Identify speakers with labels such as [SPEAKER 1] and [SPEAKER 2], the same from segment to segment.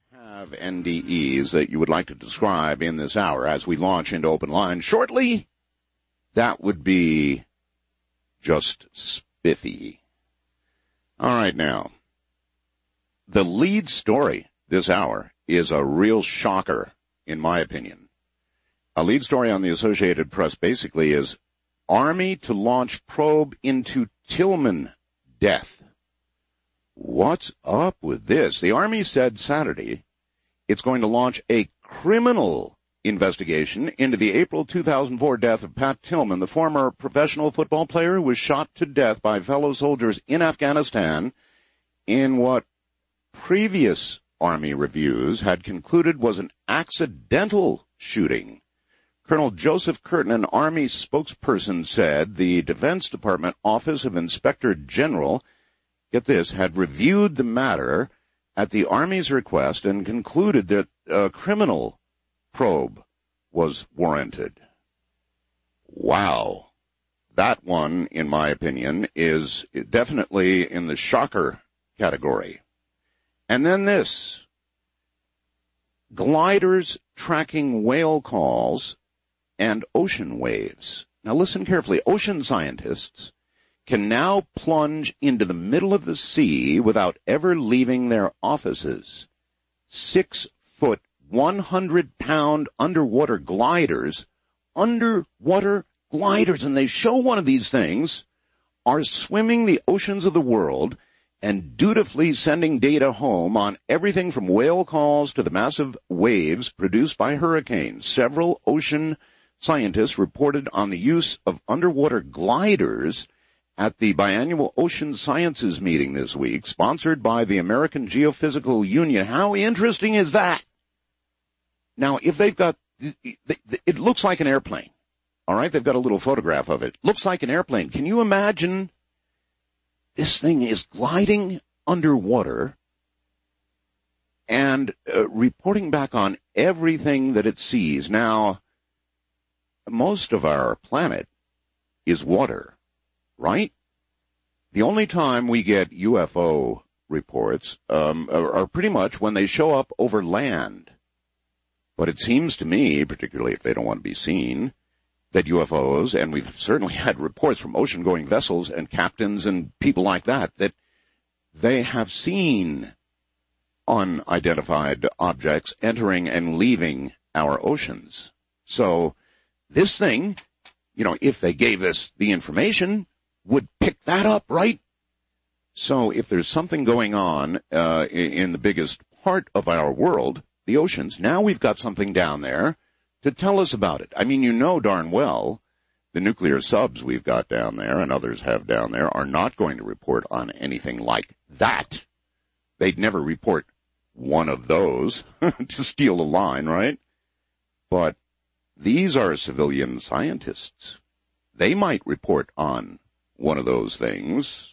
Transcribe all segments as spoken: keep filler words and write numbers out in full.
[SPEAKER 1] have N D Es that you would like to describe in this hour as we launch into open line shortly, that would be just spiffy. All right, now, the lead story this hour is a real shocker, in my opinion. A lead story on the Associated Press basically is Army to launch probe into Tillman death. What's up with this? The Army said Saturday it's going to launch a criminal investigation into the April two thousand four death of Pat Tillman, the former professional football player who was shot to death by fellow soldiers in Afghanistan in what previous Army reviews had concluded was an accidental shooting. Colonel Joseph Curtin, an Army spokesperson, said the Defense Department Office of Inspector General, get this, had reviewed the matter at the Army's request and concluded that a criminal probe was warranted. Wow. That one, in my opinion, is definitely in the shocker category. And then this. Gliders tracking whale calls and ocean waves. Now listen carefully. Ocean scientists can now plunge into the middle of the sea without ever leaving their offices. Six foot, one hundred pound underwater gliders, underwater gliders, and they show one of these things, are swimming the oceans of the world and dutifully sending data home on everything from whale calls to the massive waves produced by hurricanes. Several ocean scientists reported on the use of underwater gliders at the biannual Ocean Sciences meeting this week, sponsored by the American Geophysical Union. How interesting is that? Now, if they've got, it looks like an airplane. All right, they've got a little photograph of it. Looks like an airplane. Can you imagine? This thing is gliding underwater and uh, reporting back on everything that it sees. Now, most of our planet is water, right? The only time we get U F O reports um, are, are pretty much when they show up over land. But it seems to me, particularly if they don't want to be seen, that U F Os, and we've certainly had reports from ocean-going vessels and captains and people like that, that they have seen unidentified objects entering and leaving our oceans. So this thing, you know, if they gave us the information, would pick that up, right? So if there's something going on uh in the biggest part of our world, the oceans, now we've got something down there to tell us about it. I mean, you know darn well the nuclear subs we've got down there and others have down there are not going to report on anything like that. They'd never report one of those to steal a line, right? But these are civilian scientists. They might report on one of those things.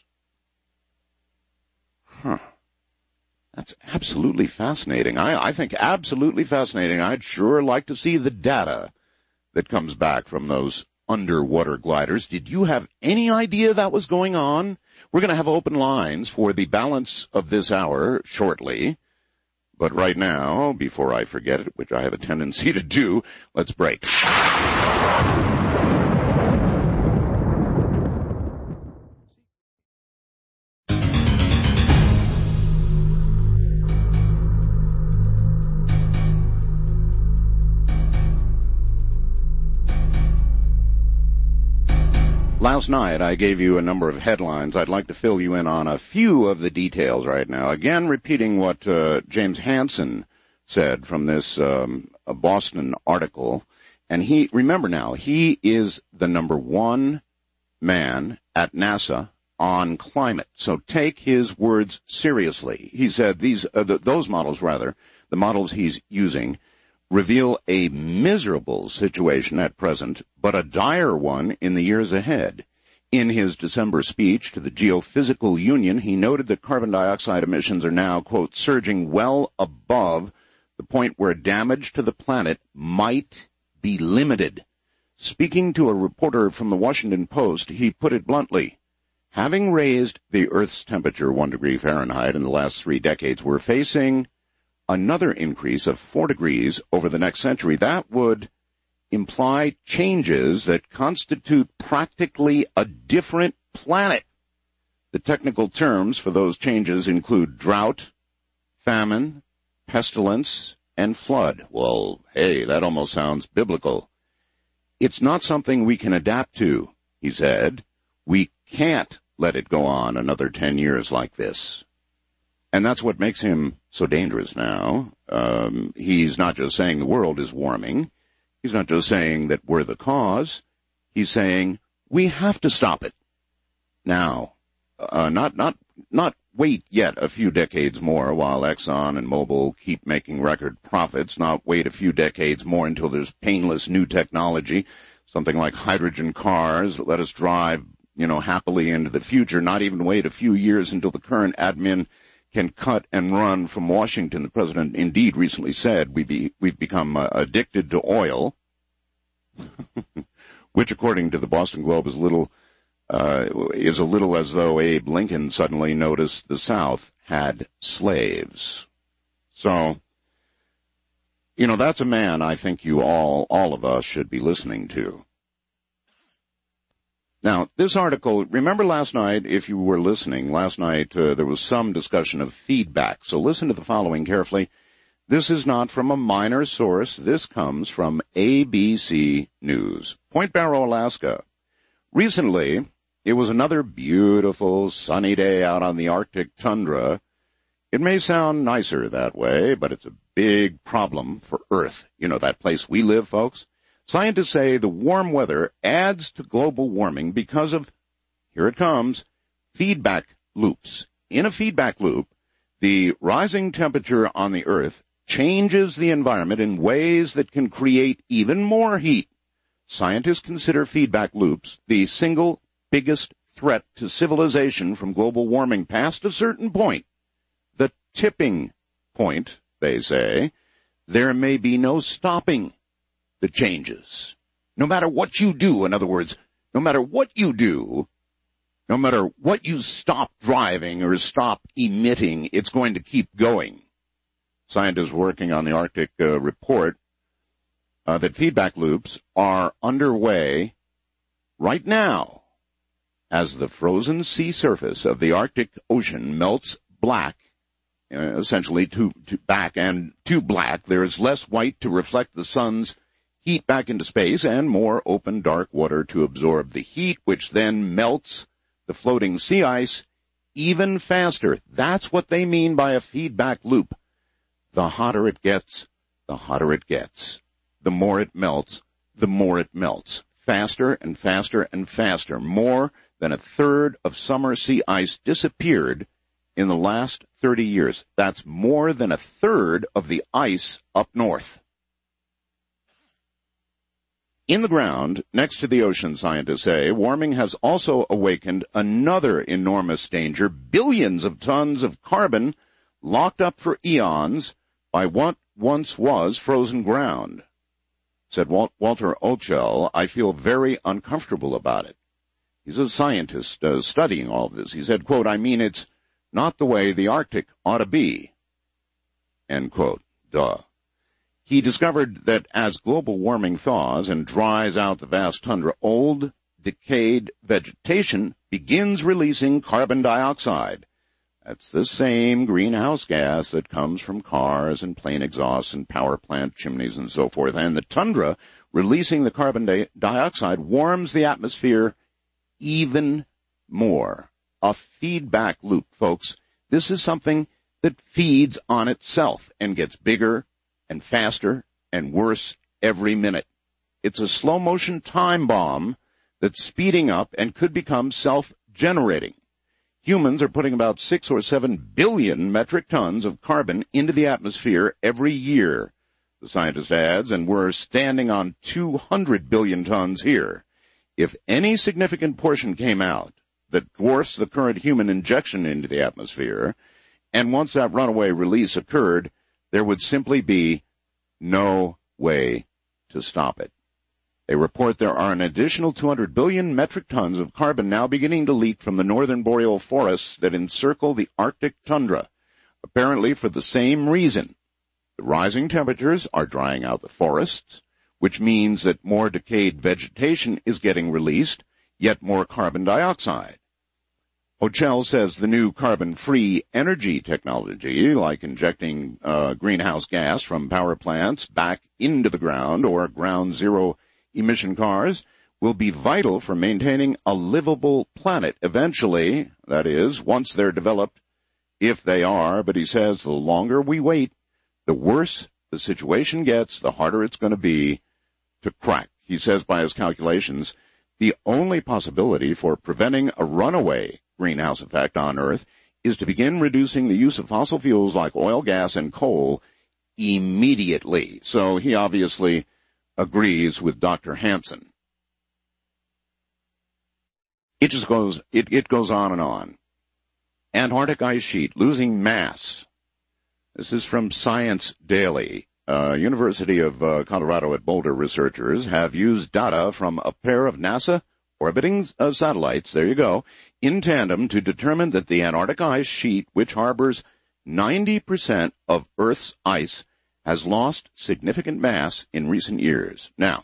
[SPEAKER 1] Huh. That's absolutely fascinating. I, I think absolutely fascinating. I'd sure like to see the data that comes back from those underwater gliders. Did you have any idea that was going on? We're going to have open lines for the balance of this hour shortly. But right now, before I forget it, which I have a tendency to do, let's break. Last night, I gave you a number of headlines. I'd like to fill you in on a few of the details right now. Again, repeating what uh, James Hansen said from this um, Boston article. And he, remember now, he is the number one man at NASA on climate. So take his words seriously. He said these, uh, the, those models rather, the models he's using, reveal a miserable situation at present, but a dire one in the years ahead. In his December speech to the Geophysical Union, he noted that carbon dioxide emissions are now, quote, surging well above the point where damage to the planet might be limited. Speaking to a reporter from the Washington Post, he put it bluntly, having raised the Earth's temperature one degree Fahrenheit in the last three decades, we're facing another increase of four degrees over the next century. That would imply changes that constitute practically a different planet. The technical terms for those changes include drought, famine, pestilence, and flood. Well, hey, that almost sounds biblical. It's not something we can adapt to, he said. We can't let it go on another ten years like this. And that's what makes him so dangerous now. Um, he's not just saying the world is warming. He's not just saying that we're the cause. He's saying we have to stop it. Now, uh, not, not, not wait yet a few decades more while Exxon and Mobil keep making record profits, not wait a few decades more until there's painless new technology, something like hydrogen cars that let us drive, you know, happily into the future, not even wait a few years until the current admin can cut and run from Washington. The president indeed recently said we be, we've become uh, addicted to oil, which according to the Boston Globe is little, uh, is a little as though Abe Lincoln suddenly noticed the South had slaves. So, you know, that's a man I think you all, all of us should be listening to. Now, this article, remember last night, if you were listening, last night uh, there was some discussion of feedback. So listen to the following carefully. This is not from a minor source. This comes from A B C News. Point Barrow, Alaska. Recently, it was another beautiful sunny day out on the Arctic tundra. It may sound nicer that way, but it's a big problem for Earth. You know, that place we live, folks. Scientists say the warm weather adds to global warming because of, here it comes, feedback loops. In a feedback loop, the rising temperature on the Earth changes the environment in ways that can create even more heat. Scientists consider feedback loops the single biggest threat to civilization from global warming past a certain point. The tipping point, they say. There may be no stopping the changes. No matter what you do, in other words, no matter what you do, no matter what you stop driving or stop emitting, it's going to keep going. Scientists working on the Arctic uh, report uh, that feedback loops are underway right now as the frozen sea surface of the Arctic Ocean melts black, uh, essentially to, to back and to black. There is less white to reflect the sun's heat back into space and more open dark water to absorb the heat, which then melts the floating sea ice even faster. That's what they mean by a feedback loop. The hotter it gets, the hotter it gets. The more it melts, the more it melts. Faster and faster and faster. More than a third of summer sea ice disappeared in the last thirty years. That's more than a third of the ice up north. In the ground, next to the ocean, scientists say, warming has also awakened another enormous danger, billions of tons of carbon locked up for eons by what once was frozen ground. Said Wal- Walter Ochel, I feel very uncomfortable about it. He's a scientist uh, studying all of this. He said, quote, I mean, it's not the way the Arctic ought to be. End quote. Duh. He discovered that as global warming thaws and dries out the vast tundra, old, decayed vegetation begins releasing carbon dioxide. That's the same greenhouse gas that comes from cars and plane exhausts and power plant chimneys and so forth. And the tundra, releasing the carbon di- dioxide, warms the atmosphere even more. A feedback loop, folks. This is something that feeds on itself and gets bigger and faster and worse every minute. It's a slow-motion time bomb that's speeding up and could become self-generating. Humans are putting about six or seven billion metric tons of carbon into the atmosphere every year, the scientist adds, and we're standing on two hundred billion tons here. If any significant portion came out that dwarfs the current human injection into the atmosphere, and once that runaway release occurred, there would simply be no way to stop it. They report there are an additional two hundred billion metric tons of carbon now beginning to leak from the northern boreal forests that encircle the Arctic tundra, apparently for the same reason. The rising temperatures are drying out the forests, which means that more decayed vegetation is getting released, yet more carbon dioxide. Hochul says the new carbon-free energy technology, like injecting uh, greenhouse gas from power plants back into the ground or ground zero emission cars, will be vital for maintaining a livable planet eventually, that is, once they're developed, if they are. But he says the longer we wait, the worse the situation gets, the harder it's going to be to crack. He says by his calculations, the only possibility for preventing a runaway greenhouse effect on Earth is to begin reducing the use of fossil fuels like oil, gas, and coal immediately. So he obviously agrees with Doctor Hansen. It just goes, it, it goes on and on. Antarctic ice sheet losing mass. This is from Science Daily. Uh, University of uh, Colorado at Boulder researchers have used data from a pair of NASA orbiting uh, satellites, there you go, in tandem to determine that the Antarctic ice sheet, which harbors ninety percent of Earth's ice, has lost significant mass in recent years. Now,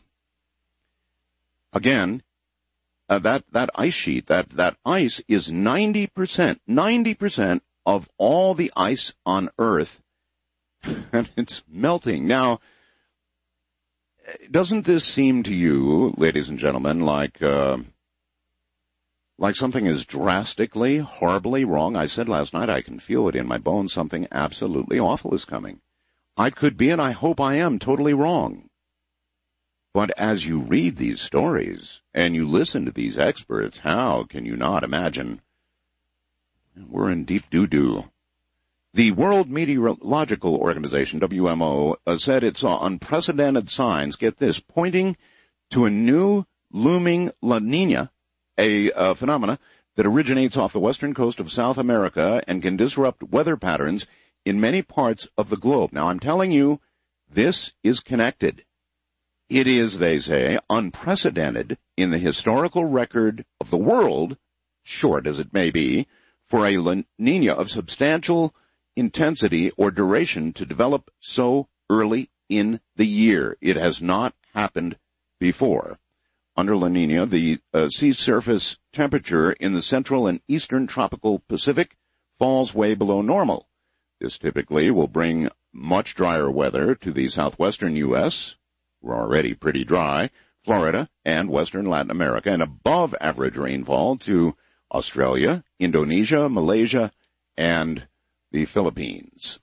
[SPEAKER 1] again, uh, that, that ice sheet, that, that ice is ninety percent, ninety percent of all the ice on Earth, and it's melting. Now, doesn't this seem to you, ladies and gentlemen, like uh, like something is drastically, horribly wrong? I said last night I can feel it in my bones. Something absolutely awful is coming. I could be, and I hope I am, totally wrong. But as you read these stories and you listen to these experts, how can you not imagine we're in deep doo-doo? The World Meteorological Organization, W M O, uh, said it saw unprecedented signs, get this, pointing to a new looming La Nina, a uh, phenomena that originates off the western coast of South America and can disrupt weather patterns in many parts of the globe. Now, I'm telling you, this is connected. It is, they say, unprecedented in the historical record of the world, short as it may be, for a La Nina of substantial intensity or duration to develop so early in the year. It has not happened before. Under La Nina, the uh, sea surface temperature in the central and eastern tropical Pacific falls way below normal. This typically will bring much drier weather to the southwestern U S, we're already pretty dry, Florida, and western Latin America, and above average rainfall to Australia, Indonesia, Malaysia, and the Philippines.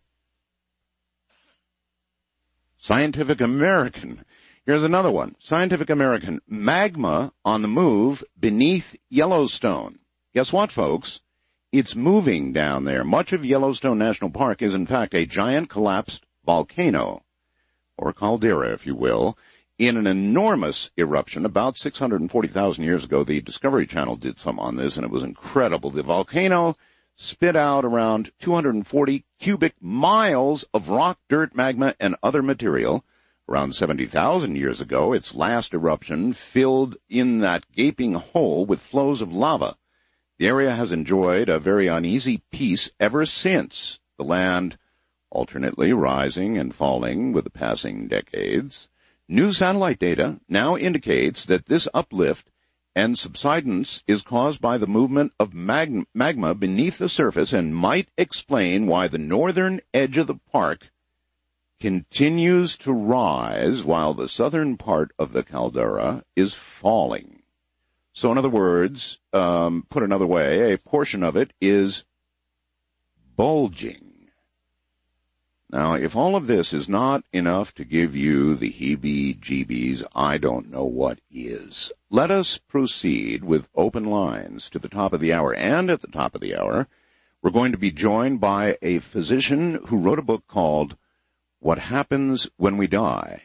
[SPEAKER 1] Scientific American. Here's another one. Scientific American. Magma on the move beneath Yellowstone. Guess what, folks? It's moving down there. Much of Yellowstone National Park is, in fact, a giant collapsed volcano, or caldera, if you will, in an enormous eruption about six hundred forty thousand years ago. The Discovery Channel did some on this, and it was incredible. The volcano spit out around two hundred forty cubic miles of rock, dirt, magma, and other material. Around seventy thousand years ago, its last eruption filled in that gaping hole with flows of lava. The area has enjoyed a very uneasy peace ever since, the land alternately rising and falling with the passing decades. New satellite data now indicates that this uplift and subsidence is caused by the movement of mag- magma beneath the surface and might explain why the northern edge of the park continues to rise while the southern part of the caldera is falling. So in other words, um, put another way, a portion of it is bulging. Now, if all of this is not enough to give you the heebie-jeebies, I don't know what is. Let us proceed with open lines to the top of the hour. And at the top of the hour, we're going to be joined by a physician who wrote a book called What Happens When We Die.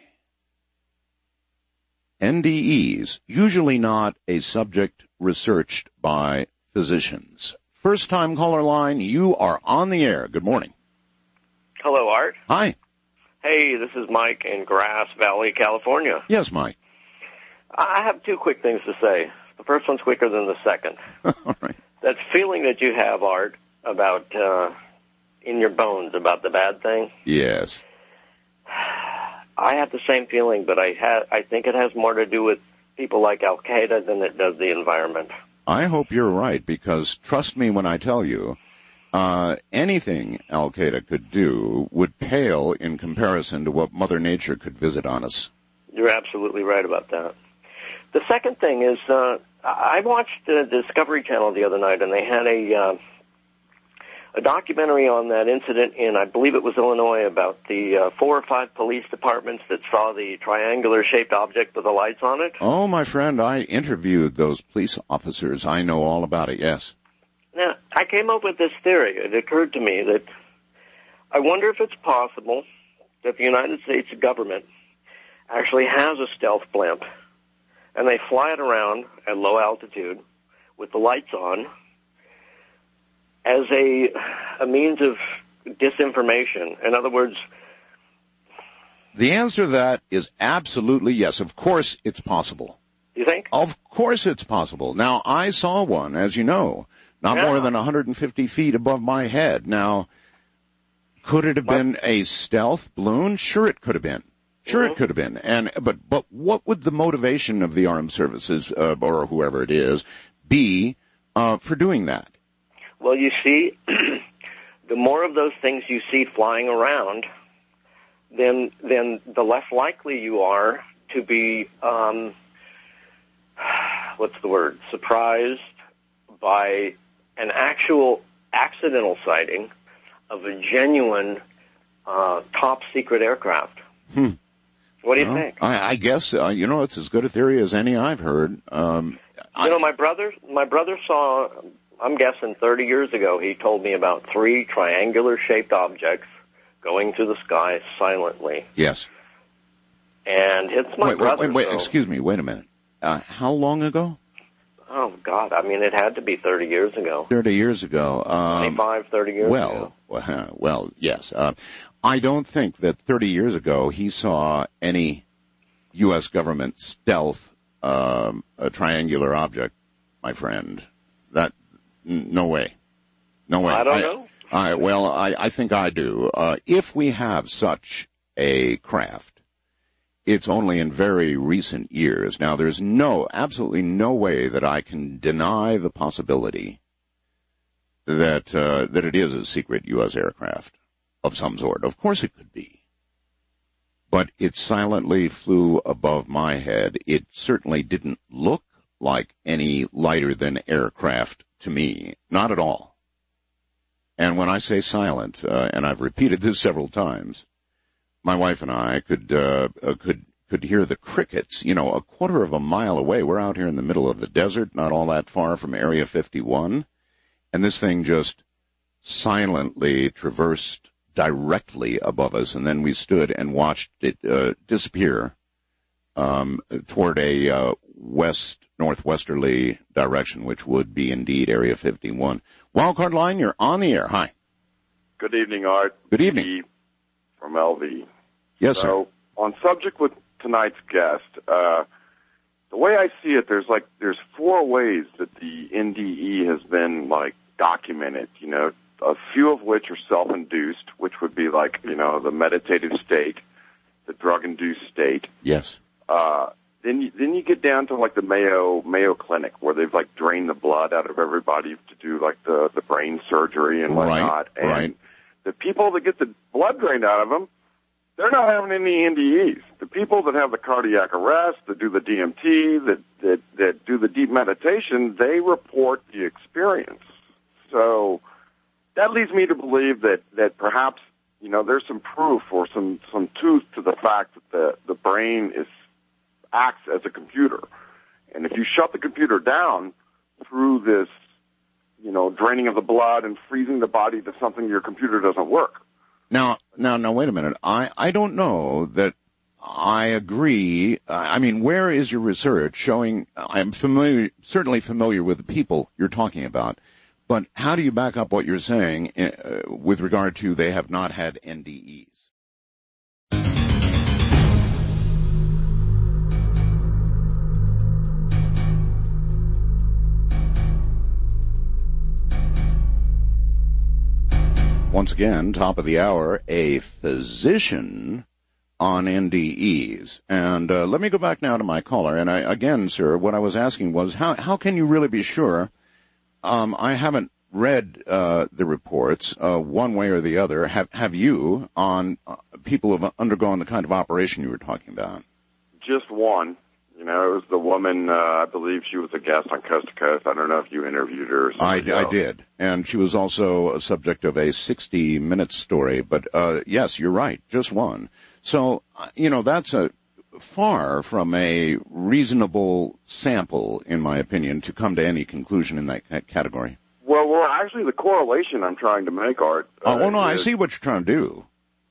[SPEAKER 1] N D Es, usually not a subject researched by physicians. First-time caller line, you are on the air. Good morning.
[SPEAKER 2] Hello, Art.
[SPEAKER 1] Hi.
[SPEAKER 2] Hey, this is Mike in Grass Valley, California.
[SPEAKER 1] Yes, Mike.
[SPEAKER 2] I have two quick things to say. The first one's quicker than the second.
[SPEAKER 1] All right.
[SPEAKER 2] That feeling that you have, Art, about uh, in your bones about the bad thing.
[SPEAKER 1] Yes.
[SPEAKER 2] I had the same feeling, but I had, I think it has more to do with people like Al-Qaeda than it does the environment.
[SPEAKER 1] I hope you're right, because trust me when I tell you, uh, anything Al-Qaeda could do would pale in comparison to what Mother Nature could visit on us.
[SPEAKER 2] You're absolutely right about that. The second thing is, uh, I watched the Discovery Channel the other night, and they had a, uh, a documentary on that incident in, I believe it was Illinois, about the uh, four or five police departments that saw the triangular-shaped object with the lights on it.
[SPEAKER 1] Oh, my friend, I interviewed those police officers. I know all about it, yes.
[SPEAKER 2] Now, I came up with this theory. It occurred to me that I wonder if it's possible that the United States government actually has a stealth blimp, and they fly it around at low altitude with the lights on, as a, a means of disinformation. In other words...
[SPEAKER 1] The answer to that is absolutely yes. Of course it's possible.
[SPEAKER 2] You think?
[SPEAKER 1] Of course it's possible. Now, I saw one, as you know, not
[SPEAKER 2] yeah.
[SPEAKER 1] more than one hundred fifty feet above my head. Now, could it have what? been a stealth balloon? Sure it could have been. Sure mm-hmm. it could have been. And but but what would the motivation of the armed services, uh, or whoever it is, be uh, for doing that?
[SPEAKER 2] Well, you see, the more of those things you see flying around, then then the less likely you are to be, um, what's the word, surprised by an actual accidental sighting of a genuine uh, top-secret aircraft.
[SPEAKER 1] Hmm.
[SPEAKER 2] What do you
[SPEAKER 1] well,
[SPEAKER 2] think?
[SPEAKER 1] I, I guess, uh, you know, it's as good a theory as any I've heard. Um,
[SPEAKER 2] you
[SPEAKER 1] I,
[SPEAKER 2] know, my brother, my brother saw... I'm guessing thirty years ago, he told me about three triangular-shaped objects going through the sky silently.
[SPEAKER 1] Yes.
[SPEAKER 2] And it's my
[SPEAKER 1] wait,
[SPEAKER 2] brother.
[SPEAKER 1] Wait, wait, wait,
[SPEAKER 2] so,
[SPEAKER 1] excuse me, wait a minute. Uh, how long ago?
[SPEAKER 2] Oh, God, I mean, it had to be thirty years ago.
[SPEAKER 1] thirty years ago. Um,
[SPEAKER 2] twenty-five, thirty years
[SPEAKER 1] well,
[SPEAKER 2] ago.
[SPEAKER 1] Well, well, yes. Uh, I don't think that thirty years ago he saw any U S government stealth um, a triangular object, my friend. That... No way. No way.
[SPEAKER 2] I don't
[SPEAKER 1] I,
[SPEAKER 2] know.
[SPEAKER 1] I, well, I, I think I do. Uh, if we have such a craft, it's only in very recent years. Now, there's no, absolutely no way that I can deny the possibility that, uh, that it is a secret U S aircraft of some sort. Of course it could be. But it silently flew above my head. It certainly didn't look like any lighter than aircraft to me. Not at all. And when I say silent, uh, and I've repeated this several times, my wife and I could, uh, uh, could, could hear the crickets, you know, a quarter of a mile away. We're out here in the middle of the desert, not all that far from Area fifty-one. And this thing just silently traversed directly above us. And then we stood and watched it, uh, disappear, um, toward a, uh, west, northwesterly direction, which would be indeed Area fifty-one. Wildcard line, you're on the air. Hi.
[SPEAKER 3] Good evening, Art.
[SPEAKER 1] Good evening.
[SPEAKER 3] Steve from L V.
[SPEAKER 1] Yes,
[SPEAKER 3] so, sir. On subject with tonight's guest, uh, the way I see it, there's like, there's four ways that the N D E has been, like, documented, you know, a few of which are self-induced, which would be like, you know, the meditative state, the drug-induced state.
[SPEAKER 1] Yes.
[SPEAKER 3] Uh, Then you, then you get down to like the Mayo Mayo Clinic, where they've like drained the blood out of everybody to do like the the brain surgery and whatnot.
[SPEAKER 1] Right,
[SPEAKER 3] and
[SPEAKER 1] right.
[SPEAKER 3] The people that get the blood drained out of them, they're not having any N D Es. The people that have the cardiac arrest, that do the D M T, that that that do the deep meditation, they report the experience. So that leads me to believe that that perhaps, you know, there's some proof or some some truth to the fact that the the brain is acts as a computer. And if you shut the computer down through this, you know, draining of the blood and freezing the body to something, your computer doesn't work.
[SPEAKER 1] Now, now, now, wait a minute. I, I don't know that I agree. I mean, where is your research showing? I'm familiar, certainly familiar with the people you're talking about, but how do you back up what you're saying uh, with regard to they have not had N D Es? Once again, top of the hour, a physician on N D Es. And uh, let me go back now to my caller. And I, again, sir, what I was asking was, how how can you really be sure? Um, I haven't read uh, the reports uh, one way or the other. Have have you on uh, people who have undergone the kind of operation you were talking about?
[SPEAKER 3] Just one. You know, it was the woman, uh, I believe she was a guest on Coast to Coast. I don't know if you interviewed her or something.
[SPEAKER 1] I, I did. And she was also a subject of a sixty minutes story. But, uh, yes, you're right. Just one. So, you know, that's a far from a reasonable sample, in my opinion, to come to any conclusion in that category.
[SPEAKER 3] Well, well, actually, the correlation I'm trying to make, Art. Uh,
[SPEAKER 1] oh, no,
[SPEAKER 3] is,
[SPEAKER 1] I see what you're trying to do.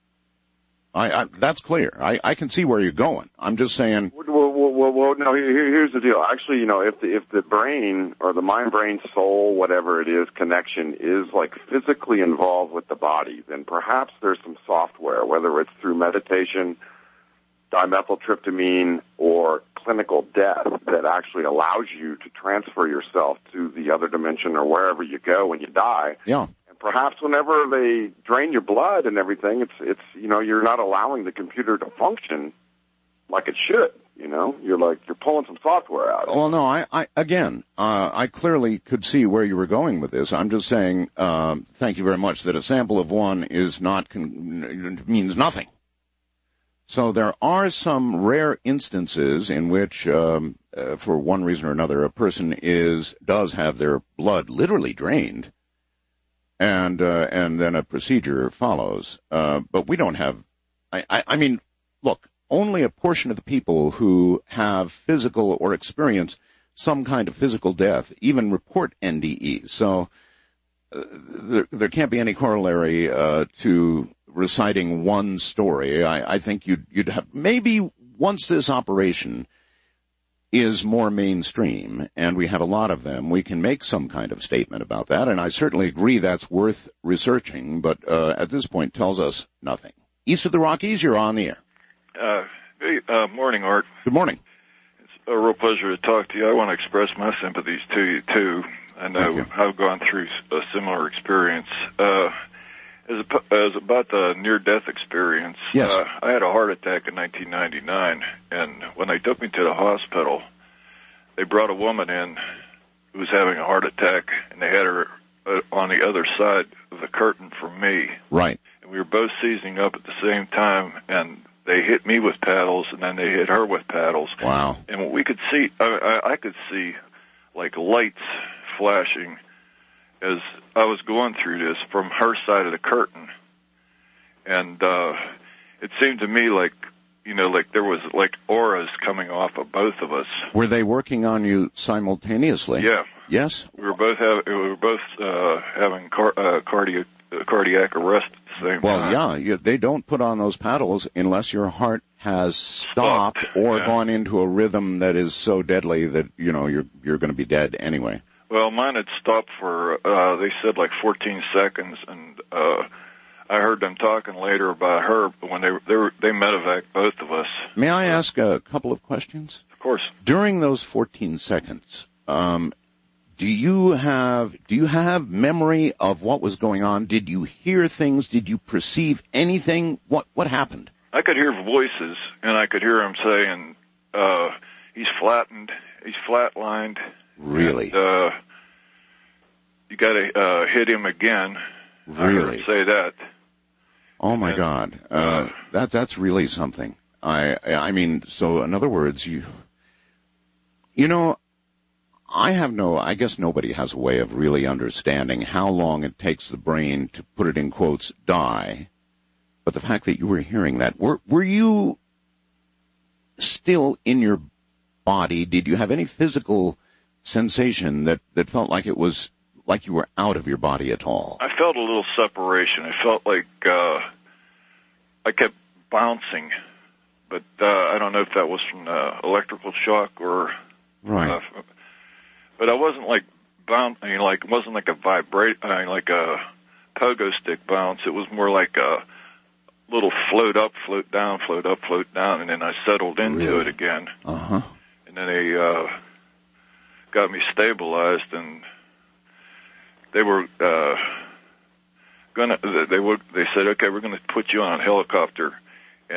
[SPEAKER 1] I, I that's clear. I, I can see where you're going. I'm just saying.
[SPEAKER 3] Well, well, well, well no. Here, here's the deal. Actually, you know, if the if the brain or the mind, brain, soul, whatever it is, connection is like physically involved with the body, then perhaps there's some software, whether it's through meditation, dimethyltryptamine, or clinical death, that actually allows you to transfer yourself to the other dimension or wherever you go when you die.
[SPEAKER 1] Yeah.
[SPEAKER 3] Perhaps whenever they drain your blood and everything, it's, it's, you know, you're not allowing the computer to function like it should, you know? You're like, you're pulling some software out.
[SPEAKER 1] Well, no, I, I again, uh, I clearly could see where you were going with this. I'm just saying, um, thank you very much, that a sample of one is not, con- means nothing. So there are some rare instances in which, um, uh, for one reason or another, a person is, does have their blood literally drained. And, uh, and then a procedure follows. Uh, but we don't have, I, I, I mean, look, only a portion of the people who have physical or experience some kind of physical death even report N D Es. So, uh, there, there can't be any corollary, uh, to reciting one story. I, I think you'd, you'd have, maybe once this operation is more mainstream, and we have a lot of them, we can make some kind of statement about that, and I certainly agree that's worth researching, but uh, at this point tells us nothing. East of the Rockies, you're on the air.
[SPEAKER 4] Uh, hey, uh, morning, Art.
[SPEAKER 1] Good morning.
[SPEAKER 4] It's a real pleasure to talk to you. I want to express my sympathies to you, too. I know I've gone through a similar experience. Uh, as, a, as about the near-death experience,
[SPEAKER 1] yes.
[SPEAKER 4] uh, I had a heart attack in nineteen ninety-nine, and when they took me to the hospital, they brought a woman in who was having a heart attack, and they had her uh, on the other side of the curtain from me.
[SPEAKER 1] Right.
[SPEAKER 4] And we were both seizing up at the same time, and they hit me with paddles, and then they hit her with paddles.
[SPEAKER 1] Wow.
[SPEAKER 4] And what we could see, I, I, I could see, like, lights flashing as I was going through this from her side of the curtain. And uh, it seemed to me like, you know, like there was like auras coming off of both of us.
[SPEAKER 1] Were they working on you simultaneously?
[SPEAKER 4] Yeah.
[SPEAKER 1] Yes?
[SPEAKER 4] We were both have, we were both uh, having car, uh, cardiac uh, cardiac arrest at the same
[SPEAKER 1] well,
[SPEAKER 4] time.
[SPEAKER 1] Well, yeah, you, they don't put on those paddles unless your heart has stopped,
[SPEAKER 4] Stopped.
[SPEAKER 1] or
[SPEAKER 4] yeah.
[SPEAKER 1] gone into a rhythm that is so deadly that, you know, you're you're going to be dead anyway.
[SPEAKER 4] Well, mine had stopped for, uh, they said like fourteen seconds, and uh, I heard them talking later about her when they they were, they medevaced both of us.
[SPEAKER 1] May I ask a couple of questions?
[SPEAKER 4] Of course.
[SPEAKER 1] During those fourteen seconds, um, do you have do you have memory of what was going on? Did you hear things? Did you perceive anything? What what happened?
[SPEAKER 4] I could hear voices, and I could hear him saying, uh, "He's flattened. He's flatlined."
[SPEAKER 1] Really?
[SPEAKER 4] And, uh, you got to uh, hit him again.
[SPEAKER 1] Really?
[SPEAKER 4] I heard him say that.
[SPEAKER 1] Oh my
[SPEAKER 4] and,
[SPEAKER 1] God, uh,
[SPEAKER 4] uh,
[SPEAKER 1] that that's really something. I I mean, so in other words, you you know, I have no. I guess nobody has a way of really understanding how long it takes the brain to, put it in quotes, die. But the fact that you were hearing that, were were you still in your body? Did you have any physical sensation that, that felt like it was like you were out of your body at all?
[SPEAKER 4] I felt a little separation. I felt like uh, I kept bouncing, but uh, I don't know if that was from uh, electrical shock or.
[SPEAKER 1] Right.
[SPEAKER 4] Uh, but I wasn't like bounce. I mean, like it wasn't like a vibrate. I mean, like a pogo stick bounce. It was more like a little float up, float down, float up, float down, and then I settled into
[SPEAKER 1] Really?
[SPEAKER 4] it again.
[SPEAKER 1] Uh huh.
[SPEAKER 4] And then they uh, got me stabilized, and they were uh, gonna. They were. They said, "Okay, we're going to put you on a helicopter," and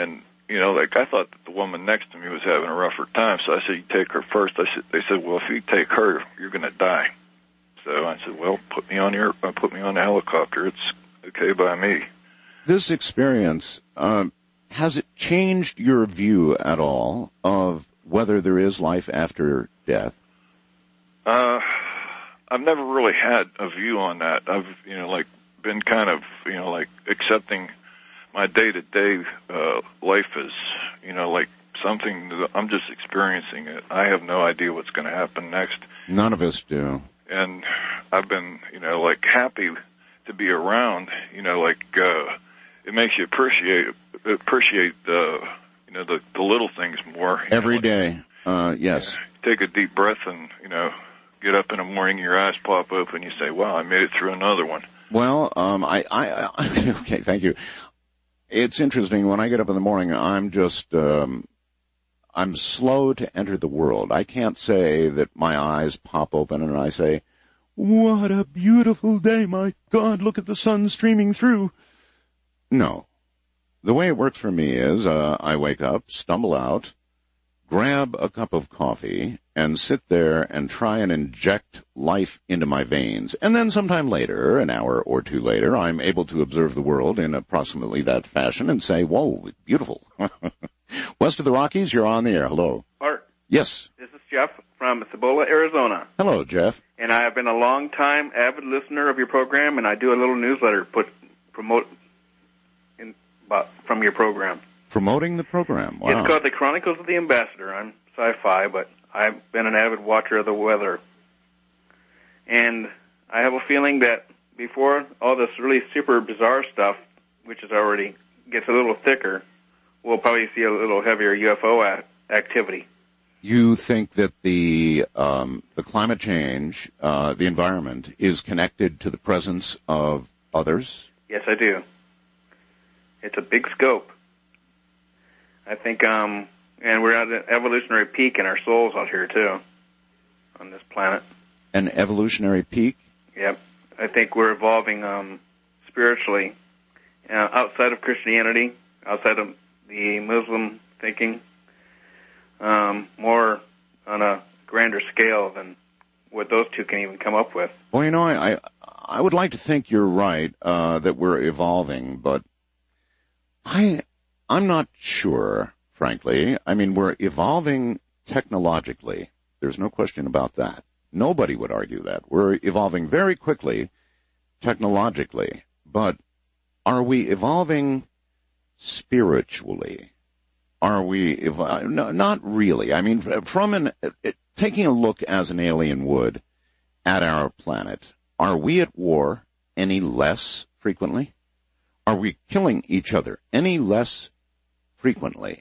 [SPEAKER 4] you know, like I thought that the woman next to me was having a rougher time, so I said, "You take her first." I said, "They said, well, if you take her, you're going to die." So I said, "Well, put me on your, uh, put me on the helicopter. It's okay by me."
[SPEAKER 1] This experience, um, has it changed your view at all of whether there is life after death?
[SPEAKER 4] Uh, I've never really had a view on that. I've, you know, like been kind of, you know, like accepting my day-to-day uh, life as, you know, like something that I'm just experiencing it. I have no idea what's going to happen next.
[SPEAKER 1] None of us do.
[SPEAKER 4] And I've been, you know, like happy to be around, you know, like, uh, it makes you appreciate, appreciate, uh, you know, the, the little things more.
[SPEAKER 1] Every
[SPEAKER 4] know,
[SPEAKER 1] day, uh, yes.
[SPEAKER 4] You know, take a deep breath and, you know, get up in the morning, your eyes pop open, you say, wow, I made it through another one.
[SPEAKER 1] Well, um, I, I, I okay, thank you. It's interesting. When I get up in the morning, I'm just, um, I'm slow to enter the world. I can't say that my eyes pop open and I say, what a beautiful day. My God, look at the sun streaming through. No. The way it works for me is, uh, I wake up, stumble out, grab a cup of coffee, and sit there and try and inject life into my veins. And then sometime later, an hour or two later, I'm able to observe the world in approximately that fashion and say, whoa, beautiful. West of the Rockies, you're on the air. Hello.
[SPEAKER 5] Art.
[SPEAKER 1] Yes.
[SPEAKER 5] This is Jeff from Cibola, Arizona.
[SPEAKER 1] Hello, Jeff.
[SPEAKER 5] And I have been a long-time avid listener of your program, and I do a little newsletter put promote in, about, from your program.
[SPEAKER 1] Promoting the program. Wow.
[SPEAKER 5] It's called The Chronicles of the Ambassador. I'm sci-fi, but I've been an avid watcher of the weather. And I have a feeling that before all this really super bizarre stuff, which is already gets a little thicker, we'll probably see a little heavier U F O a- activity.
[SPEAKER 1] You think that the um, the climate change, uh, the environment, is connected to the presence of others?
[SPEAKER 5] Yes, I do. It's a big scope. I think, um, and we're at an evolutionary peak in our souls out here, too, on this planet.
[SPEAKER 1] An evolutionary peak?
[SPEAKER 5] Yep. I think we're evolving um, spiritually uh, outside of Christianity, outside of the Muslim thinking, um, more on a grander scale than what those two can even come up with.
[SPEAKER 1] Well, you know, I I, I would like to think you're right, uh, that we're evolving, but I, I'm not sure, frankly. I mean, we're evolving technologically. There's no question about that. Nobody would argue that. We're evolving very quickly technologically, but are we evolving spiritually? Are we evolving? No, not really. I mean, from an, it, taking a look as an alien would at our planet, are we at war any less frequently? Are we killing each other any less frequently?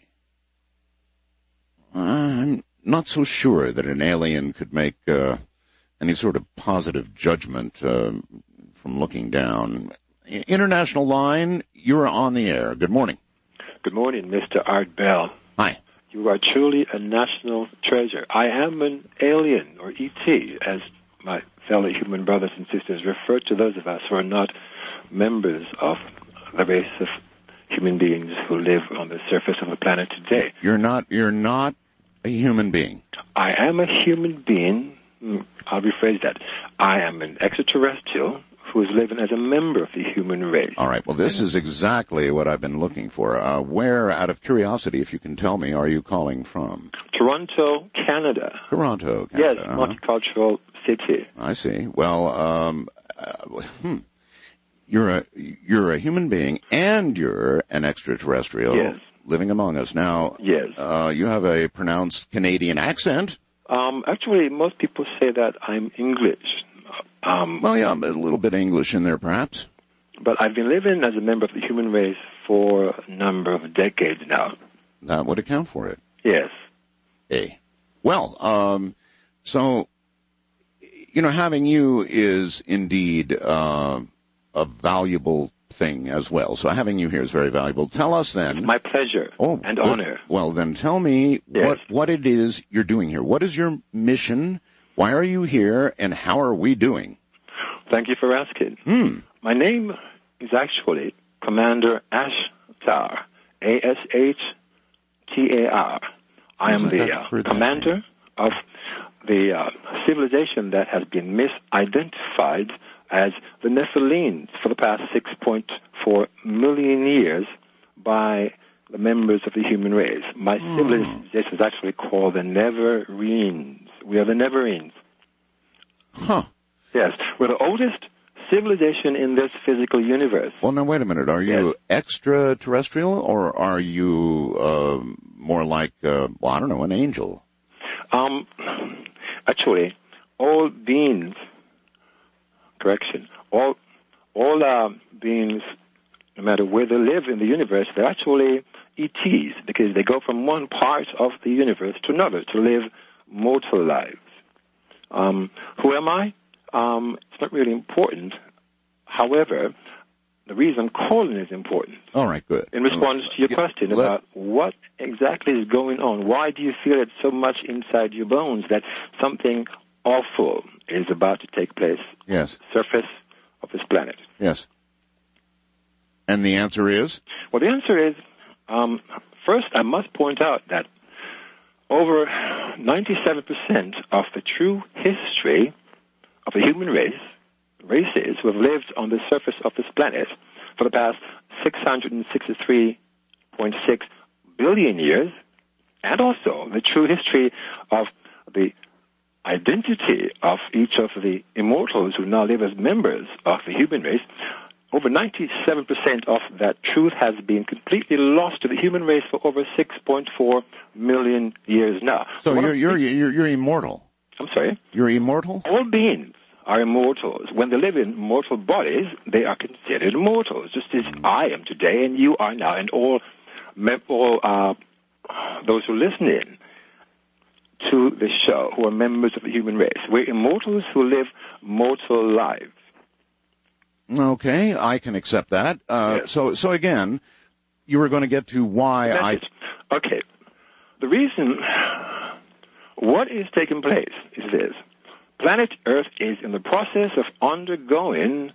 [SPEAKER 1] I'm not so sure that an alien could make uh, any sort of positive judgment uh, from looking down. International line, you're on the air. Good morning.
[SPEAKER 6] Good morning, Mister Art Bell.
[SPEAKER 1] Hi.
[SPEAKER 6] You are truly a national treasure. I am an alien, or E T, as my fellow human brothers and sisters refer to those of us who are not members of the race of human beings who live on the surface of the planet today.
[SPEAKER 1] You're not, you're not a human being.
[SPEAKER 6] I am a human being. I'll rephrase that. I am an extraterrestrial who is living as a member of the human race.
[SPEAKER 1] All right. Well, this is exactly what I've been looking for. Uh, where, out of curiosity, if you can tell me, are you calling from?
[SPEAKER 6] Toronto, Canada.
[SPEAKER 1] Toronto, Canada.
[SPEAKER 6] Yes,
[SPEAKER 1] uh-huh.
[SPEAKER 6] multicultural city.
[SPEAKER 1] I see. Well, um, uh, hmm. You're a you're a human being, and you're an extraterrestrial
[SPEAKER 6] yes.
[SPEAKER 1] living among us. Now,
[SPEAKER 6] yes.
[SPEAKER 1] uh, you have a pronounced Canadian accent.
[SPEAKER 6] Um, actually, most people say that I'm English. Um,
[SPEAKER 1] well, yeah, a little bit English in there, perhaps.
[SPEAKER 6] But I've been living as a member of the human race for a number of decades now.
[SPEAKER 1] That would account for it.
[SPEAKER 6] Yes.
[SPEAKER 1] Hey. Well, um, so, you know, having you is indeed uh, a valuable thing as well. So having you here is very valuable. Tell us then.
[SPEAKER 6] It's my pleasure
[SPEAKER 1] oh,
[SPEAKER 6] and
[SPEAKER 1] well,
[SPEAKER 6] honor.
[SPEAKER 1] Well, then tell me
[SPEAKER 6] yes.
[SPEAKER 1] what, what it is you're doing here. What is your mission? Why are you here, and how are we doing?
[SPEAKER 6] Thank you for asking.
[SPEAKER 1] Hmm.
[SPEAKER 6] My name is actually Commander Ashtar, A S H T A R. I am the uh, commander of the uh, civilization that has been misidentified as the Nephilims for the past six point four million years by the members of the human race. My mm. civilization is actually called the Neverines. We are the Neverines.
[SPEAKER 1] Huh.
[SPEAKER 6] Yes, we're the oldest civilization in this physical universe.
[SPEAKER 1] Well, now, wait a minute. Are you
[SPEAKER 6] yes.
[SPEAKER 1] extraterrestrial, or are you uh, more like, uh, well, I don't know, an angel?
[SPEAKER 6] Um, actually, all beings, correction, all all uh, beings, no matter where they live in the universe, they're actually E Ts, because they go from one part of the universe to another to live mortal lives. Um, who am I? Um, it's not really important. However, the reason I'm calling is important.
[SPEAKER 1] All right, good.
[SPEAKER 6] In response to your
[SPEAKER 1] yeah,
[SPEAKER 6] question
[SPEAKER 1] let,
[SPEAKER 6] about what exactly is going on, why do you feel it so much inside your bones that something awful is about to take place
[SPEAKER 1] yes.
[SPEAKER 6] on the surface of this planet?
[SPEAKER 1] Yes. And the answer is?
[SPEAKER 6] Well, the answer is, um, first I must point out that over ninety-seven percent of the true history of the human race, races who have lived on the surface of this planet for the past six hundred sixty-three point six billion years, and also the true history of the identity of each of the immortals who now live as members of the human race, over ninety-seven percent of that truth has been completely lost to the human race for over six point four million years now.
[SPEAKER 1] So, so you're, you're, you're, you're immortal.
[SPEAKER 6] I'm sorry?
[SPEAKER 1] You're immortal?
[SPEAKER 6] All beings are immortals. When they live in mortal bodies, they are considered immortals, just as I am today and you are now, and all, all uh, those who listen in to this show who are members of the human race. We're immortals who live mortal lives.
[SPEAKER 1] Okay, I can accept that. Uh,
[SPEAKER 6] yes.
[SPEAKER 1] So, so again, you were going to get to why I...
[SPEAKER 6] Okay. The reason what is taking place is this. Planet Earth is in the process of undergoing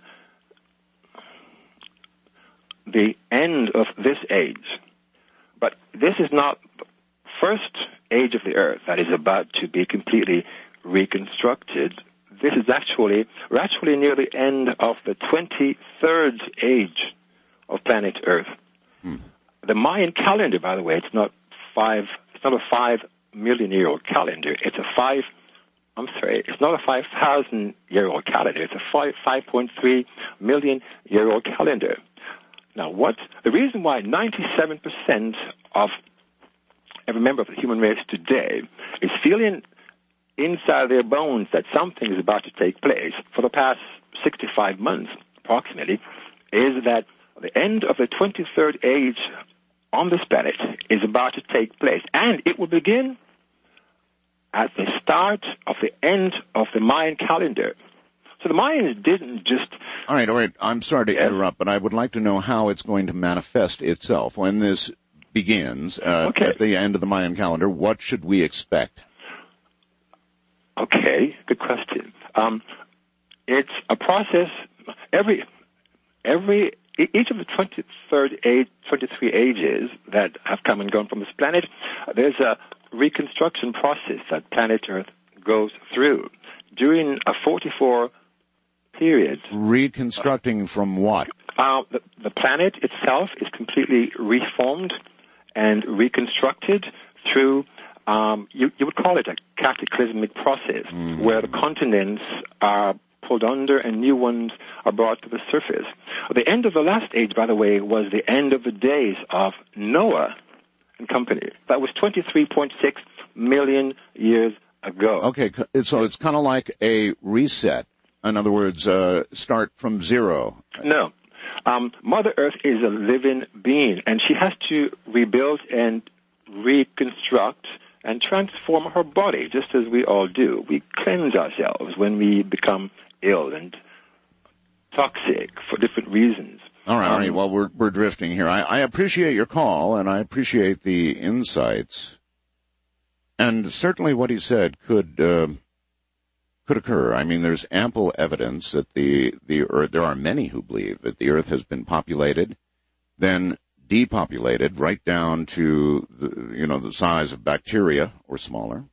[SPEAKER 6] the end of this age. But this is not the first age of the Earth that is about to be completely reconstructed. This is actually, we're actually near the end of the twenty-third age of planet Earth. Hmm. The Mayan calendar, by the way, it's not five, it's not a five million year old calendar. It's a five, I'm sorry, it's not a five thousand year old calendar. It's a five, five point three million year old calendar. Now what, the reason why ninety-seven percent of every member of the human race today is feeling inside their bones that something is about to take place for the past sixty-five months, approximately, is that the end of the twenty-third age on this planet is about to take place. And it will begin at the start of the end of the Mayan calendar. So the Mayans didn't just...
[SPEAKER 1] All right, all right. I'm sorry to yes. interrupt, but I would like to know how it's going to manifest itself. When this begins uh,
[SPEAKER 6] okay.
[SPEAKER 1] at the end of the Mayan calendar, what should we expect?
[SPEAKER 6] Okay, good question. Um, it's a process. Every, every, each of the twenty-third age, twenty-three ages that have come and gone from this planet, there's a reconstruction process that planet Earth goes through during a forty-four period.
[SPEAKER 1] Reconstructing from what?
[SPEAKER 6] Uh, the, the planet itself is completely reformed and reconstructed through. Um, you, you would call it a cataclysmic process, mm-hmm. where the continents are pulled under and new ones are brought to the surface. The end of the last age, by the way, was the end of the days of Noah and company. That was twenty-three point six million years ago.
[SPEAKER 1] Okay, so it's kind of like a reset. In other words, uh, start from zero.
[SPEAKER 6] No. Um, Mother Earth is a living being, and she has to rebuild and reconstruct and transform her body, just as we all do. We cleanse ourselves when we become ill and toxic for different reasons.
[SPEAKER 1] All right,
[SPEAKER 6] um,
[SPEAKER 1] all right. Well, we're we're drifting here. I, I appreciate your call, and I appreciate the insights. And certainly what he said could uh, could occur. I mean, there's ample evidence that the, the Earth, there are many who believe that the Earth has been populated, then depopulated right down to the, you know, the size of bacteria or smaller,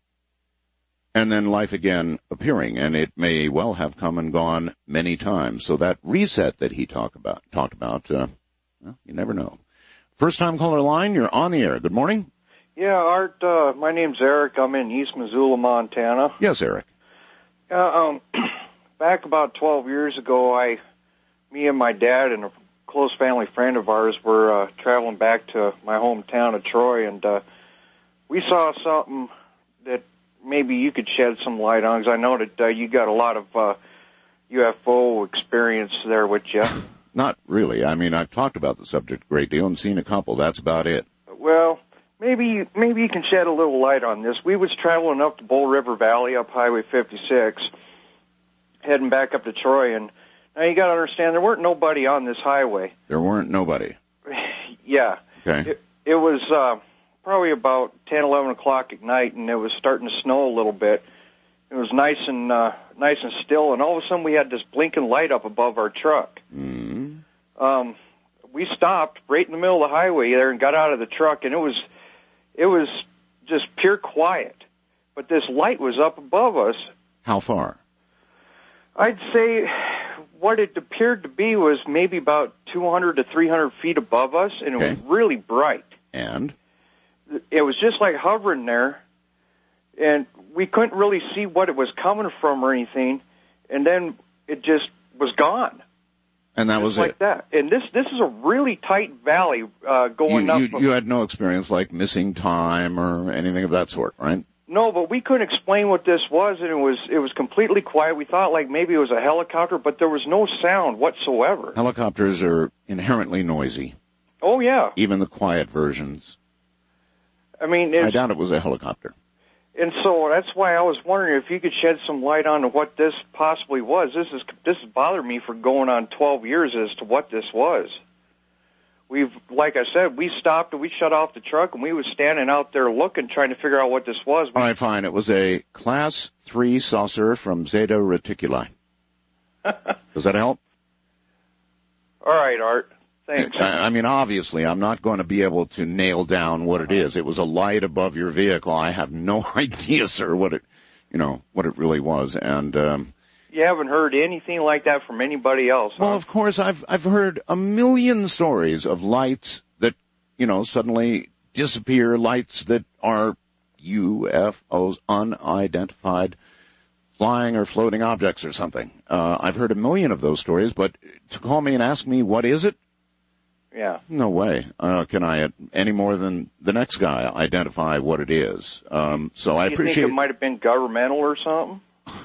[SPEAKER 1] and then life again appearing, and it may well have come and gone many times. So that reset that he talked about, talked about, uh, well, you never know. First time caller line, you're on the air. Good morning.
[SPEAKER 7] Yeah, Art, uh, my name's Eric. I'm in East Missoula, Montana.
[SPEAKER 1] Yes, Eric.
[SPEAKER 7] Uh, um, back about twelve years ago, I, me and my dad and a close family friend of ours were uh, traveling back to my hometown of Troy, and uh, we saw something that maybe you could shed some light on, because I know that uh, you got a lot of uh, U F O experience there with you.
[SPEAKER 1] Not really. I mean, I've talked about the subject a great deal and seen a couple. That's about it.
[SPEAKER 7] Well, maybe maybe you can shed a little light on this. We was traveling up the Bull River Valley, up Highway fifty-six, heading back up to Troy, and now you got to understand, there weren't nobody on this highway.
[SPEAKER 1] There weren't nobody.
[SPEAKER 7] Yeah.
[SPEAKER 1] Okay.
[SPEAKER 7] It, it was uh, probably about ten, eleven o'clock at night, and it was starting to snow a little bit. It was nice and uh, nice and still, and all of a sudden we had this blinking light up above our truck.
[SPEAKER 1] Mm.
[SPEAKER 7] Um, we stopped right in the middle of the highway there and got out of the truck, and it was it was just pure quiet. But this light was up above us.
[SPEAKER 1] How far?
[SPEAKER 7] I'd say what it appeared to be was maybe about two hundred to three hundred feet above us, and it
[SPEAKER 1] Okay.
[SPEAKER 7] was really bright.
[SPEAKER 1] And?
[SPEAKER 7] It was just like hovering there, and we couldn't really see what it was coming from or anything, and then it just was gone.
[SPEAKER 1] And that
[SPEAKER 7] just
[SPEAKER 1] was
[SPEAKER 7] like
[SPEAKER 1] it?
[SPEAKER 7] that. And this this is a really tight valley uh, going
[SPEAKER 1] you,
[SPEAKER 7] up.
[SPEAKER 1] You, you had no experience like missing time or anything of that sort, right?
[SPEAKER 7] No, but we couldn't explain what this was, and it was it was completely quiet. We thought like maybe it was a helicopter, but there was no sound whatsoever.
[SPEAKER 1] Helicopters are inherently noisy.
[SPEAKER 7] Oh, yeah.
[SPEAKER 1] Even the quiet versions.
[SPEAKER 7] I mean, it's,
[SPEAKER 1] I doubt it was a helicopter.
[SPEAKER 7] And so that's why I was wondering if you could shed some light on what this possibly was. This is this has bothered me for going on twelve years as to what this was. We've, like I said, we stopped and we shut off the truck, and we was standing out there looking, trying to figure out what this was.
[SPEAKER 1] All right, fine. It was a Class three saucer from Zeta Reticuli. Does that help?
[SPEAKER 7] All right, Art. Thanks.
[SPEAKER 1] I, I mean, obviously, I'm not going to be able to nail down what it is. It was a light above your vehicle. I have no idea, sir, what it, you know, what it really was. And um,
[SPEAKER 7] you haven't heard anything like that from anybody else, huh?
[SPEAKER 1] Well, of course, I've I've heard a million stories of lights that, you know, suddenly disappear, lights that are U F Os, unidentified flying or floating objects or something. Uh, I've heard a million of those stories, but to call me and ask me what is it?
[SPEAKER 7] Yeah.
[SPEAKER 1] No way. Uh, can I, any more than the next guy, identify what it is? Um, so I
[SPEAKER 7] you
[SPEAKER 1] appreciate.
[SPEAKER 7] You think it might have been governmental or something?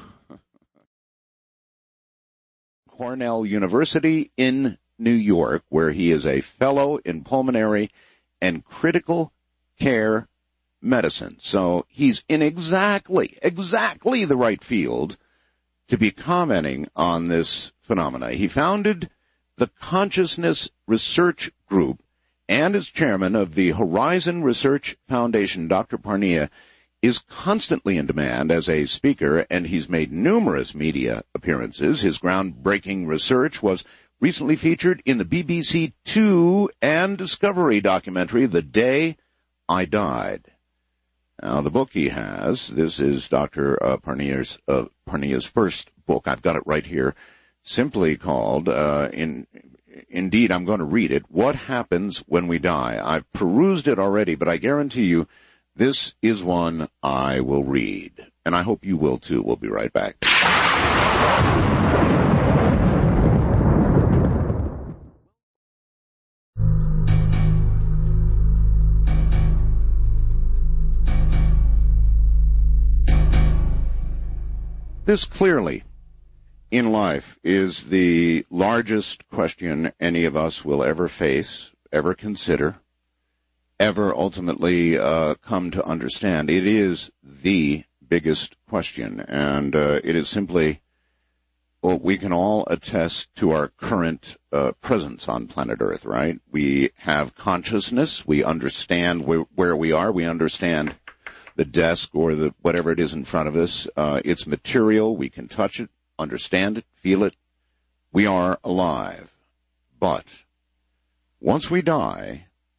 [SPEAKER 1] Cornell University in New York, where he is a fellow in pulmonary and critical care medicine. So he's in exactly, exactly the right field to be commenting on this phenomena. He founded the Consciousness Research Group and is chairman of the Horizon Research Foundation. Doctor Parnia is constantly in demand as a speaker, and he's made numerous media appearances. His groundbreaking research was recently featured in the B B C Two and Discovery documentary, The Day I Died. Now, the book he has, this is Doctor Uh, Parnia's, uh, Parnia's first book. I've got it right here. Simply called, uh, in, indeed, I'm going to read it, What Happens When We Die. I've perused it already, but I guarantee you this is one I will read. And I hope you will too. We'll be right back. This clearly in life is the largest question any of us will ever face, ever consider, ever ultimately uh, come to understand. It is the biggest question, and uh, it is simply, well, we can all attest to our current uh, presence on planet Earth, right? We have consciousness. We understand where, where we are. We understand the desk or the whatever it is in front of us. Uh, it's material. We can touch it, understand it, feel it. We are alive. But once we die,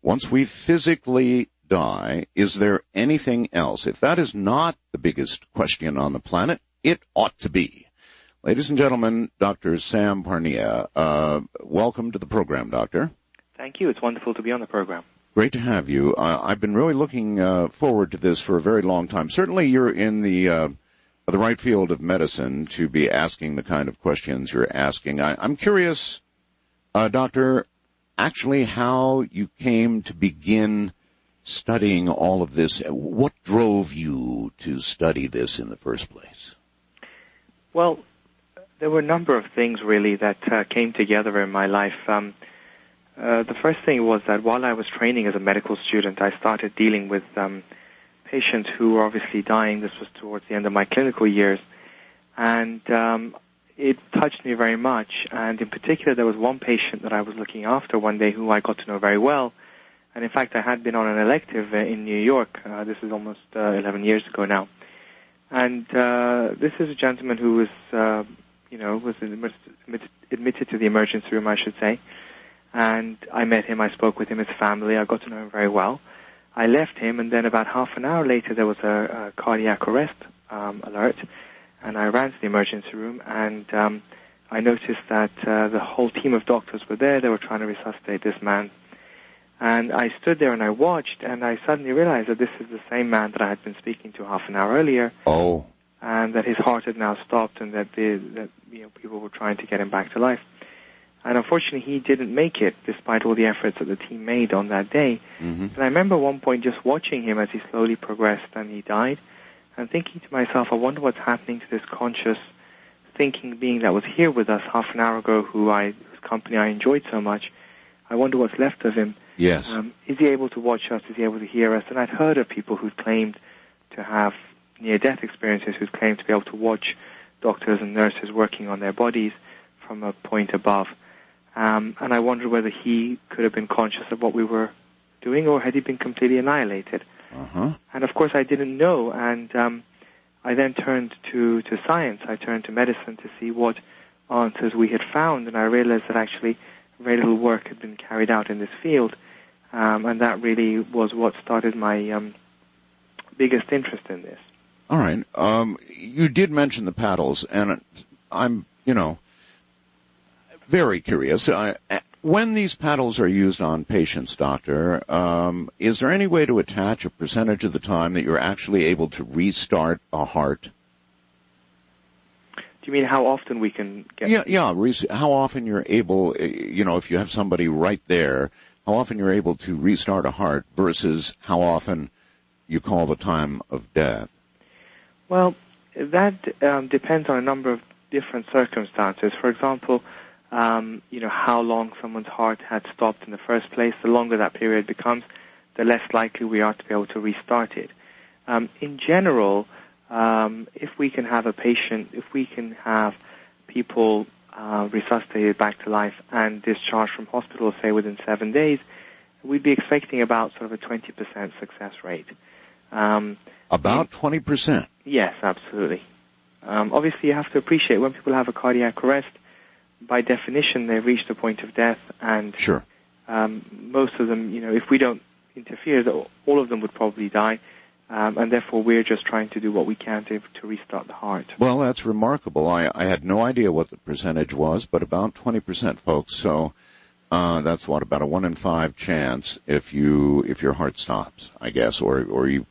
[SPEAKER 1] once we physically die, is there anything else? If that is not the biggest question on the planet, it ought to be. Ladies and gentlemen, Doctor Sam Parnia, uh, welcome to the program, Doctor.
[SPEAKER 8] Thank you. It's wonderful to be on the program.
[SPEAKER 1] Great to have you. Uh, I've been really looking uh, forward to this for a very long time. Certainly you're in the uh, the right field of medicine to be asking the kind of questions you're asking. I, I'm curious, uh, Doctor, actually how you came to begin studying all of this. What drove you to study this in the first place?
[SPEAKER 8] Well, there were a number of things really that uh, came together in my life. Um, uh, the first thing was that while I was training as a medical student, I started dealing with um, patients who were obviously dying. This was towards the end of my clinical years. And um, it touched me very much. And in particular, there was one patient that I was looking after one day who I got to know very well. And in fact, I had been on an elective uh, in New York. Uh, this is almost uh, eleven years ago now. And uh, this is a gentleman who was, uh, you know, was admitted, admitted to the emergency room, I should say. And I met him, I spoke with him, his family, I got to know him very well. I left him, and then about half an hour later, there was a, a cardiac arrest um, alert. And I ran to the emergency room, and um, I noticed that uh, the whole team of doctors were there. They were trying to resuscitate this man. And I stood there and I watched, and I suddenly realized that this is the same man that I had been speaking to half an hour earlier.
[SPEAKER 1] Oh.
[SPEAKER 8] And that his heart had now stopped, and that, the, that you know, people were trying to get him back to life. And unfortunately, he didn't make it, despite all the efforts that the team made on that day.
[SPEAKER 1] Mm-hmm.
[SPEAKER 8] And I remember at one point just watching him as he slowly progressed and he died, and thinking to myself, I wonder what's happening to this conscious thinking being that was here with us half an hour ago, who I, whose company I enjoyed so much. I wonder what's left of him.
[SPEAKER 1] Yes.
[SPEAKER 8] Um, is he able to watch us? Is he able to hear us? And I'd heard of people who'd claimed to have near-death experiences, who'd claimed to be able to watch doctors and nurses working on their bodies from a point above. Um, and I wondered whether he could have been conscious of what we were doing, or had he been completely annihilated.
[SPEAKER 1] Uh-huh.
[SPEAKER 8] And of course I didn't know, and um, I then turned to, to science. I turned to medicine to see what answers we had found, and I realized that actually very little work had been carried out in this field, um, and that really was what started my um, biggest interest in this.
[SPEAKER 1] All right. Um, you did mention the paddles, and I'm, you know, very curious. Uh, when these paddles are used on patients, Doctor, um, is there any way to attach a percentage of the time that you're actually able to restart a heart?
[SPEAKER 8] Do you mean how often we can get...
[SPEAKER 1] Yeah, yeah. How often you're able, you know, if you have somebody right there, how often you're able to restart a heart versus how often you call the time of death?
[SPEAKER 8] Well, that um, depends on a number of different circumstances. For example, um, you know, how long someone's heart had stopped in the first place. The longer that period becomes, the less likely we are to be able to restart it. Um, in general, um, if we can have a patient, if we can have people uh, resuscitated back to life and discharged from hospital, say within seven days, we'd be expecting about sort of a twenty percent success rate. Um,
[SPEAKER 1] About twenty percent?
[SPEAKER 8] Yes, absolutely. Um, obviously, you have to appreciate when people have a cardiac arrest, by definition, they've reached the point of death, and
[SPEAKER 1] sure.
[SPEAKER 8] um, most of them, you know, if we don't interfere, all of them would probably die, um, and therefore we're just trying to do what we can to, to restart the heart.
[SPEAKER 1] Well, that's remarkable. I, I had no idea what the percentage was, but about twenty percent, folks. So uh, that's what, about a one in five chance if you if your heart stops, I guess, or or you.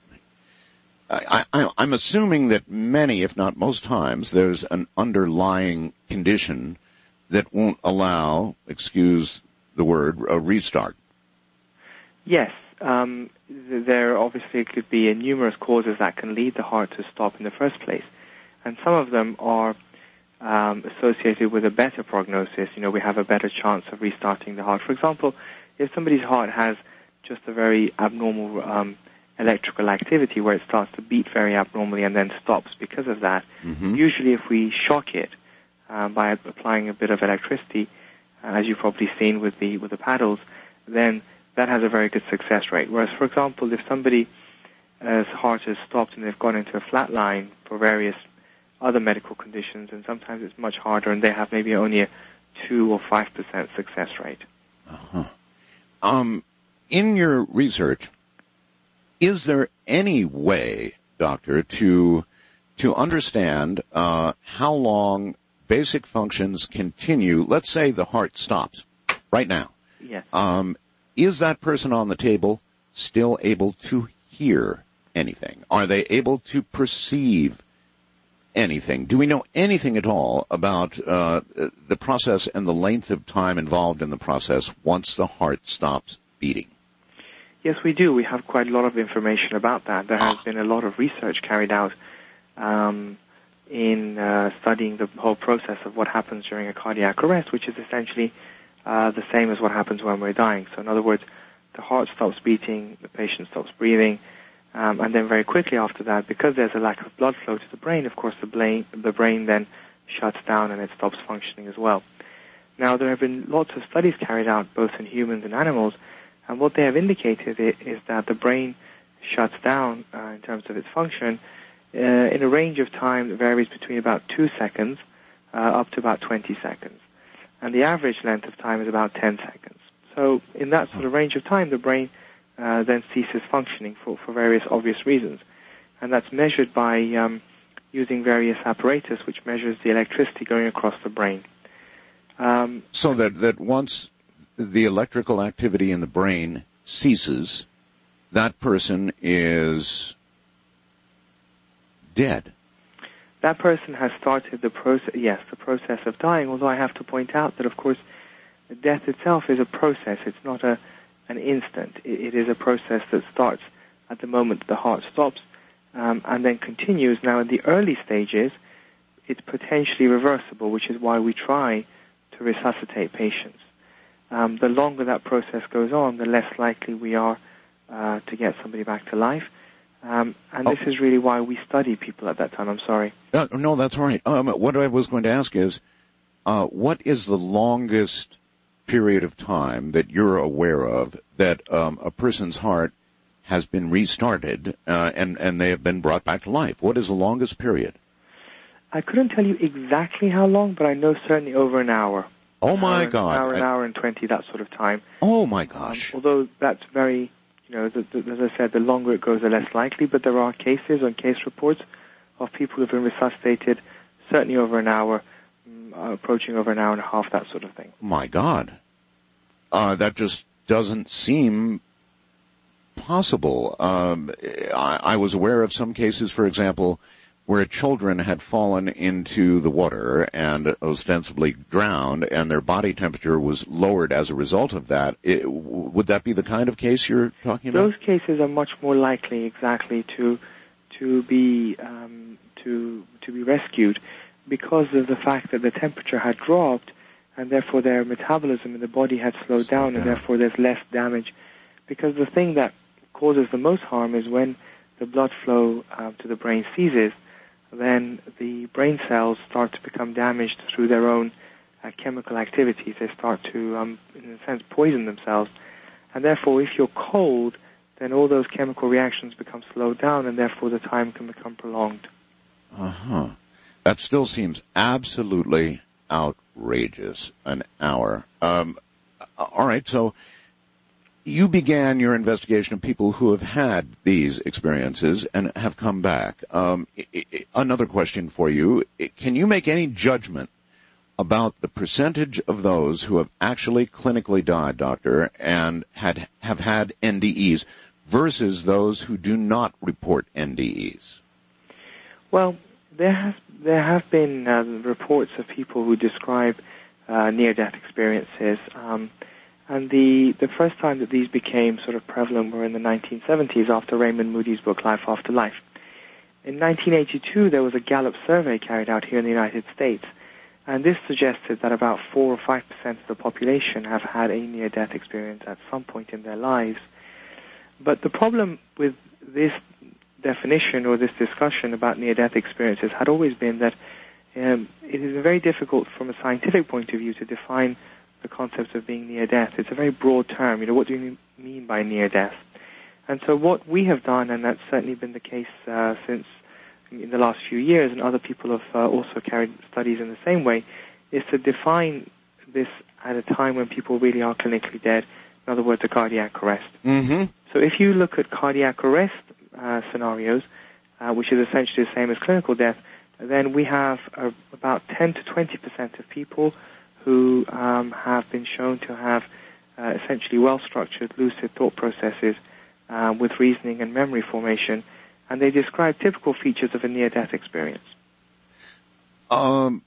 [SPEAKER 1] I, I, I'm assuming that many, if not most times, there's an underlying condition that won't allow, excuse the word, a restart.
[SPEAKER 8] Yes. Um, there obviously could be numerous causes that can lead the heart to stop in the first place. And some of them are um, associated with a better prognosis. You know, we have a better chance of restarting the heart. For example, if somebody's heart has just a very abnormal um electrical activity where it starts to beat very abnormally and then stops because of that.
[SPEAKER 1] Mm-hmm.
[SPEAKER 8] Usually if we shock it um, by applying a bit of electricity, uh, as you've probably seen with the with the paddles, then that has a very good success rate. Whereas, for example, if somebody's heart has stopped and they've gone into a flat line for various other medical conditions, and sometimes it's much harder, and they have maybe only a two or five percent success rate.
[SPEAKER 1] Uh-huh. Um, in your research, is there any way, doctor, to to understand uh, how long basic functions continue? Let's say the heart stops right now.
[SPEAKER 8] Yes.
[SPEAKER 1] Um, is that person on the table still able to hear anything? Are they able to perceive anything? Do we know anything at all about uh, the process and the length of time involved in the process once the heart stops beating?
[SPEAKER 8] Yes, we do. We have quite a lot of information about that. There has been a lot of research carried out um, in uh, studying the whole process of what happens during a cardiac arrest, which is essentially uh, the same as what happens when we're dying. So in other words, the heart stops beating, the patient stops breathing, um, and then very quickly after that, because there's a lack of blood flow to the brain, of course the brain, the brain then shuts down and it stops functioning as well. Now, there have been lots of studies carried out both in humans and animals, and what they have indicated is that the brain shuts down uh, in terms of its function uh, in a range of time that varies between about two seconds uh, up to about twenty seconds. And the average length of time is about ten seconds. So in that sort of range of time, the brain uh, then ceases functioning for, for various obvious reasons. And that's measured by um, using various apparatus which measures the electricity going across the brain. Um,
[SPEAKER 1] so that, that once the electrical activity in the brain ceases, that person is dead.
[SPEAKER 8] That person has started the process, yes, the process of dying, although I have to point out that, of course, death itself is a process. It's not a an instant. It, it is a process that starts at the moment that the heart stops um, and then continues. Now, in the early stages, it's potentially reversible, which is why we try to resuscitate patients. Um, the longer that process goes on, the less likely we are uh, to get somebody back to life. Um, and oh. This is really why we study people at that time. I'm sorry.
[SPEAKER 1] Uh, no, that's all right. Um, what I was going to ask is, uh, what is the longest period of time that you're aware of that um, a person's heart has been restarted uh, and, and they have been brought back to life? What is the longest period?
[SPEAKER 8] I couldn't tell you exactly how long, but I know certainly over an hour.
[SPEAKER 1] Oh, my
[SPEAKER 8] hour,
[SPEAKER 1] God.
[SPEAKER 8] An hour, an hour and twenty, that sort of time.
[SPEAKER 1] Oh, my gosh.
[SPEAKER 8] Um, although that's very, you know, the, the, as I said, the longer it goes, the less likely, but there are cases on case reports of people who have been resuscitated certainly over an hour, um, approaching over an hour and a half, that sort of thing.
[SPEAKER 1] My God. Uh, that just doesn't seem possible. Um, I, I was aware of some cases, for example, where children had fallen into the water and ostensibly drowned, and their body temperature was lowered as a result of that. It, would that be the kind of case you're talking about?
[SPEAKER 8] Those cases are much more likely, exactly, to to be um, to to be rescued because of the fact that the temperature had dropped, and therefore their metabolism in the body had slowed down, and therefore there's less damage. Because the thing that causes the most harm is when the blood flow uh, to the brain ceases. Then the brain cells start to become damaged through their own uh, chemical activities. They start to, um, in a sense, poison themselves. And therefore, if you're cold, then all those chemical reactions become slowed down, and therefore the time can become prolonged.
[SPEAKER 1] Uh-huh. That still seems absolutely outrageous, an hour. Um, all right, so you began your investigation of people who have had these experiences and have come back. Um, I- I- another question for you. Can you make any judgment about the percentage of those who have actually clinically died, doctor, and had have had N D Es versus those who do not report N D Es?
[SPEAKER 8] Well, there has there have been uh, reports of people who describe uh, near-death experiences. Um, And the, the first time that these became sort of prevalent were in the nineteen seventies after Raymond Moody's book, Life After Life. In nineteen eighty-two, there was a Gallup survey carried out here in the United States, and this suggested that about four or five percent of the population have had a near-death experience at some point in their lives. But the problem with this definition or this discussion about near-death experiences had always been that um, it is very difficult from a scientific point of view to define the concept of being near death. It's a very broad term. You know, what do you mean by near death? And so what we have done, and that's certainly been the case uh, since in the last few years, and other people have uh, also carried studies in the same way, is to define this at a time when people really are clinically dead, In other words, a cardiac arrest.
[SPEAKER 1] Mm-hmm.
[SPEAKER 8] So if you look at cardiac arrest uh, scenarios, uh, which is essentially the same as clinical death, then we have uh, about ten to twenty percent of people who um, have been shown to have uh, essentially well-structured, lucid thought processes uh, with reasoning and memory formation, and they describe typical features of a near-death experience.
[SPEAKER 1] Um,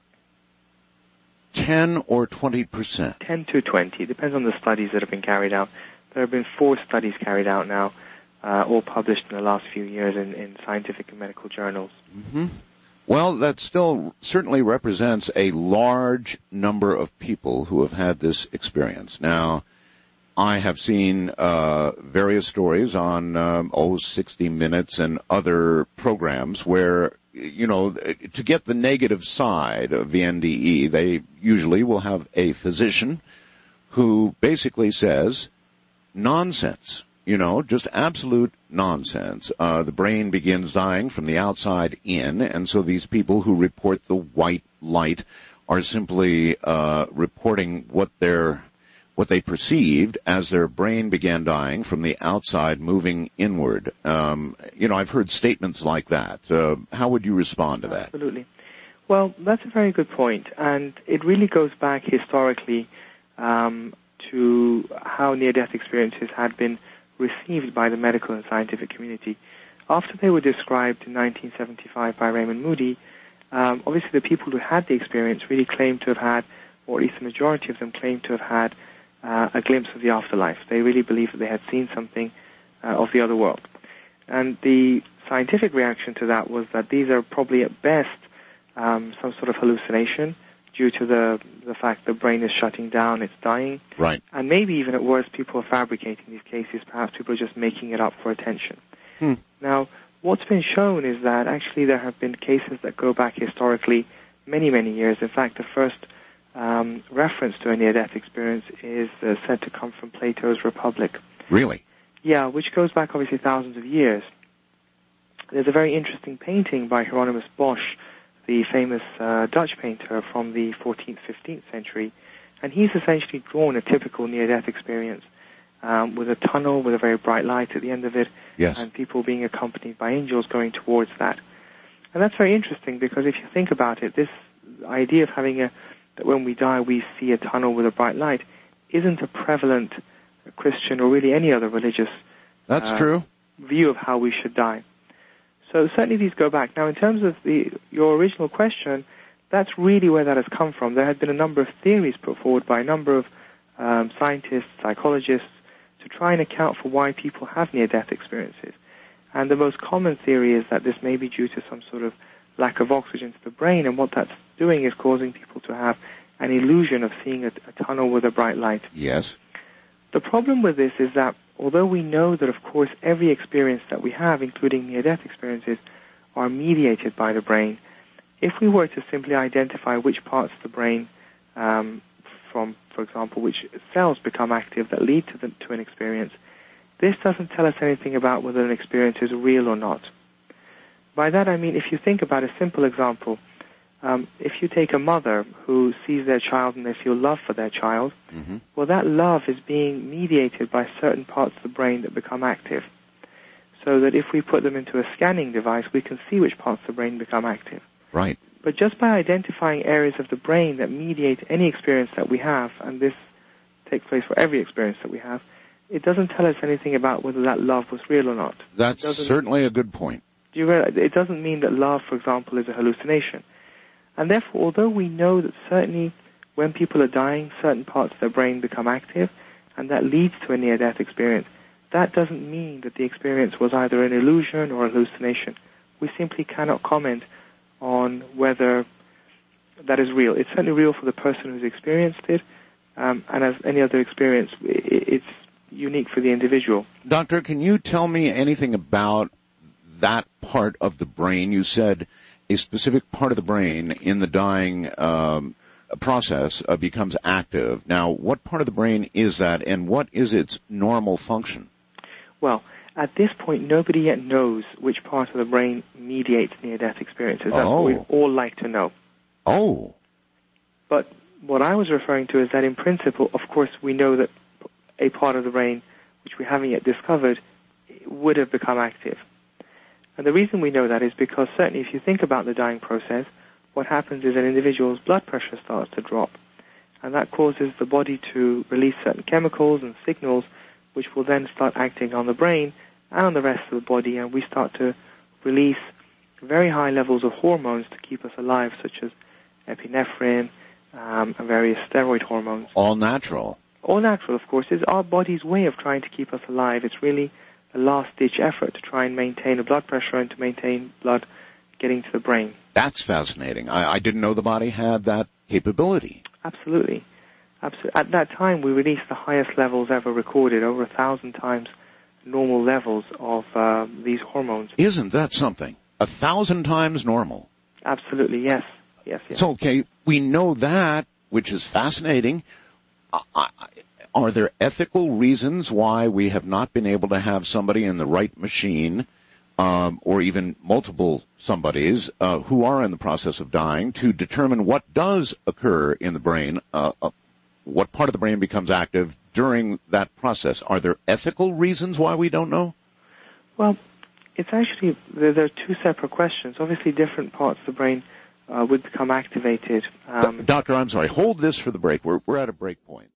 [SPEAKER 1] ten or twenty percent?
[SPEAKER 8] ten to twenty. It depends on the studies that have been carried out. There have been four studies carried out now, uh, all published in the last few years in, in scientific and medical journals.
[SPEAKER 1] Mm-hmm. Well, that still certainly represents a large number of people who have had this experience. Now, I have seen uh various stories on, um, oh, sixty minutes and other programs where, you know, to get the negative side of the N D E, they usually will have a physician who basically says, nonsense. You know, just absolute nonsense. Uh, the brain begins dying from the outside in, and so these people who report the white light are simply uh, reporting what they're, what they perceived as their brain began dying from the outside, moving inward. Um, you know, I've heard statements like that. Uh, how would you respond to that?
[SPEAKER 8] Absolutely. Well, that's a very good point, and it really goes back historically um, to how near-death experiences had been received by the medical and scientific community. After they were described in nineteen seventy-five by Raymond Moody, um, obviously the people who had the experience really claimed to have had, or at least the majority of them claimed to have had, uh, a glimpse of the afterlife. They really believed that they had seen something uh, of the other world. And the scientific reaction to that was that these are probably at best um, some sort of hallucination due to the the fact the brain is shutting down, it's dying.
[SPEAKER 1] Right.
[SPEAKER 8] And maybe even at worst, people are fabricating these cases. Perhaps people are just making it up for attention.
[SPEAKER 1] Hmm.
[SPEAKER 8] Now, what's been shown is that actually there have been cases that go back historically many, many years. In fact, the first um, reference to a near-death experience is uh, said to come from Plato's Republic.
[SPEAKER 1] Really?
[SPEAKER 8] Yeah, which goes back obviously thousands of years. There's a very interesting painting by Hieronymus Bosch, the famous uh, Dutch painter from the fourteenth, fifteenth century, and he's essentially drawn a typical near-death experience um, with a tunnel with a very bright light at the end of it,
[SPEAKER 1] yes,
[SPEAKER 8] and people being accompanied by angels going towards that. And that's very interesting because if you think about it, this idea of having a, that when we die we see a tunnel with a bright light isn't a prevalent Christian or really any other religious
[SPEAKER 1] That's
[SPEAKER 8] uh,
[SPEAKER 1] true.
[SPEAKER 8] view of how we should die. So certainly these go back. Now, in terms of the your original question, that's really where that has come from. There have been a number of theories put forward by a number of um, scientists, psychologists, to try and account for why people have near-death experiences. And the most common theory is that this may be due to some sort of lack of oxygen to the brain, and what that's doing is causing people to have an illusion of seeing a, a tunnel with a bright light.
[SPEAKER 1] Yes.
[SPEAKER 8] The problem with this is that although we know that, of course, every experience that we have, including near-death experiences, are mediated by the brain, if we were to simply identify which parts of the brain, um, from, for example, which cells become active that lead to, the, to an experience, this doesn't tell us anything about whether an experience is real or not. By that I mean, if you think about a simple example, Um, if you take a mother who sees their child and they feel love for their child,
[SPEAKER 1] mm-hmm.
[SPEAKER 8] well, that love is being mediated by certain parts of the brain that become active. So that if we put them into a scanning device, we can see which parts of the brain become active.
[SPEAKER 1] Right.
[SPEAKER 8] But just by identifying areas of the brain that mediate any experience that we have, and this takes place for every experience that we have, it doesn't tell us anything about whether that love was real or not.
[SPEAKER 1] That's certainly a good point.
[SPEAKER 8] Do you realize, it doesn't mean that love, for example, is a hallucination. And therefore, although we know that certainly when people are dying, certain parts of their brain become active, and that leads to a near-death experience, that doesn't mean that the experience was either an illusion or a hallucination. We simply cannot comment on whether that is real. It's certainly real for the person who's experienced it, um, and as any other experience, it's unique for the individual.
[SPEAKER 1] Doctor, can you tell me anything about that part of the brain? You said a specific part of the brain in the dying um, process uh, becomes active. Now, what part of the brain is that, and what is its normal function?
[SPEAKER 8] Well, at this point, nobody yet knows which part of the brain mediates near-death experiences. That's
[SPEAKER 1] oh.
[SPEAKER 8] what we'd all like to know.
[SPEAKER 1] Oh.
[SPEAKER 8] But what I was referring to is that in principle, of course, we know that a part of the brain which we haven't yet discovered would have become active. And the reason we know that is because certainly if you think about the dying process, what happens is an individual's blood pressure starts to drop. And that causes the body to release certain chemicals and signals which will then start acting on the brain and on the rest of the body, and we start to release very high levels of hormones to keep us alive, such as epinephrine um, and various steroid hormones.
[SPEAKER 1] All natural.
[SPEAKER 8] All natural, of course. It's our body's way of trying to keep us alive. It's really a last-ditch effort to try and maintain a blood pressure and to maintain blood getting to the brain.
[SPEAKER 1] That's fascinating. I, I didn't know the body had that capability.
[SPEAKER 8] Absolutely. Absolutely. At that time, we released the highest levels ever recorded, over a thousand times normal levels of uh, these hormones.
[SPEAKER 1] Isn't that something? A thousand times normal.
[SPEAKER 8] Absolutely, yes. Yes, yes.
[SPEAKER 1] So, okay, we know that, which is fascinating. I, I, are there ethical reasons why we have not been able to have somebody in the right machine, um, or even multiple somebodies uh, who are in the process of dying, to determine what does occur in the brain, uh, uh, what part of the brain becomes active during that process? Are there ethical reasons why we don't know?
[SPEAKER 8] Well, it's actually, there, there are two separate questions. Obviously, different parts of the brain uh, would become activated. Um,
[SPEAKER 1] Doctor, I'm sorry. Hold this for the break. We're, we're at a break point.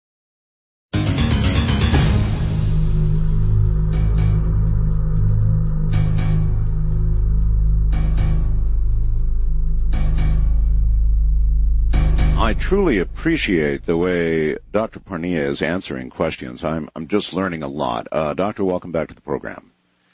[SPEAKER 1] I truly appreciate the way Doctor Parnia is answering questions. I'm I'm just learning a lot. Uh, Doctor, welcome back to the program.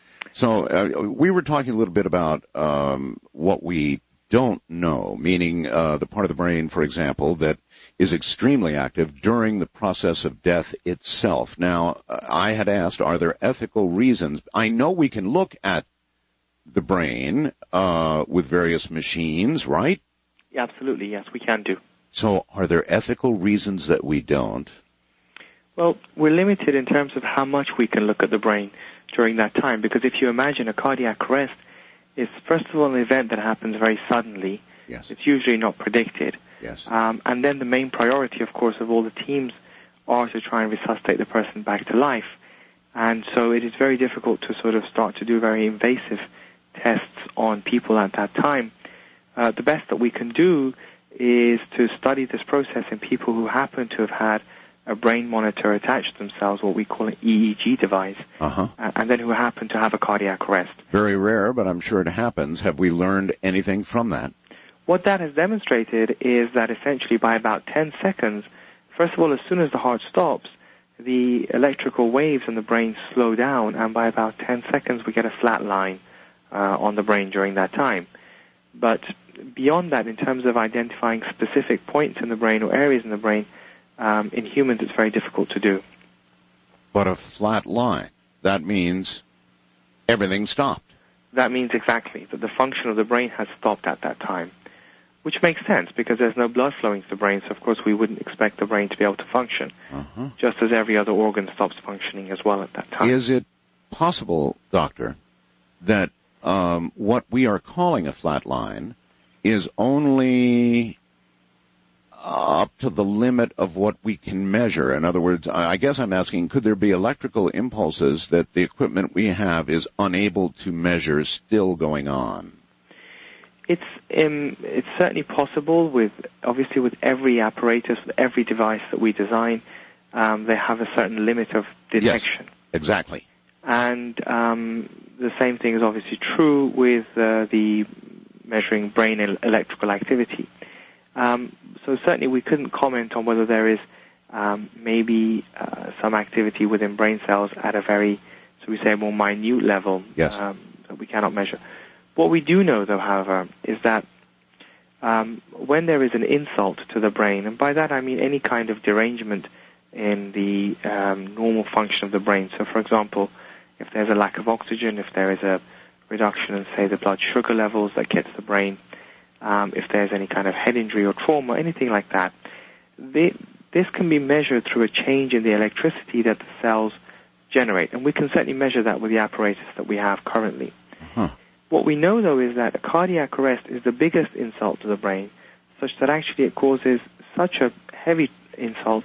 [SPEAKER 1] So uh, we were talking a little bit about um, what we don't know, meaning uh, the part of the brain, for example, that is extremely active during the process of death itself. Now, I had asked, are there ethical reasons? I know we can look at the brain uh, with various machines, right?
[SPEAKER 8] Yeah, absolutely, yes, we can do.
[SPEAKER 1] So are there ethical reasons that we don't?
[SPEAKER 8] Well, we're limited in terms of how much we can look at the brain during that time, because if you imagine a cardiac arrest, it's first of all an event that happens very suddenly.
[SPEAKER 1] Yes.
[SPEAKER 8] It's usually not predicted.
[SPEAKER 1] Yes.
[SPEAKER 8] Um, and then the main priority, of course, of all the teams are to try and resuscitate the person back to life. And so it is very difficult to sort of start to do very invasive tests on people at that time. Uh, the best that we can do is to study this process in people who happen to have had a brain monitor attached to themselves, what we call an E E G device,
[SPEAKER 1] uh-huh.
[SPEAKER 8] uh, and then who happen to have a cardiac arrest.
[SPEAKER 1] Very rare, but I'm sure it happens. Have we learned anything from that?
[SPEAKER 8] What that has demonstrated is that essentially by about ten seconds, first of all, as soon as the heart stops, the electrical waves in the brain slow down, and by about ten seconds we get a flat line uh, on the brain during that time. But beyond that, in terms of identifying specific points in the brain or areas in the brain, um, in humans it's very difficult to do.
[SPEAKER 1] But a flat line, that means everything stopped.
[SPEAKER 8] That means exactly that the function of the brain has stopped at that time, which makes sense because there's no blood flowing to the brain, so of course we wouldn't expect the brain to be able to function, uh-huh. just as every other organ stops functioning as well at that time.
[SPEAKER 1] Is it possible, Doctor, that um, what we are calling a flat line is only up to the limit of what we can measure? In other words, I guess I'm asking, could there be electrical impulses that the equipment we have is unable to measure still going on?
[SPEAKER 8] It's um, it's certainly possible with, obviously with every apparatus, with every device that we design, um, they have a certain limit of detection.
[SPEAKER 1] Yes, exactly.
[SPEAKER 8] And um, the same thing is obviously true with uh, the measuring brain el- electrical activity. Um, so certainly we couldn't comment on whether there is um, maybe uh, some activity within brain cells at a very, so we say, more minute level
[SPEAKER 1] yes.
[SPEAKER 8] um, that we cannot measure. What we do know, though, however, is that um, when there is an insult to the brain, and by that I mean any kind of derangement in the um, normal function of the brain. So, for example, if there's a lack of oxygen, if there is a reduction in, say, the blood sugar levels that gets the brain, um, if there's any kind of head injury or trauma, anything like that, they, this can be measured through a change in the electricity that the cells generate. And we can certainly measure that with the apparatus that we have currently.
[SPEAKER 1] Huh.
[SPEAKER 8] What we know, though, is that a cardiac arrest is the biggest insult to the brain, such that actually it causes such a heavy insult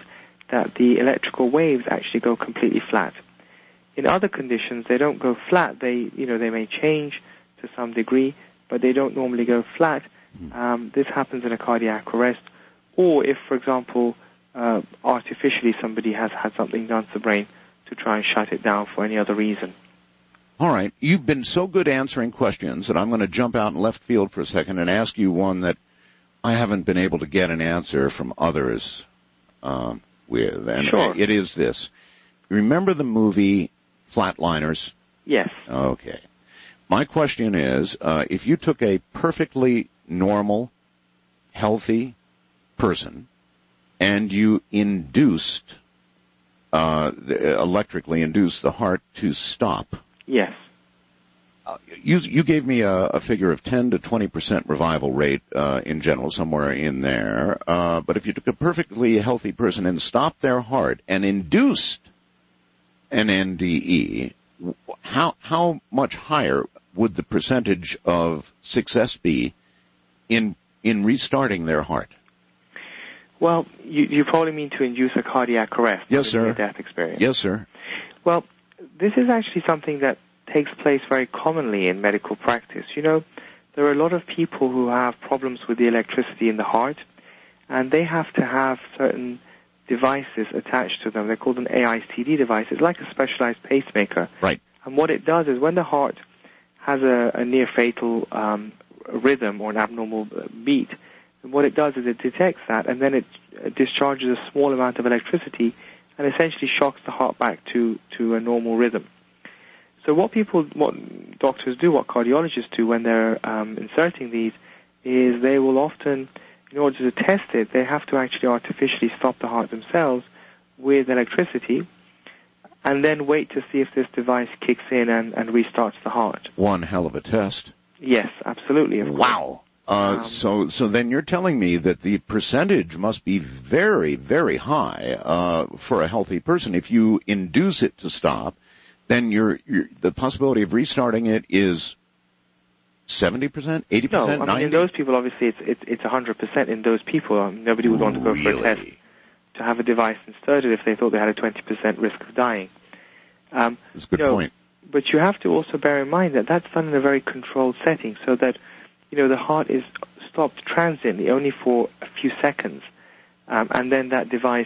[SPEAKER 8] that the electrical waves actually go completely flat. In other conditions, they don't go flat. They, you know, they may change to some degree, but they don't normally go flat. Um, this happens in a cardiac arrest, or if, for example, uh, artificially somebody has had something done to the brain to try and shut it down for any other reason.
[SPEAKER 1] All right. You've been so good answering questions that I'm going to jump out in left field for a second and ask you one that I haven't been able to get an answer from others um, with. And
[SPEAKER 8] sure.
[SPEAKER 1] It is this. Remember the movie Flatliners?
[SPEAKER 8] Yes.
[SPEAKER 1] Okay. My question is, uh, if you took a perfectly normal, healthy person and you induced, uh, electrically induced the heart to stop.
[SPEAKER 8] Yes.
[SPEAKER 1] Uh, you, you gave me a, a figure of ten to twenty percent revival rate, uh, in general, somewhere in there. Uh, but if you took a perfectly healthy person and stopped their heart and induced an N D E, how, how much higher would the percentage of success be in in restarting their heart?
[SPEAKER 8] Well, you, you probably mean to induce a cardiac arrest.
[SPEAKER 1] Yes, sir.
[SPEAKER 8] A death experience.
[SPEAKER 1] Yes, sir.
[SPEAKER 8] Well, this is actually something that takes place very commonly in medical practice. You know, there are a lot of people who have problems with the electricity in the heart, and they have to have certain devices attached to them. They're called an A I C D device. It's like a specialized pacemaker.
[SPEAKER 1] Right.
[SPEAKER 8] And what it does is when the heart has a, a near-fatal um, rhythm or an abnormal beat, and what it does is it detects that, and then it discharges a small amount of electricity and essentially shocks the heart back to, to a normal rhythm. So what people, what doctors do, what cardiologists do when they're um, inserting these, is they will often, in order to test it, they have to actually artificially stop the heart themselves with electricity, and then wait to see if this device kicks in and, and restarts the heart.
[SPEAKER 1] One hell of a test.
[SPEAKER 8] Yes, absolutely. Of
[SPEAKER 1] wow. Uh, um, so, so then you're telling me that the percentage must be very, very high, uh, for a healthy person. If you induce it to stop, then you're, you're, the possibility of restarting it is seventy percent, eighty percent,
[SPEAKER 8] no, I
[SPEAKER 1] ninety?
[SPEAKER 8] mean, in those people, obviously, it's, it's, it's one hundred percent in those people. Um, nobody would want to go
[SPEAKER 1] really?
[SPEAKER 8] for a test to have a device inserted if they thought they had a twenty percent risk of dying. Um,
[SPEAKER 1] That's a good
[SPEAKER 8] you know,
[SPEAKER 1] point.
[SPEAKER 8] But you have to also bear in mind that that's done in a very controlled setting, so that, you know, the heart is stopped transiently, only for a few seconds, um, and then that device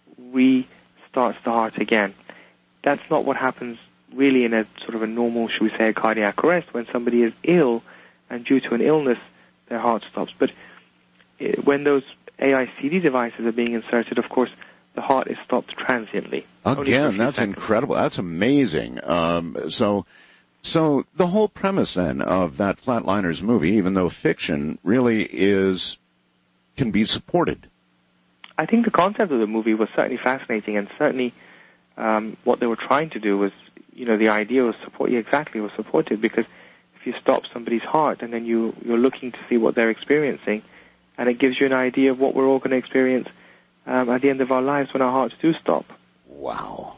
[SPEAKER 8] restarts the heart again. That's not what happens really in a sort of a normal, should we say, a cardiac arrest, when somebody is ill and due to an illness, their heart stops. But it, when those A I C D devices are being inserted, of course, the heart is stopped transiently.
[SPEAKER 1] Again, that's seconds. incredible. That's amazing. Um, so, so the whole premise then of that Flatliners movie, even though fiction, really is, can be supported.
[SPEAKER 8] I think the concept of the movie was certainly fascinating, and certainly um, what they were trying to do was, you know, the idea was support. Yeah, exactly, was supported, because if you stop somebody's heart and then you you're looking to see what they're experiencing, and it gives you an idea of what we're all going to experience um, at the end of our lives when our hearts do stop.
[SPEAKER 1] Wow.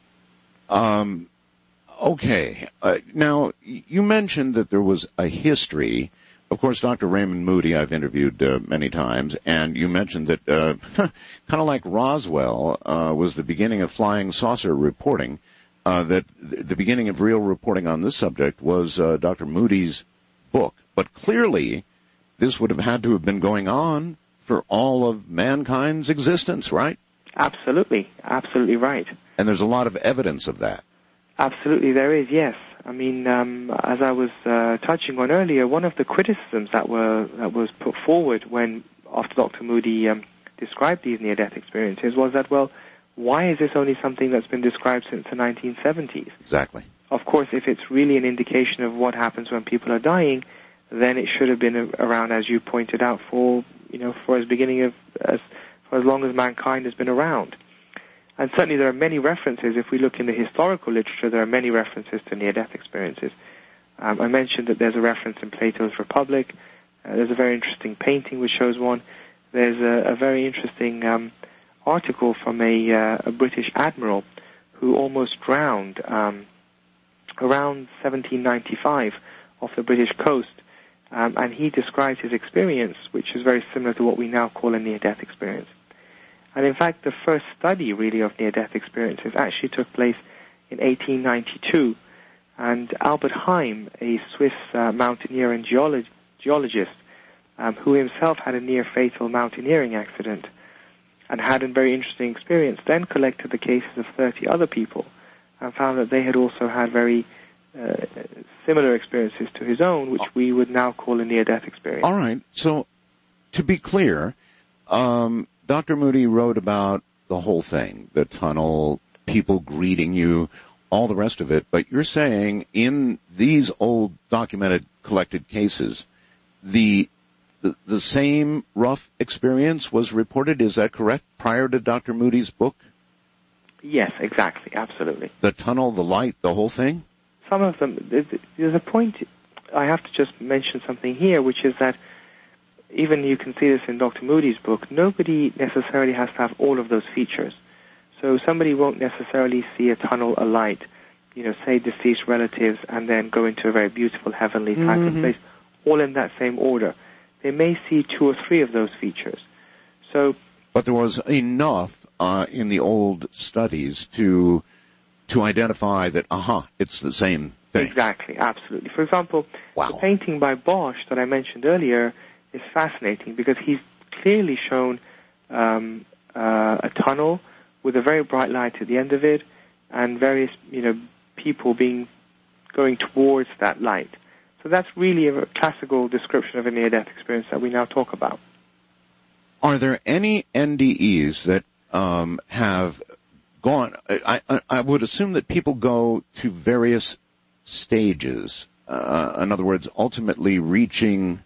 [SPEAKER 1] Um. Okay. Uh, now you mentioned that there was a history. Of course, Doctor Raymond Moody I've interviewed uh, many times, and you mentioned that uh, kind of like Roswell uh, was the beginning of flying saucer reporting. Uh, that the beginning of real reporting on this subject was uh, Doctor Moody's book. But clearly, this would have had to have been going on for all of mankind's existence, right?
[SPEAKER 8] Absolutely. Absolutely right.
[SPEAKER 1] And there's a lot of evidence of that.
[SPEAKER 8] Absolutely, there is, yes. I mean, um, as I was uh, touching on earlier, one of the criticisms that were that was put forward when, after Doctor Moody um, described these near-death experiences, was that, well, why is this only something that's been described since the nineteen seventies?
[SPEAKER 1] Exactly.
[SPEAKER 8] Of course, if it's really an indication of what happens when people are dying, then it should have been around, as you pointed out, for, you know, for as beginning of, as, for as long as mankind has been around. And certainly there are many references. If we look in the historical literature, there are many references to near-death experiences. Um, I mentioned that there's a reference in Plato's Republic. Uh, there's a very interesting painting which shows one. There's a, a very interesting um, article from a, uh, a British admiral who almost drowned um, around seventeen ninety-five off the British coast. Um, and he describes his experience, which is very similar to what we now call a near-death experience. And in fact, the first study, really, of near-death experiences actually took place in eighteen ninety-two. And Albert Heim, a Swiss uh, mountaineer and geolog- geologist, um, who himself had a near-fatal mountaineering accident and had a very interesting experience, then collected the cases of thirty other people and found that they had also had very uh, similar experiences to his own, which we would now call a near-death experience.
[SPEAKER 1] All right. So, to be clear, um, Doctor Moody wrote about the whole thing, the tunnel, people greeting you, all the rest of it, but you're saying in these old documented collected cases, the the, the same rough experience was reported, is that correct, prior to Doctor Moody's book?
[SPEAKER 8] Yes, exactly, absolutely.
[SPEAKER 1] The tunnel, the light, the whole thing?
[SPEAKER 8] Some of them, there's a point, I have to just mention something here, which is that even you can see this in Doctor Moody's book, nobody necessarily has to have all of those features. So somebody won't necessarily see a tunnel, a light, you know, say deceased relatives, and then go into a very beautiful heavenly type mm-hmm. of place, all in that same order. They may see two or three of those features. So,
[SPEAKER 1] but there was enough uh, in the old studies to to identify that, aha, it's the same thing.
[SPEAKER 8] Exactly, absolutely. For example,
[SPEAKER 1] wow.
[SPEAKER 8] the painting by Bosch that I mentioned earlier is fascinating because he's clearly shown um, uh, a tunnel with a very bright light at the end of it, and various, you know, people being going towards that light. So that's really a classical description of a near-death experience that we now talk about.
[SPEAKER 1] Are there any N D Es that um, have gone? I, I, I would assume that people go to various stages. Uh, in other words, ultimately reaching,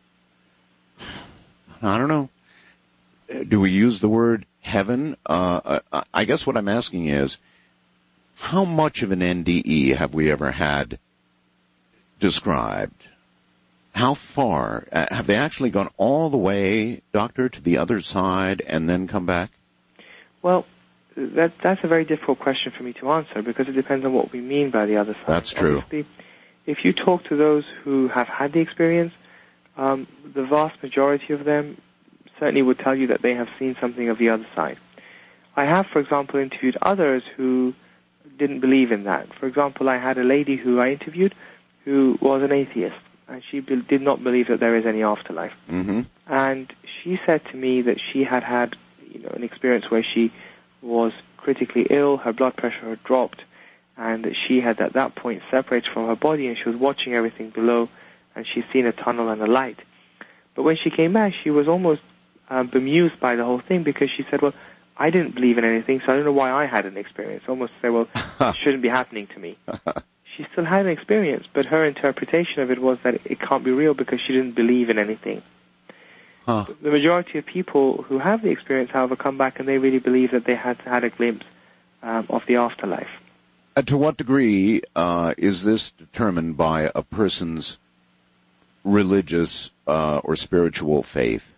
[SPEAKER 1] I don't know, do we use the word heaven? Uh, I guess what I'm asking is, how much of an N D E have we ever had described? How far? Uh, have they actually gone all the way, Doctor, to the other side and then come back?
[SPEAKER 8] Well, that that's a very difficult question for me to answer because it depends on what we mean by the other side.
[SPEAKER 1] That's true.
[SPEAKER 8] Obviously, if you talk to those who have had the experience, um, the vast majority of them certainly would tell you that they have seen something of the other side. I have, for example, interviewed others who didn't believe in that. For example, I had a lady who I interviewed who was an atheist, and she be- did not believe that there is any afterlife.
[SPEAKER 1] Mm-hmm.
[SPEAKER 8] And she said to me that she had had, you know, an experience where she was critically ill, her blood pressure had dropped, and that she had at that point separated from her body, and she was watching everything below, and she'd seen a tunnel and a light. But when she came back, she was almost uh, bemused by the whole thing because she said, well, I didn't believe in anything, so I don't know why I had an experience. Almost say, well, it shouldn't be happening to me. She still had an experience, but her interpretation of it was that it can't be real because she didn't believe in anything.
[SPEAKER 1] Huh.
[SPEAKER 8] The majority of people who have the experience, however, come back and they really believe that they had had a glimpse um, of the afterlife.
[SPEAKER 1] Uh, to what degree uh, is this determined by a person's religious uh, or spiritual faith?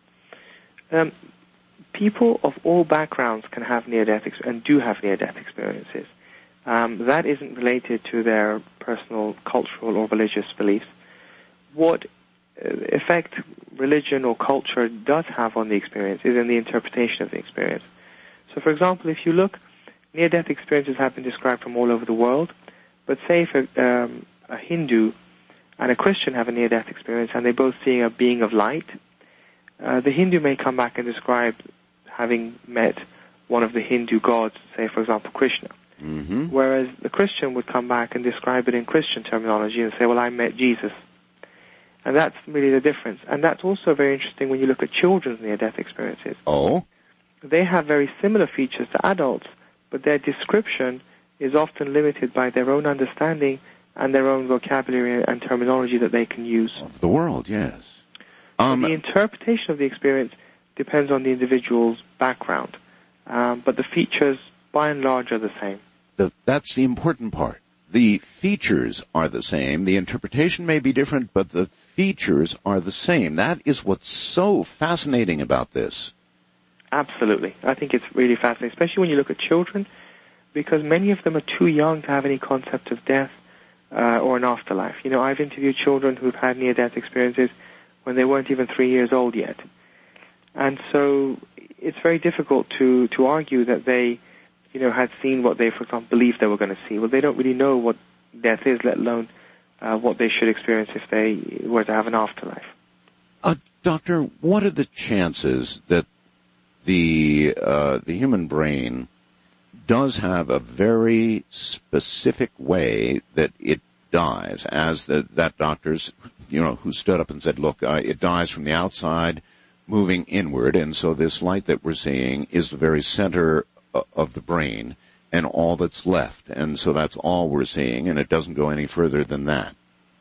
[SPEAKER 8] Um, people of all backgrounds can have near-death ex- and do have near-death experiences. Um, that isn't related to their personal, cultural, or religious beliefs. What uh, effect religion or culture does have on the experience is in the interpretation of the experience. So, for example, if you look, near-death experiences have been described from all over the world, but say if a, um, a Hindu and a Christian have a near-death experience and they're both seeing a being of light, uh, the Hindu may come back and describe having met one of the Hindu gods, say, for example, Krishna.
[SPEAKER 1] Mm-hmm.
[SPEAKER 8] Whereas the Christian would come back and describe it in Christian terminology and say, well, I met Jesus. And that's really the difference. And that's also very interesting when you look at children's near-death experiences.
[SPEAKER 1] Oh?
[SPEAKER 8] They have very similar features to adults, but their description is often limited by their own understanding and their own vocabulary and terminology that they can use.
[SPEAKER 1] Of the world, yes.
[SPEAKER 8] Um, the interpretation of the experience depends on the individual's background, um, but the features, by and large, are the same.
[SPEAKER 1] The, that's the important part. The features are the same. The interpretation may be different, but the features are the same. That is what's so fascinating about this.
[SPEAKER 8] Absolutely. I think it's really fascinating, especially when you look at children, because many of them are too young to have any concept of death uh, or an afterlife. You know, I've interviewed children who've had near-death experiences when they weren't even three years old yet. And so it's very difficult to, to argue that they, you know, had seen what they, for example, believed they were going to see. Well, they don't really know what death is, let alone uh, what they should experience if they were to have an afterlife.
[SPEAKER 1] Uh, doctor, what are the chances that the uh, the human brain does have a very specific way that it dies, as the, that doctor's, you know, who stood up and said, look, uh, it dies from the outside moving inward, and so this light that we're seeing is the very center of the brain and all that's left, and so that's all we're seeing, and it doesn't go any further than that.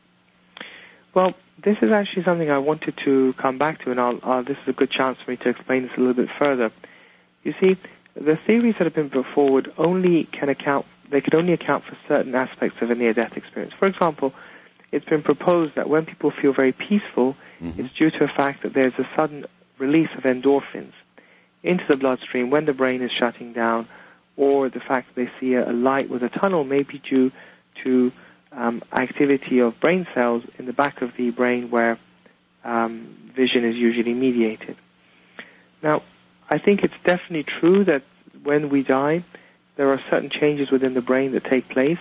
[SPEAKER 8] Well, this is actually something I wanted to come back to, and I'll, uh, this is a good chance for me to explain this a little bit further. You see, the theories that have been put forward only can account, they could only account for certain aspects of a near-death experience. For example, it's been proposed that when people feel very peaceful, mm-hmm. it's due to the fact that there's a sudden release of endorphins into the bloodstream when the brain is shutting down, or the fact that they see a, a light with a tunnel may be due to um, activity of brain cells in the back of the brain where um, vision is usually mediated. Now, I think it's definitely true that when we die, there are certain changes within the brain that take place,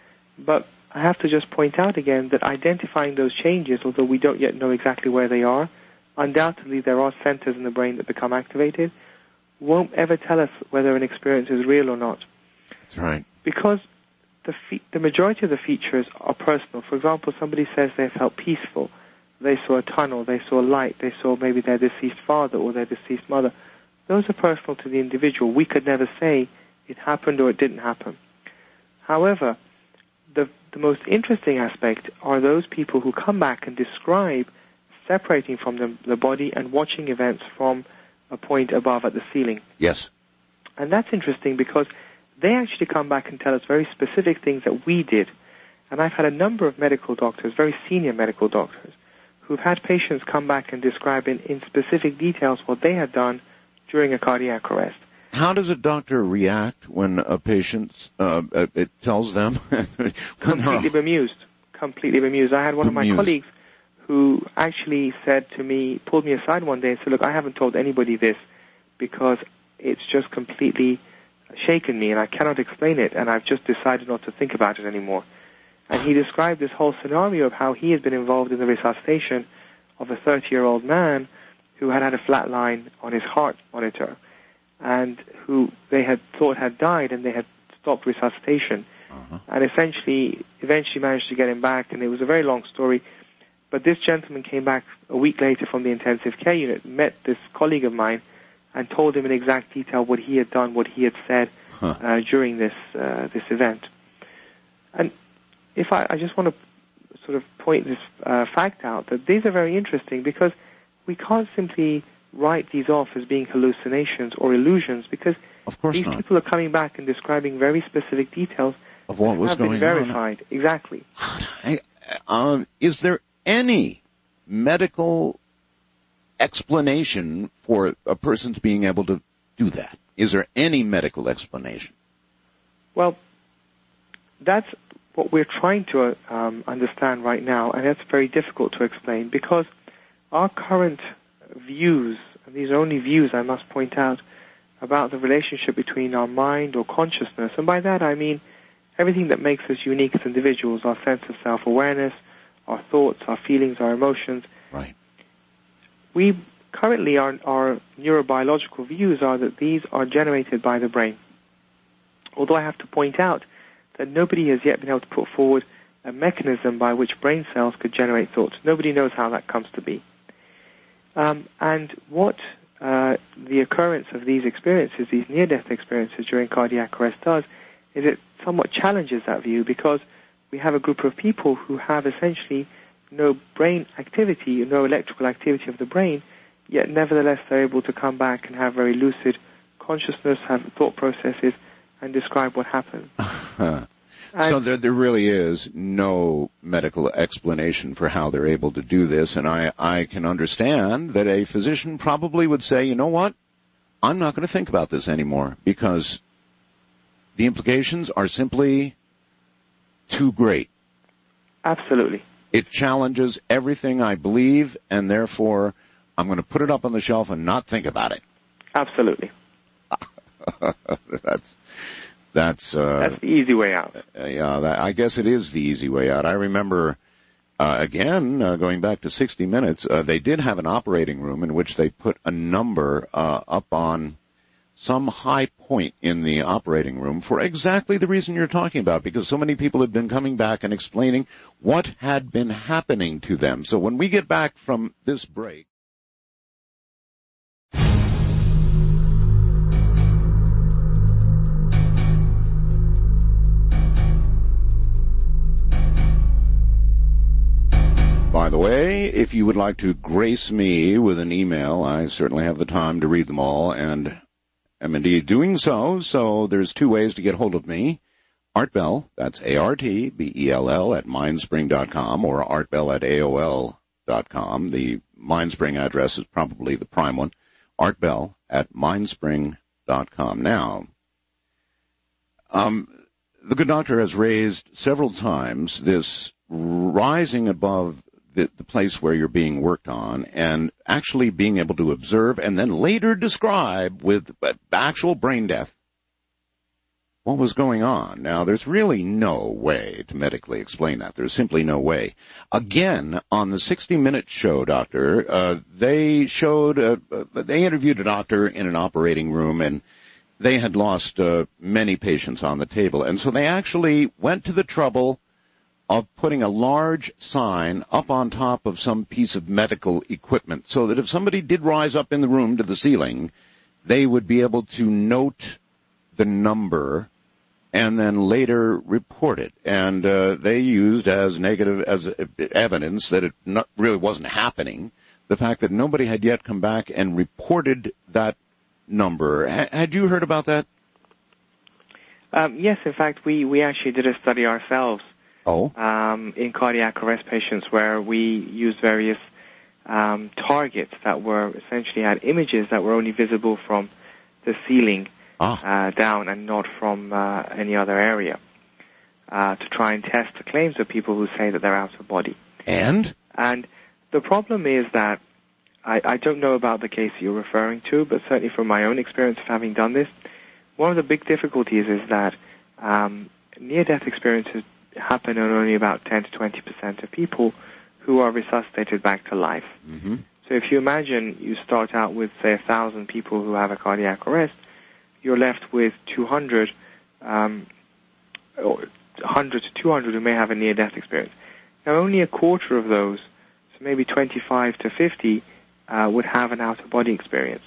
[SPEAKER 8] but I have to just point out again that identifying those changes, although we don't yet know exactly where they are, undoubtedly there are centers in the brain that become activated, won't ever tell us whether an experience is real or not.
[SPEAKER 1] That's right.
[SPEAKER 8] Because the fe- the majority of the features are personal. For example, somebody says they felt peaceful, they saw a tunnel, they saw a light, they saw maybe their deceased father or their deceased mother. Those are personal to the individual. We could never say it happened or it didn't happen. However, the the most interesting aspect are those people who come back and describe separating from the, the body and watching events from a point above at the ceiling.
[SPEAKER 1] Yes.
[SPEAKER 8] And that's interesting because they actually come back and tell us very specific things that we did. And I've had a number of medical doctors, very senior medical doctors, who've had patients come back and describe in, in specific details what they had done during a cardiac arrest.
[SPEAKER 1] How does a doctor react when a patient, uh, it tells them?
[SPEAKER 8] Completely bemused. Completely bemused. I had one bemused. of my colleagues who actually said to me, pulled me aside one day and said, look, I haven't told anybody this because it's just completely shaken me and I cannot explain it and I've just decided not to think about it anymore. And he described this whole scenario of how he had been involved in the resuscitation of a thirty-year-old man who had had a flat line on his heart monitor and who they had thought had died and they had stopped resuscitation. Uh-huh. And essentially, eventually managed to get him back, and it was a very long story. But this gentleman came back a week later from the intensive care unit, met this colleague of mine, and told him in exact detail what he had done, what he had said huh. uh, during this uh, this event. And if I, I just want to sort of point this uh, fact out, that these are very interesting because we can't simply write these off as being hallucinations or illusions because
[SPEAKER 1] of course
[SPEAKER 8] these
[SPEAKER 1] not.
[SPEAKER 8] people are coming back and describing very specific details
[SPEAKER 1] of what was
[SPEAKER 8] have
[SPEAKER 1] going
[SPEAKER 8] been verified.
[SPEAKER 1] on.
[SPEAKER 8] Exactly.
[SPEAKER 1] I, um, is there any medical explanation for a person's being able to do that? Is there any medical explanation?
[SPEAKER 8] Well, that's what we're trying to um, understand right now, and that's very difficult to explain because our current views, and these are only views I must point out, about the relationship between our mind or consciousness, and by that I mean everything that makes us unique as individuals, our sense of self-awareness, our thoughts, our feelings, our emotions.
[SPEAKER 1] Right.
[SPEAKER 8] We currently, our, our neurobiological views are that these are generated by the brain. Although I have to point out that nobody has yet been able to put forward a mechanism by which brain cells could generate thoughts. Nobody knows how that comes to be. Um, and what uh, the occurrence of these experiences, these near-death experiences during cardiac arrest does, is it somewhat challenges that view because we have a group of people who have essentially no brain activity, no electrical activity of the brain, yet nevertheless they're able to come back and have very lucid consciousness, have thought processes, and describe what happened.
[SPEAKER 1] So there, there really is no medical explanation for how they're able to do this, and I, I can understand that a physician probably would say, you know what, I'm not going to think about this anymore because the implications are simply too great.
[SPEAKER 8] Absolutely.
[SPEAKER 1] It challenges everything I believe, and therefore I'm going to put it up on the shelf and not think about it.
[SPEAKER 8] Absolutely.
[SPEAKER 1] that's that's uh,
[SPEAKER 8] that's the easy way out.
[SPEAKER 1] Uh, yeah, that, I guess it is the easy way out. I remember uh, again uh, going back to sixty minutes. Uh, they did have an operating room in which they put a number uh, up on some high point in the operating room for exactly the reason you're talking about, because so many people had been coming back and explaining what had been happening to them. So when we get back from this break, by the way, if you would like to grace me with an email, I certainly have the time to read them all, and am indeed doing so. So there's two ways to get hold of me. Art Bell, that's A R T B E L L at mindspring dot com, or artbell at A O L dot com. The Mindspring address is probably the prime one. Artbell at mindspring dot com. Now, um, the good doctor has raised several times this rising above The, the place where you're being worked on and actually being able to observe and then later describe with actual brain death what was going on. Now, there's really no way to medically explain that. There's simply no way. Again, on the sixty minute show, Doctor, uh, they showed, uh, they interviewed a doctor in an operating room, and they had lost uh, many patients on the table. And so they actually went to the trouble of putting a large sign up on top of some piece of medical equipment so that if somebody did rise up in the room to the ceiling, they would be able to note the number and then later report it. And uh, they used as negative as evidence that it not, really wasn't happening the fact that nobody had yet come back and reported that number. H- had you heard about that?
[SPEAKER 8] Um, yes, in fact, we, we actually did a study ourselves.
[SPEAKER 1] Oh.
[SPEAKER 8] Um, in cardiac arrest patients, where we used various um, targets that were essentially had images that were only visible from the ceiling
[SPEAKER 1] ah.
[SPEAKER 8] uh, down and not from uh, any other area, uh, to try and test the claims of people who say that they're out of body.
[SPEAKER 1] And?
[SPEAKER 8] And the problem is that I, I don't know about the case you're referring to, but certainly from my own experience of having done this, one of the big difficulties is that um, near-death experiences happen on only about ten to twenty percent of people who are resuscitated back to life.
[SPEAKER 1] Mm-hmm.
[SPEAKER 8] So if you imagine you start out with, say, one thousand people who have a cardiac arrest, you're left with two hundred, um, or one hundred to two hundred who may have a near-death experience. Now, only a quarter of those, so maybe twenty-five to fifty, uh, would have an out-of-body experience.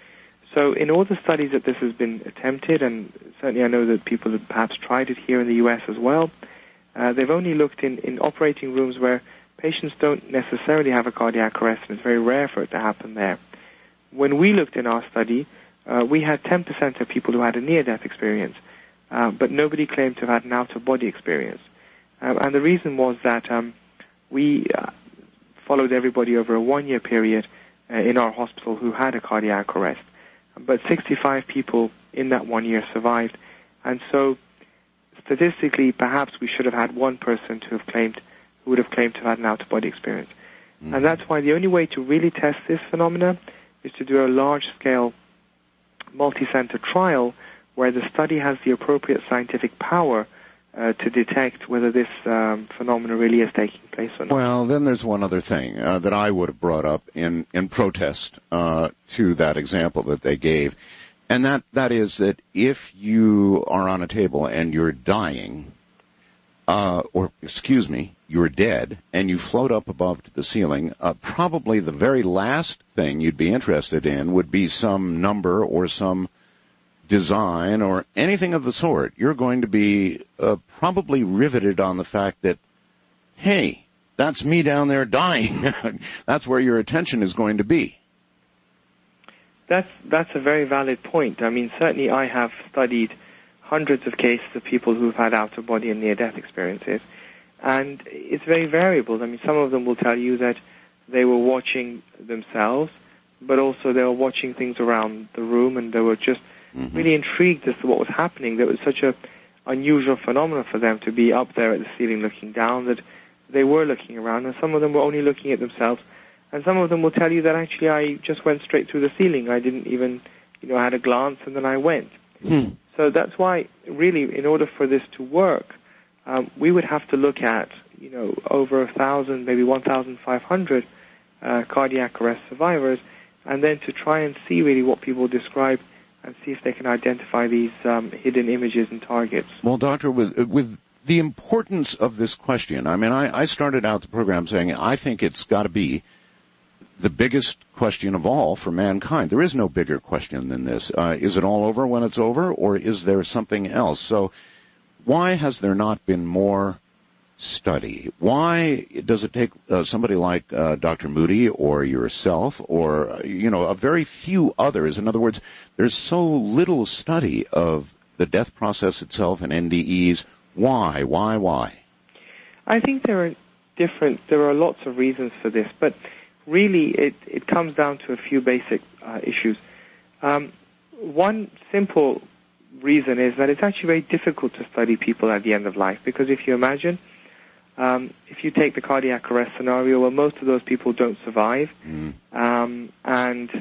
[SPEAKER 8] So in all the studies that this has been attempted, and certainly I know that people have perhaps tried it here in the U S as well, Uh, they've only looked in, in operating rooms where patients don't necessarily have a cardiac arrest, and it's very rare for it to happen there. When we looked in our study, uh, we had ten percent of people who had a near-death experience, uh, but nobody claimed to have had an out-of-body experience. Um, and the reason was that um, we uh, followed everybody over a one-year period uh, in our hospital who had a cardiac arrest. But sixty-five people in that one year survived, and so statistically, perhaps we should have had one person to have claimed, who would have claimed to have had an out-of-body experience. Mm-hmm. And that's why the only way to really test this phenomena is to do a large-scale, multi-center trial where the study has the appropriate scientific power uh, to detect whether this um, phenomena really is taking place or not.
[SPEAKER 1] Well, then there's one other thing uh, that I would have brought up in, in protest uh, to that example that they gave. And that, that is that if you are on a table and you're dying, uh, or, excuse me, you're dead, and you float up above to the ceiling, uh, probably the very last thing you'd be interested in would be some number or some design or anything of the sort. You're going to be uh, probably riveted on the fact that, hey, that's me down there dying. That's where your attention is going to be.
[SPEAKER 8] That's that's a very valid point. I mean, certainly I have studied hundreds of cases of people who've had out-of-body and near-death experiences, and it's very variable. I mean, some of them will tell you that they were watching themselves, but also they were watching things around the room, and they were just mm-hmm. really intrigued as to what was happening. There was such a unusual phenomenon for them to be up there at the ceiling looking down that they were looking around, and some of them were only looking at themselves. And some of them will tell you that actually I just went straight through the ceiling. I didn't even you know, I had a glance and then I went.
[SPEAKER 1] Hmm.
[SPEAKER 8] So that's why, really, in order for this to work, um, we would have to look at, you know, over a thousand, maybe one thousand five hundred uh, cardiac arrest survivors, and then to try and see really what people describe and see if they can identify these um, hidden images and targets.
[SPEAKER 1] Well, Doctor, with with the importance of this question, I mean, I, I started out the program saying I think it's got to be the biggest question of all for mankind. There is no bigger question than this. Uh, is it all over when it's over, or is there something else? So why has there not been more study? Why does it take uh, somebody like uh, Doctor Moody or yourself or, uh, you know, a very few others? In other words, there's so little study of the death process itself and N D Es. Why? Why? Why?
[SPEAKER 8] I think there are different, there are lots of reasons for this, but really it, it comes down to a few basic uh, issues. Um, one simple reason is that it's actually very difficult to study people at the end of life, because if you imagine, um, if you take the cardiac arrest scenario, well, most of those people don't survive, mm. um, and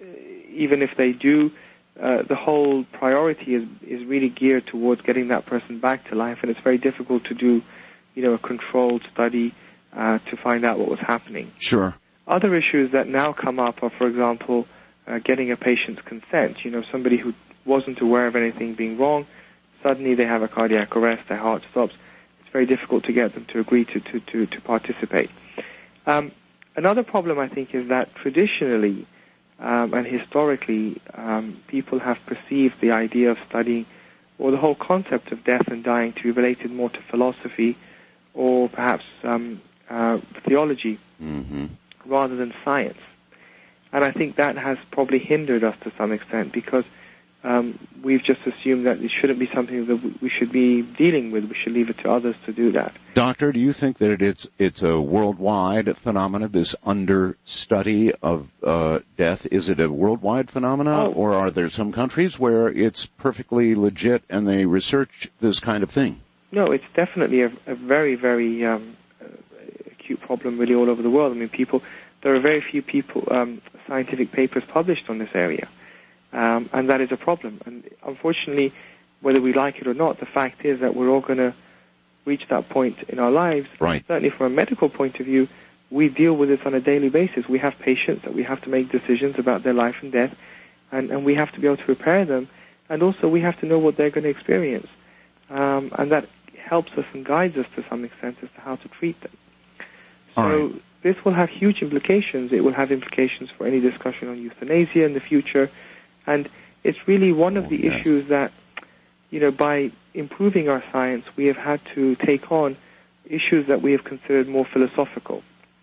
[SPEAKER 8] even if they do, uh, the whole priority is is really geared towards getting that person back to life, and it's very difficult to do, you know, a controlled study uh, to find out what was happening.
[SPEAKER 1] Sure.
[SPEAKER 8] Other issues that now come up are, for example, uh, getting a patient's consent. You know, somebody who wasn't aware of anything being wrong, suddenly they have a cardiac arrest, their heart stops. It's very difficult to get them to agree to, to, to, to participate. Um, another problem, I think, is that traditionally um, and historically, um, people have perceived the idea of studying, or the whole concept of death and dying, to be related more to philosophy or perhaps um, uh, theology. Mm-hmm. rather than science. And I think that has probably hindered us to some extent, because um, we've just assumed that it shouldn't be something that we should be dealing with. We should leave it to others to do that.
[SPEAKER 1] Doctor, do you think that it's it's a worldwide phenomenon, this understudy of uh, death? Is it a worldwide phenomenon, oh. or are there some countries where it's perfectly legit and they research this kind of thing?
[SPEAKER 8] No, it's definitely a, a very, very um, acute problem really all over the world. I mean, people, there are very few people, um, scientific papers published on this area, um, and that is a problem. And unfortunately, whether we like it or not, the fact is that we're all going to reach that point in our lives.
[SPEAKER 1] Right.
[SPEAKER 8] Certainly from a medical point of view, we deal with this on a daily basis. We have patients that we have to make decisions about their life and death, and, and we have to be able to prepare them, and also we have to know what they're going to experience. Um, and that helps us and guides us to some extent as to how to treat them. So right. This will have huge implications. It will have implications for any discussion on euthanasia in the future. And it's really one of the yes. issues that, you know, by improving our science, we have had to take on issues that we have considered more philosophical.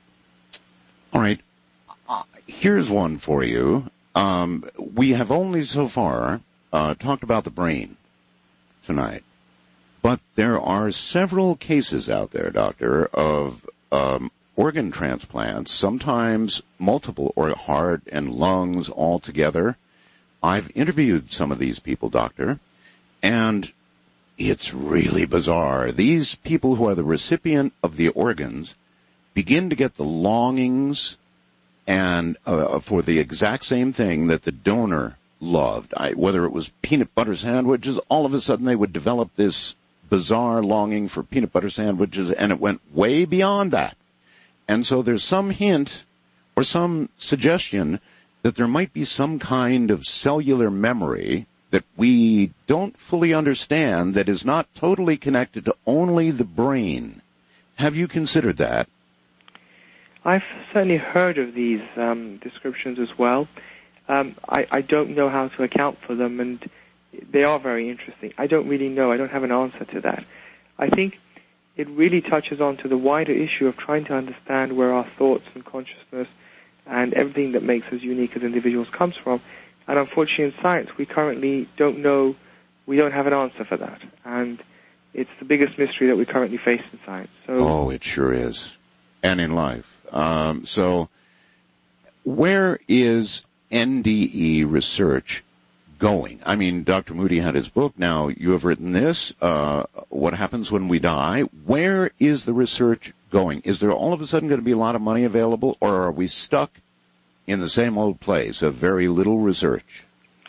[SPEAKER 1] All right. Uh, here's one for you. Um, we have only so far uh, talked about the brain tonight. But there are several cases out there, Doctor, of um, organ transplants, sometimes multiple, or heart and lungs all together. I've interviewed some of these people, Doctor, and it's really bizarre. These people who are the recipient of the organs begin to get the longings and uh, for the exact same thing that the donor loved. I, whether it was peanut butter sandwiches, all of a sudden they would develop this bizarre longing for peanut butter sandwiches, and it went way beyond that. And so there's some hint or some suggestion that there might be some kind of cellular memory that we don't fully understand that is not totally connected to only the brain. Have you considered that?
[SPEAKER 8] I've certainly heard of these um, descriptions as well. Um, I, I don't know how to account for them, and they are very interesting. I don't really know. I don't have an answer to that. I think it really touches on to the wider issue of trying to understand where our thoughts and consciousness and everything that makes us unique as individuals comes from. And unfortunately in science, we currently don't know, we don't have an answer for that. And it's the biggest mystery that we currently face in science. So,
[SPEAKER 1] oh, it sure is. And in life. Um, so where is N D E research going? I mean, Doctor Moody had his book. Now, you have written this, uh, What Happens When We Die. Where is the research going? Is there all of a sudden going to be a lot of money available, or are we stuck in the same old place of very little research?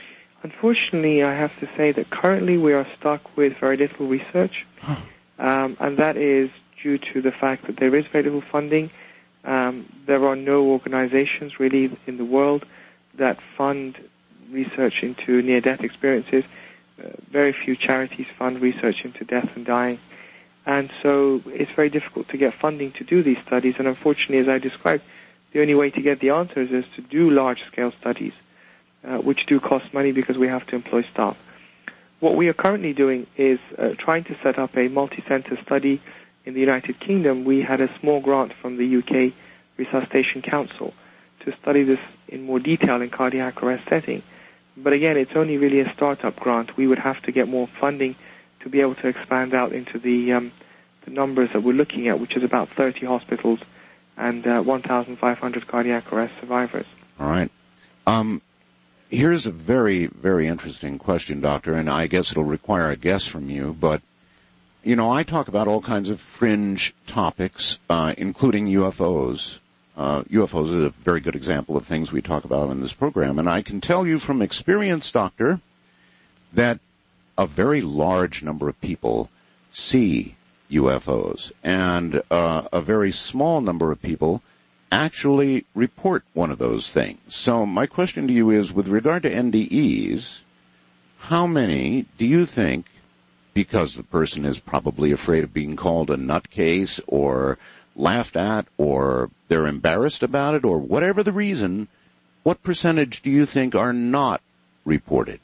[SPEAKER 8] Unfortunately, I have to say that currently we are stuck with very little research, um, and that is due to the fact that there is very little funding. Um, there are no organizations really in the world that fund research into near-death experiences. Uh, very few charities fund research into death and dying. And so it's very difficult to get funding to do these studies. And unfortunately, as I described, the only way to get the answers is to do large-scale studies, uh, which do cost money because we have to employ staff. What we are currently doing is uh, trying to set up a multi-center study in the United Kingdom. We had a small grant from the U K Resuscitation Council to study this in more detail in cardiac arrest setting. But again, it's only really a startup grant. We would have to get more funding to be able to expand out into the, um, the numbers that we're looking at, which is about thirty hospitals and uh, one thousand five hundred cardiac arrest survivors.
[SPEAKER 1] All right. Um, here's a very, very interesting question, Doctor, and I guess it'll require a guess from you, but you know, I talk about all kinds of fringe topics, uh, including U F Os. Uh, U F Os is a very good example of things we talk about in this program. And I can tell you from experience, Doctor, that a very large number of people see U F Os. And uh, a very small number of people actually report one of those things. So my question to you is, with regard to N D Es, how many do you think, because the person is probably afraid of being called a nutcase or laughed at or they're embarrassed about it or whatever the reason, what percentage do you think are not reported?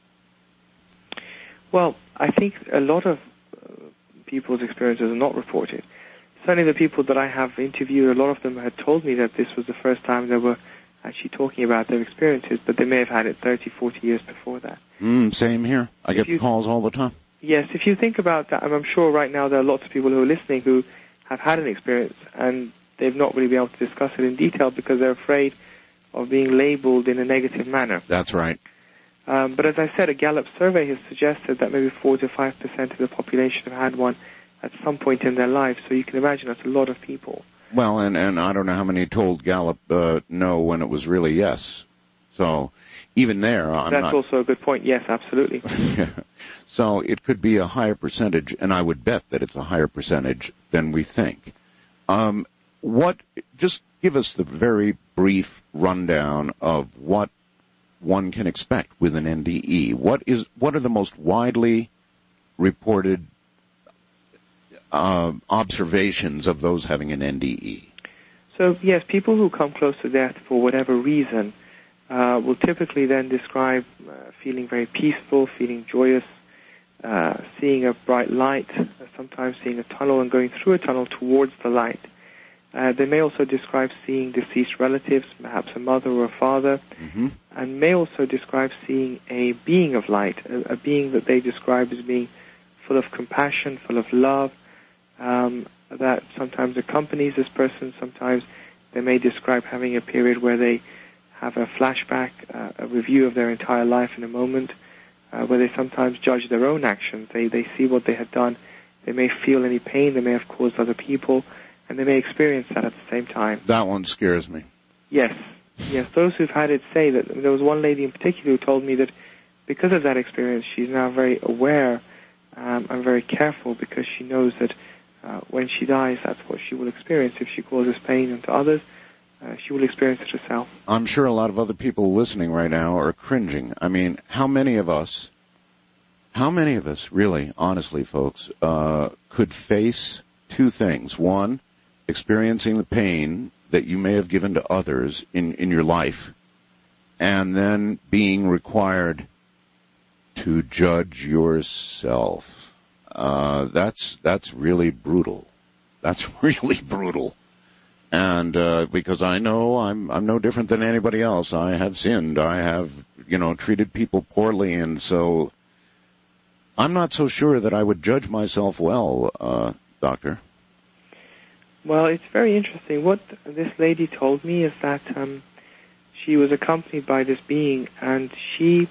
[SPEAKER 8] Well, I think a lot of uh, people's experiences are not reported. Certainly the people that I have interviewed, a lot of them had told me that this was the first time they were actually talking about their experiences, but they may have had it thirty, forty years before that.
[SPEAKER 1] Mm, same here. I get the calls all the time.
[SPEAKER 8] Yes, if you think about that, and I'm sure right now there are lots of people who are listening who have had an experience and they've not really been able to discuss it in detail because they're afraid of being labeled in a negative manner.
[SPEAKER 1] That's right.
[SPEAKER 8] Um, but as I said, a Gallup survey has suggested that maybe four to five percent of the population have had one at some point in their life. So you can imagine that's a lot of people.
[SPEAKER 1] Well, and, and I don't know how many told Gallup uh, no when it was really yes. So even there, I'm
[SPEAKER 8] That's
[SPEAKER 1] not...
[SPEAKER 8] also a good point. Yes, absolutely.
[SPEAKER 1] So it could be a higher percentage, and I would bet that it's a higher percentage than we think. Um, what? Just give us the very brief rundown of what one can expect with an N D E. What is? What are the most widely reported uh, observations of those having an N D E?
[SPEAKER 8] So yes, people who come close to death for whatever reason uh, will typically then describe uh, feeling very peaceful, feeling joyous, uh, seeing a bright light, uh, sometimes seeing a tunnel and going through a tunnel towards the light. Uh, they may also describe seeing deceased relatives, perhaps a mother or a father,
[SPEAKER 1] mm-hmm.
[SPEAKER 8] and may also describe seeing a being of light, a, a being that they describe as being full of compassion, full of love, um, that sometimes accompanies this person. Sometimes they may describe having a period where they have a flashback, uh, a review of their entire life in a moment, uh, where they sometimes judge their own actions. They, they see what they had done. They may feel any pain they may have caused other people, and they may experience that at the same time.
[SPEAKER 1] That one scares me.
[SPEAKER 8] Yes. Yes, those who've had it say that. There was one lady in particular who told me that because of that experience, she's now very aware um, and very careful because she knows that uh, when she dies, that's what she will experience. If she causes pain unto others, uh, she will experience it herself.
[SPEAKER 1] I'm sure a lot of other people listening right now are cringing. I mean, how many of us, how many of us really, honestly, folks, uh, could face two things? One, experiencing the pain that you may have given to others in, in your life, and then being required to judge yourself. Uh, that's, that's really brutal. That's really brutal. And, uh, because I know I'm, I'm no different than anybody else. I have sinned. I have, you know, treated people poorly, and so I'm not so sure that I would judge myself well, uh, Doctor.
[SPEAKER 8] Well, it's very interesting. What this lady told me is that um, she was accompanied by this being, and she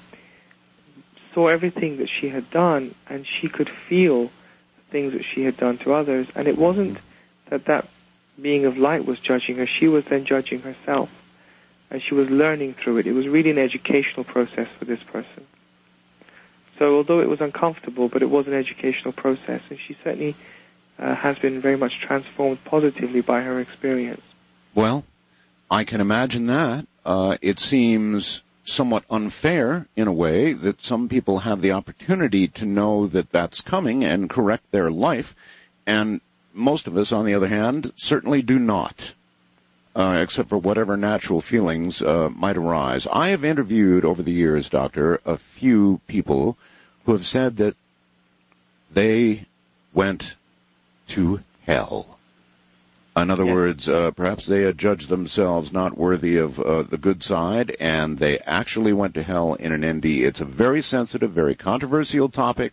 [SPEAKER 8] saw everything that she had done, and she could feel things that she had done to others. And it wasn't that that being of light was judging her. She was then judging herself, and she was learning through it. It was really an educational process for this person. So although it was uncomfortable, but it was an educational process, and she certainly uh, has been very much transformed positively by her experience.
[SPEAKER 1] Well, I can imagine that. Uh, it seems somewhat unfair in a way that some people have the opportunity to know that that's coming and correct their life, and most of us, on the other hand, certainly do not, uh, except for whatever natural feelings uh, might arise. I have interviewed over the years, Doctor, a few people who have said that they went to hell. In other yes. words, uh, perhaps they had judged themselves not worthy of uh, the good side, and they actually went to hell in an N D E. It's a very sensitive, very controversial topic.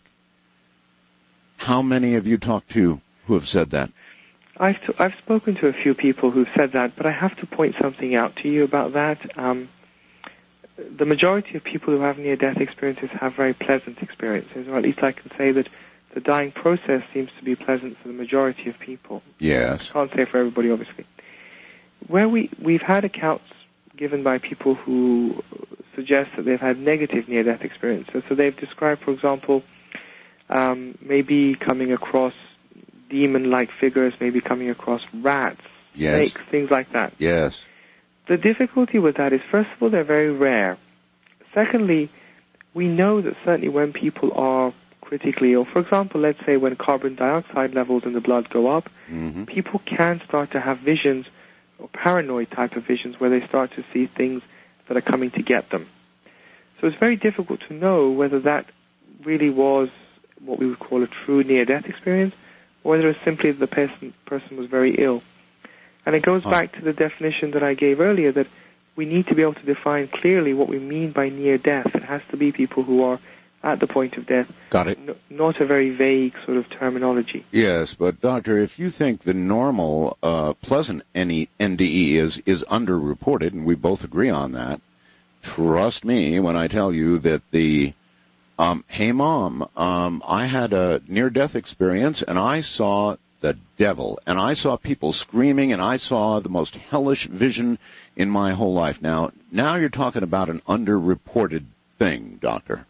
[SPEAKER 1] How many of you talked to who have said that?
[SPEAKER 8] I've, t- I've spoken to a few people who've said that, but I have to point something out to you about that. Um, the majority of people who have near-death experiences have very pleasant experiences, or at least I can say that the dying process seems to be pleasant for the majority of people.
[SPEAKER 1] Yes.
[SPEAKER 8] I can't say for everybody, obviously. Where we, we've had accounts given by people who suggest that they've had negative near-death experiences. So they've described, for example, um, maybe coming across demon-like figures, maybe coming across rats,
[SPEAKER 1] yes.
[SPEAKER 8] snakes, things like that.
[SPEAKER 1] Yes.
[SPEAKER 8] The difficulty with that is, first of all, they're very rare. Secondly, we know that certainly when people are critically ill, for example, let's say when carbon dioxide levels in the blood go up,
[SPEAKER 1] mm-hmm.
[SPEAKER 8] people can start to have visions, or paranoid type of visions, where they start to see things that are coming to get them. So it's very difficult to know whether that really was what we would call a true near-death experience, or whether it's simply that the person, person was very ill. And it goes
[SPEAKER 1] huh.
[SPEAKER 8] back to the definition that I gave earlier, that we need to be able to define clearly what we mean by near-death. It has to be people who are at the point of death.
[SPEAKER 1] Got it.
[SPEAKER 8] N- not a very vague sort of terminology.
[SPEAKER 1] Yes, but Doctor, if you think the normal, uh, pleasant N D E is, is underreported, and we both agree on that, trust me when I tell you that the, um, hey mom, um, I had a near-death experience, and I saw the devil, and I saw people screaming, and I saw the most hellish vision in my whole life. Now, now you're talking about an underreported thing, Doctor.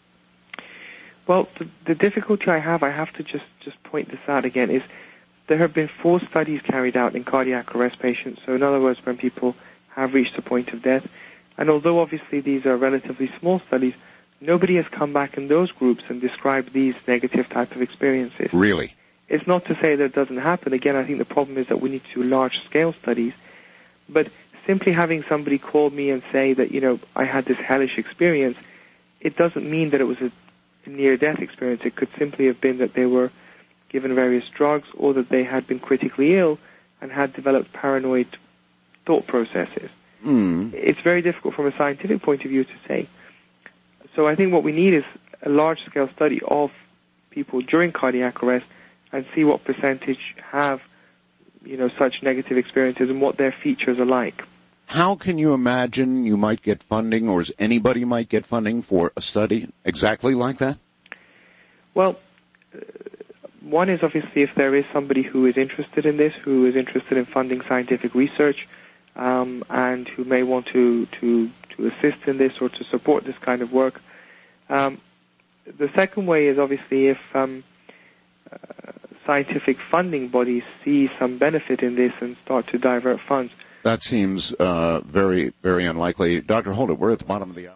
[SPEAKER 8] Well, the, the difficulty I have, I have to just, just point this out again, is there have been four studies carried out in cardiac arrest patients. So in other words, when people have reached the point of death. And although obviously these are relatively small studies, nobody has come back in those groups and described these negative type of experiences.
[SPEAKER 1] Really?
[SPEAKER 8] It's not to say that it doesn't happen. Again, I think the problem is that we need to do large-scale studies. But simply having somebody call me and say that, you know, I had this hellish experience, it doesn't mean that it was a near-death experience. It could simply have been that they were given various drugs, or that they had been critically ill and had developed paranoid thought processes.
[SPEAKER 1] Mm.
[SPEAKER 8] It's very difficult from a scientific point of view to say. So I think what we need is a large-scale study of people during cardiac arrest and see what percentage have, you know, such negative experiences and what their features are like.
[SPEAKER 1] How can you imagine you might get funding, or anybody might get funding for a study exactly like that?
[SPEAKER 8] Well, uh, one is obviously if there is somebody who is interested in this, who is interested in funding scientific research, um, and who may want to, to, to assist in this or to support this kind of work. Um, the second way is obviously if um, uh, scientific funding bodies see some benefit in this and start to divert funds.
[SPEAKER 1] That seems uh, very, very unlikely. Doctor Holdit, we're at the bottom of the hour.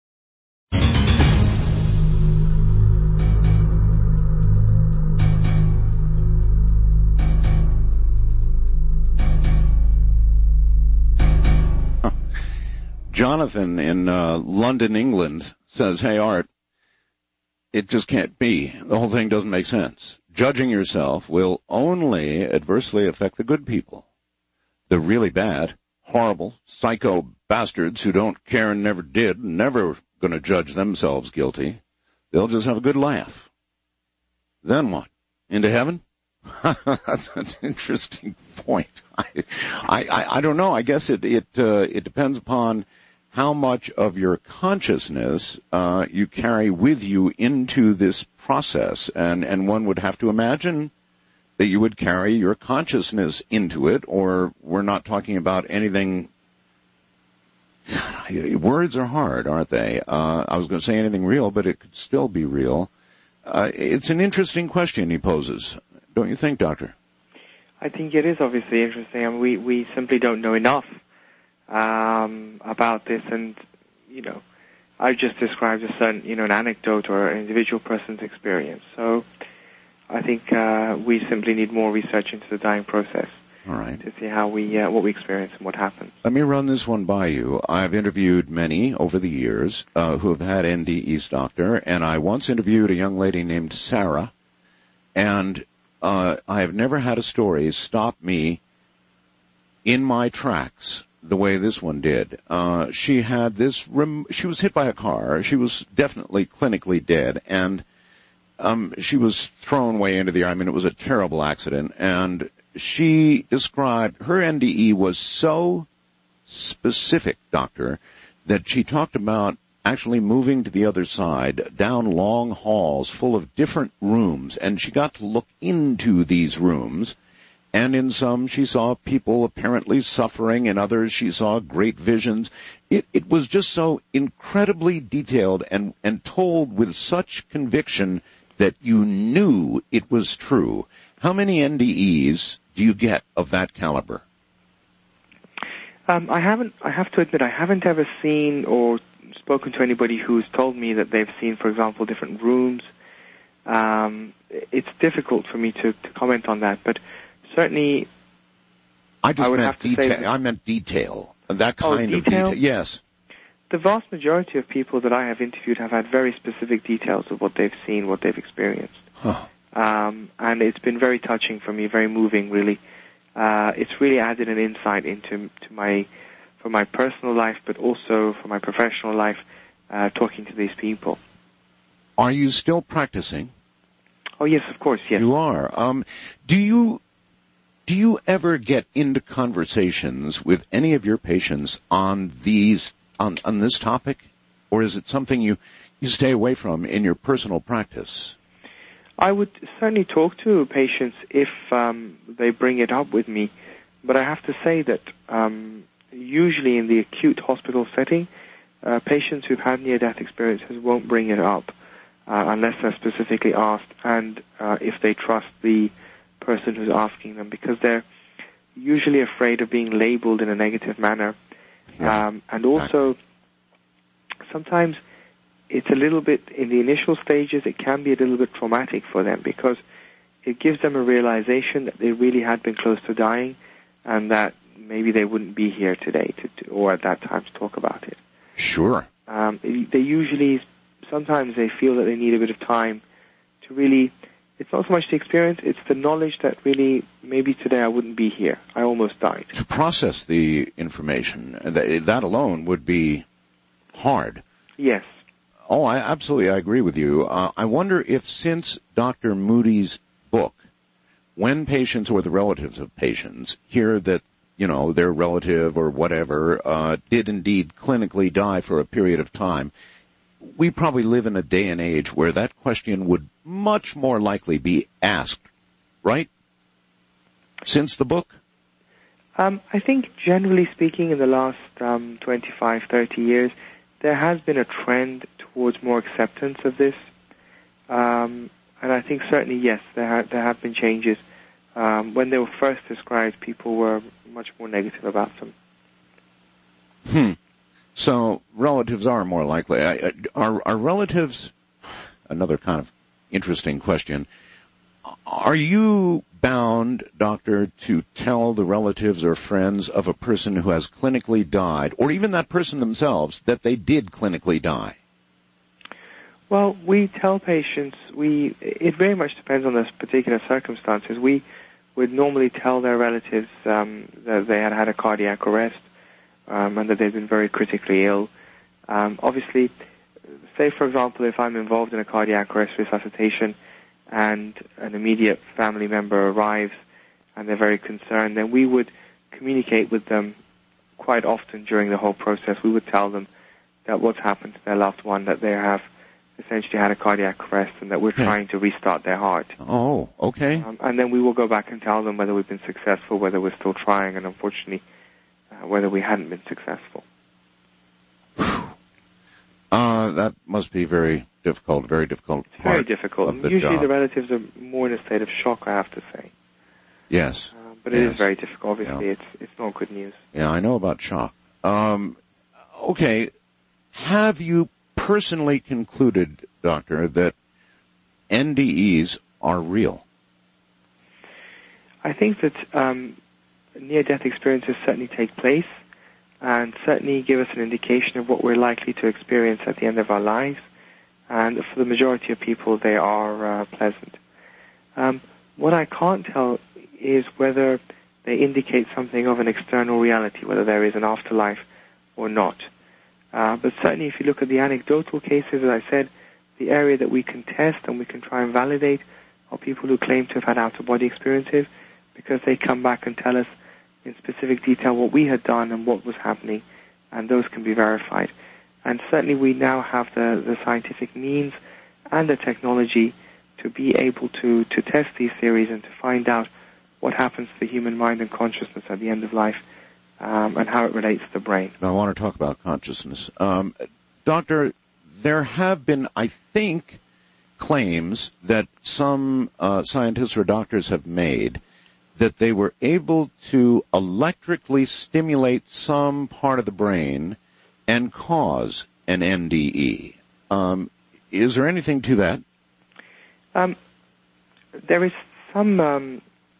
[SPEAKER 1] Huh. Jonathan in uh, London, England says, hey, Art, it just can't be. The whole thing doesn't make sense. Judging yourself will only adversely affect the good people. The really bad, horrible, psycho bastards who don't care and never did, never going to judge themselves guilty. They'll just have a good laugh. Then what? Into heaven? That's an interesting point. I, I, I don't know. I guess it it uh, it depends upon how much of your consciousness uh, you carry with you into this process, and and one would have to imagine that you would carry your consciousness into it, or we're not talking about anything. words are hard, aren't they? Uh, I was going to say anything real, but it could still be real. Uh, it's an interesting question he poses, don't you think, Doctor?
[SPEAKER 8] I think it is obviously interesting. I mean, we, we simply don't know enough um, about this, and, you know, I've just described a certain, you know, an anecdote or an individual person's experience. So I think uh, we simply need more research into the dying process.
[SPEAKER 1] All right.
[SPEAKER 8] To see how we, uh, what we experience and what happens.
[SPEAKER 1] Let me run this one by you. I've interviewed many over the years uh, who have had N D Es, Doctor, and I once interviewed a young lady named Sarah, and uh, I have never had a story stop me in my tracks the way this one did. Uh, she had this, rem- she was hit by a car. She was definitely clinically dead, and um, she was thrown way into the air. I mean, it was a terrible accident, and she described her N D E was so specific, Doctor, that she talked about actually moving to the other side, down long halls full of different rooms, and she got to look into these rooms, and in some she saw people apparently suffering, in others she saw great visions. It, it was just so incredibly detailed and, and told with such conviction that you knew it was true. How many N D Es do you get of that caliber?
[SPEAKER 8] Um, I haven't, I have to admit, I haven't ever seen or spoken to anybody who's told me that they've seen, for example, different rooms. Um, it's difficult for me to, to comment on that, but certainly
[SPEAKER 1] I just
[SPEAKER 8] I would
[SPEAKER 1] meant
[SPEAKER 8] have to
[SPEAKER 1] detail.
[SPEAKER 8] say that,
[SPEAKER 1] I meant detail. That
[SPEAKER 8] oh,
[SPEAKER 1] kind
[SPEAKER 8] detail?
[SPEAKER 1] of detail. Yes.
[SPEAKER 8] The vast majority of people that I have interviewed have had very specific details of what they've seen, what they've experienced.
[SPEAKER 1] Huh.
[SPEAKER 8] Um, and it's been very touching for me, very moving, really. Uh, it's really added an insight into to my, for my personal life, but also for my professional life, uh, talking to these people.
[SPEAKER 1] Are you still practicing?
[SPEAKER 8] Oh, yes, of course, yes.
[SPEAKER 1] You are. Um, do you, do you ever get into conversations with any of your patients on these, on, on this topic? Or is it something you, you stay away from in your personal practice?
[SPEAKER 8] I would certainly talk to patients if um, they bring it up with me, but I have to say that um, usually in the acute hospital setting, uh, patients who've had near-death experiences won't bring it up uh, unless they're specifically asked, and uh, if they trust the person who's asking them, because they're usually afraid of being labeled in a negative manner.
[SPEAKER 1] Yeah,
[SPEAKER 8] um, and also, exactly. Sometimes it's a little bit, in the initial stages, it can be a little bit traumatic for them because it gives them a realization that they really had been close to dying and that maybe they wouldn't be here today to, to or at that time to talk about it.
[SPEAKER 1] Sure.
[SPEAKER 8] Um, they usually, sometimes they feel that they need a bit of time to really, it's not so much the experience, it's the knowledge that really, maybe today I wouldn't be here. I almost died.
[SPEAKER 1] To process the information, that alone would be hard.
[SPEAKER 8] Yes.
[SPEAKER 1] Oh, I absolutely, I agree with you. Uh, I wonder if since Doctor Moody's book, when patients or the relatives of patients hear that, you know, their relative or whatever uh, did indeed clinically die for a period of time, we probably live in a day and age where that question would much more likely be asked, right? Since the book?
[SPEAKER 8] Um, I think generally speaking in the last um, twenty-five, thirty years, there has been a trend towards more acceptance of this. Um, and I think certainly, yes, there, ha- there have been changes. Um, when they were first described, people were much more negative about them.
[SPEAKER 1] Hmm. So relatives are more likely. Are, are relatives, another kind of interesting question, are you bound, doctor, to tell the relatives or friends of a person who has clinically died, or even that person themselves, that they did clinically die?
[SPEAKER 8] Well, we tell patients, we, it very much depends on the particular circumstances. We would normally tell their relatives um, that they had had a cardiac arrest um, and that they've been very critically ill. Um, obviously, say, for example, if I'm involved in a cardiac arrest resuscitation and an immediate family member arrives and they're very concerned, then we would communicate with them quite often during the whole process. We would tell them that what's happened to their loved one, that they have essentially had a cardiac arrest and that we're
[SPEAKER 1] okay.
[SPEAKER 8] trying to restart their heart.
[SPEAKER 1] Oh, okay.
[SPEAKER 8] Um, and then we will go back and tell them whether we've been successful, whether we're still trying, and unfortunately, uh, whether we hadn't been successful.
[SPEAKER 1] Uh, that must be very difficult, very difficult
[SPEAKER 8] It's very
[SPEAKER 1] part
[SPEAKER 8] difficult.
[SPEAKER 1] of the
[SPEAKER 8] Usually
[SPEAKER 1] job.
[SPEAKER 8] the relatives are more in a state of shock, I have to say.
[SPEAKER 1] Yes.
[SPEAKER 8] Uh, but it
[SPEAKER 1] yes.
[SPEAKER 8] is very difficult. Obviously,
[SPEAKER 1] Yeah.
[SPEAKER 8] it's it's not good news.
[SPEAKER 1] Yeah, I know about shock. Um, okay. Have you personally concluded, Doctor, that N D Es are real?
[SPEAKER 8] I think that um, near-death experiences certainly take place and certainly give us an indication of what we're likely to experience at the end of our lives. And for the majority of people, they are uh, pleasant. Um, what I can't tell is whether they indicate something of an external reality, whether there is an afterlife or not. Uh, but certainly if you look at the anecdotal cases, as I said, the area that we can test and we can try and validate are people who claim to have had out-of-body experiences, because they come back and tell us in specific detail what we had done and what was happening, and those can be verified. And certainly we now have the, the scientific means and the technology to be able to, to test these theories and to find out what happens to the human mind and consciousness at the end of life, um, and how it relates to the brain.
[SPEAKER 1] I want to talk about consciousness. Um, Doctor, there have been, I think, claims that some uh, scientists or doctors have made that they were able to electrically stimulate some part of the brain and cause an N D E. Um, is there anything to that?
[SPEAKER 8] Um, there is some um,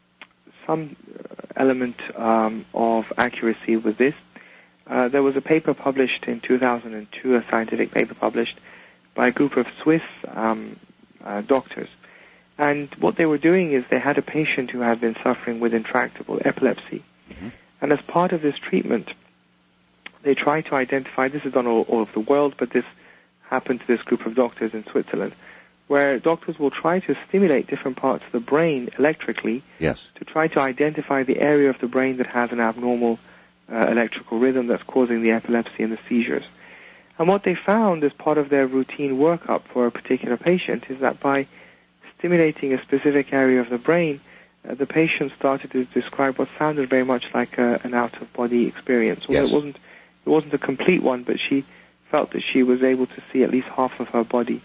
[SPEAKER 8] some element um, of accuracy with this. Uh, there was a paper published in two thousand two, a scientific paper published by a group of Swiss um, uh, doctors. And what they were doing is they had a patient who had been suffering with intractable epilepsy. Mm-hmm. And as part of this treatment, they tried to identify, this is done all, all over the world, but this happened to this group of doctors in Switzerland, where doctors will try to stimulate different parts of the brain electrically
[SPEAKER 1] yes.
[SPEAKER 8] to try to identify the area of the brain that has an abnormal uh, electrical rhythm that's causing the epilepsy and the seizures. And what they found as part of their routine workup for a particular patient is that by stimulating a specific area of the brain, uh, the patient started to describe what sounded very much like a, an out-of-body experience. Although
[SPEAKER 1] yes.
[SPEAKER 8] it wasn't, it wasn't a complete one, but she felt that she was able to see at least half of her body.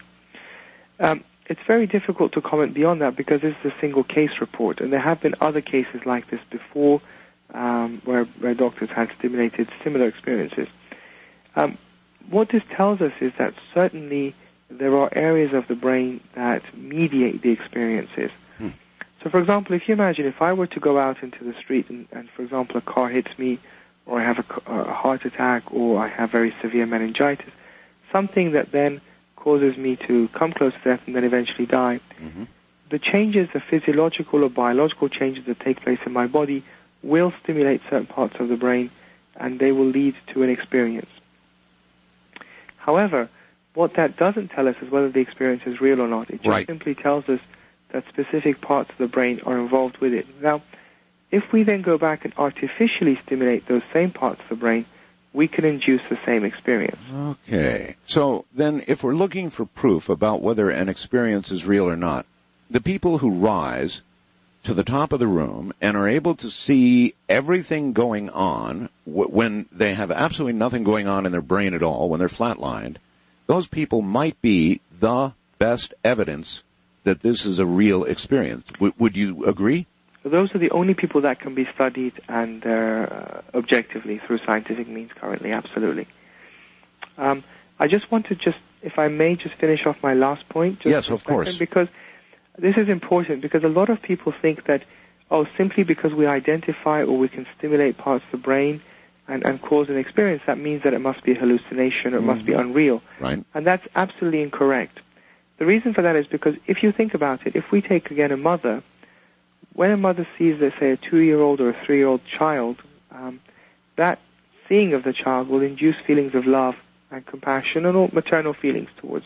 [SPEAKER 8] Um, it's very difficult to comment beyond that because this is a single case report, and there have been other cases like this before um, where, where doctors had stimulated similar experiences. Um, what this tells us is that certainly there are areas of the brain that mediate the experiences. Hmm. So, for example, if you imagine if I were to go out into the street and, and for example, a car hits me, or I have a, a heart attack, or I have very severe meningitis, something that then causes me to come close to death and then eventually die, mm-hmm. the changes, the physiological or biological changes that take place in my body will stimulate certain parts of the brain, and they will lead to an experience. However, what that doesn't tell us is whether the experience is real or not. It just
[SPEAKER 1] right.
[SPEAKER 8] simply tells us that specific parts of the brain are involved with it. Now, if we then go back and artificially stimulate those same parts of the brain, we can induce the same experience.
[SPEAKER 1] Okay. So then if we're looking for proof about whether an experience is real or not, the people who rise to the top of the room and are able to see everything going on w- when they have absolutely nothing going on in their brain at all, when they're flatlined, those people might be the best evidence that this is a real experience. W- would you agree?
[SPEAKER 8] So those are the only people that can be studied and uh, objectively through scientific means currently, absolutely. Um, I just want to just, if I may, just finish off my last point. Just
[SPEAKER 1] yes, of course.
[SPEAKER 8] Because this is important, because a lot of people think that, oh, simply because we identify or we can stimulate parts of the brain and, and cause an experience, that means that it must be a hallucination or it mm. must be unreal.
[SPEAKER 1] Right.
[SPEAKER 8] And that's absolutely incorrect. The reason for that is because if you think about it, if we take, again, a mother, when a mother sees, let's say, a two-year-old or a three-year-old child, um, that seeing of the child will induce feelings of love and compassion and all maternal feelings towards.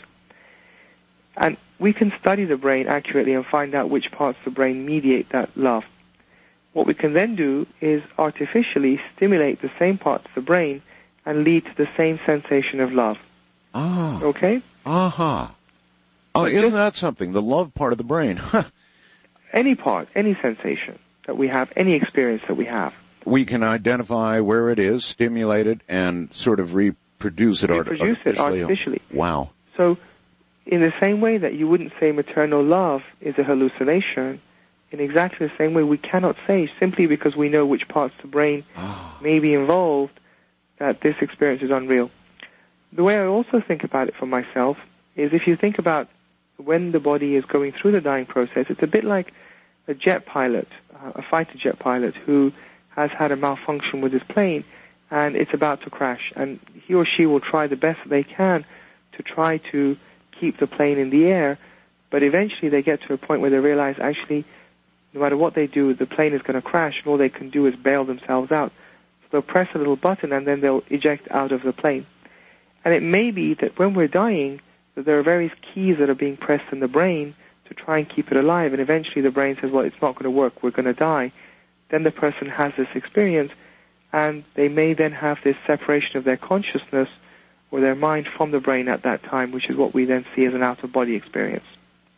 [SPEAKER 8] And we can study the brain accurately and find out which parts of the brain mediate that love. What we can then do is artificially stimulate the same parts of the brain and lead to the same sensation of love.
[SPEAKER 1] Ah.
[SPEAKER 8] Okay?
[SPEAKER 1] Uh-huh. Oh,
[SPEAKER 8] but
[SPEAKER 1] isn't
[SPEAKER 8] just,
[SPEAKER 1] that something? The love part of the brain.
[SPEAKER 8] Any part, any sensation that we have, any experience that we have.
[SPEAKER 1] We can identify where it is, stimulate it, and sort of re- reproduce it art-
[SPEAKER 8] reproduce it
[SPEAKER 1] artificially.
[SPEAKER 8] artificially.
[SPEAKER 1] Wow.
[SPEAKER 8] So, in the same way that you wouldn't say maternal love is a hallucination, in exactly the same way we cannot say, simply because we know which parts of the brain
[SPEAKER 1] Oh.
[SPEAKER 8] may be involved, that this experience is unreal. The way I also think about it for myself is if you think about when the body is going through the dying process, it's a bit like a jet pilot, uh, a fighter jet pilot who has had a malfunction with his plane and it's about to crash, and he or she will try the best they can to try to keep the plane in the air, but eventually they get to a point where they realize actually no matter what they do, the plane is going to crash and all they can do is bail themselves out. So they'll press a little button and then they'll eject out of the plane. And it may be that when we're dying, that there are various keys that are being pressed in the brain to try and keep it alive, and eventually the brain says, well, it's not going to work, we're going to die. Then the person has this experience, and they may then have this separation of their consciousness or their mind from the brain at that time, which is what we then see as an out-of-body experience.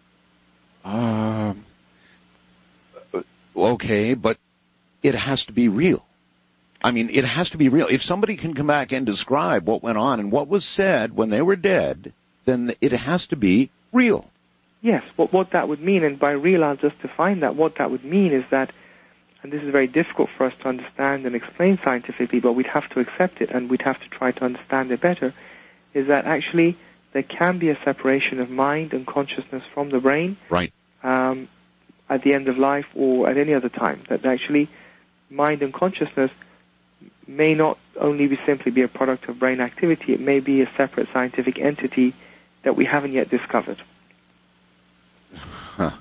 [SPEAKER 1] Um, okay, but it has to be real. I mean, it has to be real. If somebody can come back and describe what went on and what was said when they were dead, then it has to be real.
[SPEAKER 8] Yes, what, what that would mean, and by real I'll just define that, what that would mean is that, and this is very difficult for us to understand and explain scientifically, but we'd have to accept it and we'd have to try to understand it better, is that actually there can be a separation of mind and consciousness from the brain.
[SPEAKER 1] Right.
[SPEAKER 8] Um, at the end of life or at any other time. That actually mind and consciousness may not only be simply be a product of brain activity, it may be a separate scientific entity that we haven't yet discovered.
[SPEAKER 1] Huh.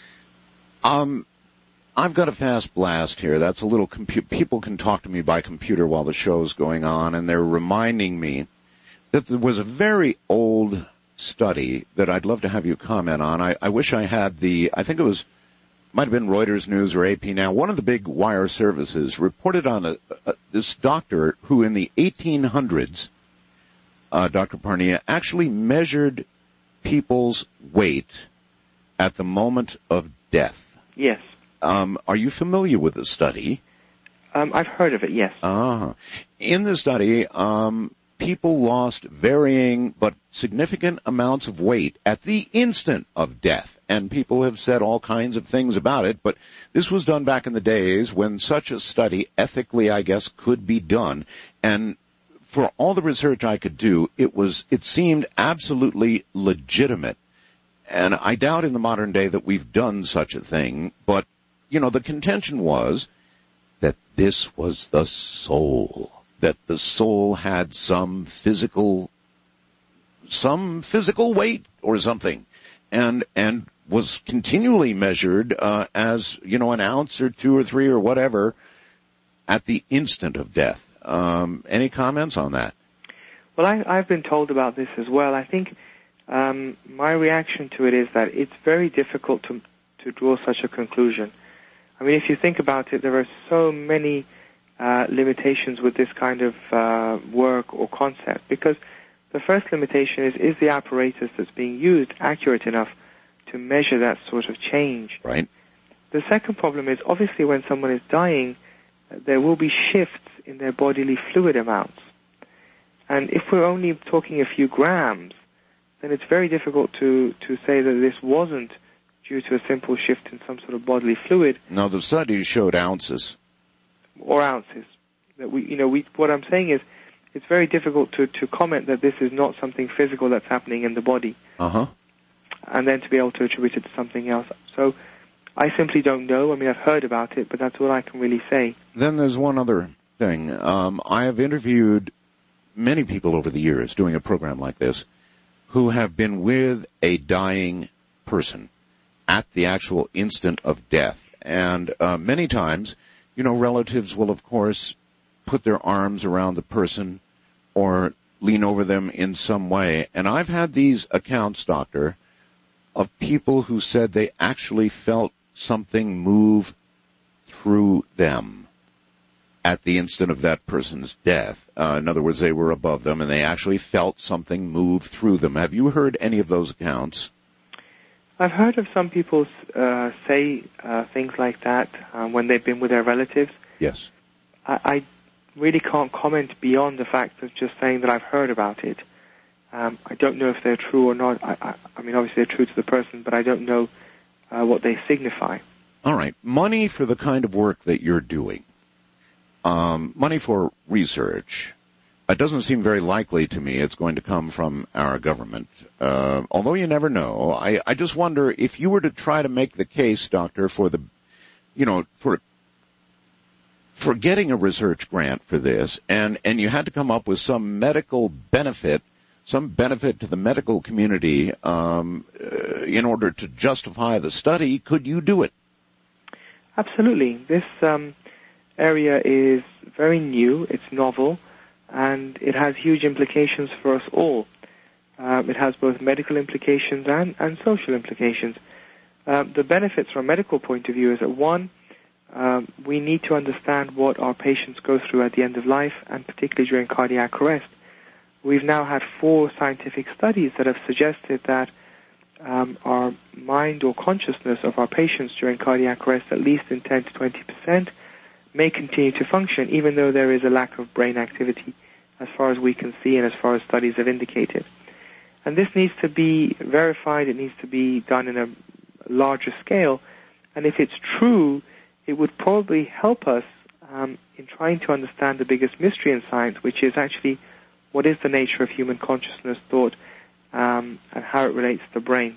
[SPEAKER 1] Um, I've got a fast blast here. That's a little compu- people can talk to me by computer while the show's going on, and they're reminding me that there was a very old study that I'd love to have you comment on. I, I wish I had the, I think it was, might have been Reuters News or A P Now. One of the big wire services reported on a, a, this doctor who in the eighteen hundreds, uh, Doctor Parnia, actually measured people's weight at the moment of death.
[SPEAKER 8] Yes.
[SPEAKER 1] Um, are you familiar with the study?
[SPEAKER 8] Um, I've heard of it, yes.
[SPEAKER 1] Ah. In the study, um, people lost varying but significant amounts of weight at the instant of death. And people have said all kinds of things about it, but this was done back in the days when such a study ethically, I guess, could be done. And for all the research I could do, it was, it seemed absolutely legitimate. And I doubt in the modern day that we've done such a thing, but, you know, the contention was that this was the soul, that the soul had some physical, some physical weight or something, and, and was continually measured, uh, as, you know, an ounce or two or three or whatever at the instant of death. Um, any comments on that?
[SPEAKER 8] Well, I, I've been told about this as well. I think, um, my reaction to it is that it's very difficult to, to draw such a conclusion. I mean, if you think about it, there are so many uh, limitations with this kind of uh, work or concept, because the first limitation is, is the apparatus that's being used accurate enough to measure that sort of change?
[SPEAKER 1] Right.
[SPEAKER 8] The second problem is, obviously, when someone is dying, there will be shifts in their bodily fluid amounts. And if we're only talking a few grams, then it's very difficult to, to say that this wasn't due to a simple shift in some sort of bodily fluid.
[SPEAKER 1] No, the study showed ounces.
[SPEAKER 8] Or ounces. That we, you know, we, what I'm saying is, it's very difficult to, to comment that this is not something physical that's happening in the body.
[SPEAKER 1] Uh-huh.
[SPEAKER 8] And then to be able to attribute it to something else. So, I simply don't know. I mean, I've heard about it, but that's all I can really say.
[SPEAKER 1] Then there's one other thing. Um, I have interviewed many people over the years doing a program like this who have been with a dying person at the actual instant of death. And uh, many times, you know, relatives will, of course, put their arms around the person or lean over them in some way. And I've had these accounts, Doctor, of people who said they actually felt something move through them at the instant of that person's death. Uh, in other words, they were above them and they actually felt something move through them. Have you heard any of those accounts?
[SPEAKER 8] I've heard of some people uh, say uh, things like that uh, when they've been with their relatives.
[SPEAKER 1] Yes.
[SPEAKER 8] I, I really can't comment beyond the fact of just saying that I've heard about it. Um, I don't know if they're true or not. I, I, I mean, obviously they're true to the person, but I don't know uh, what they signify.
[SPEAKER 1] All right. Money for the kind of work that you're doing, um, money for research, it doesn't seem very likely to me it's going to come from our government. Uh, although you never know. I, I just wonder if you were to try to make the case, Doctor, for the, you know, for for getting a research grant for this, and, and you had to come up with some medical benefit, some benefit to the medical community um, uh, in order to justify the study, could you do it?
[SPEAKER 8] Absolutely. This um, area is very new, it's novel, and it has huge implications for us all. Um, it has both medical implications and, and social implications. Uh, the benefits from a medical point of view is that, one, um, we need to understand what our patients go through at the end of life, and particularly during cardiac arrest. We've now had four scientific studies that have suggested that um, our mind or consciousness of our patients during cardiac arrest, at least in ten to twenty percent, may continue to function, even though there is a lack of brain activity as far as we can see and as far as studies have indicated. And this needs to be verified, it needs to be done in a larger scale, and if it's true, it would probably help us um, in trying to understand the biggest mystery in science, which is actually what is the nature of human consciousness, thought, um, and how it relates to the brain.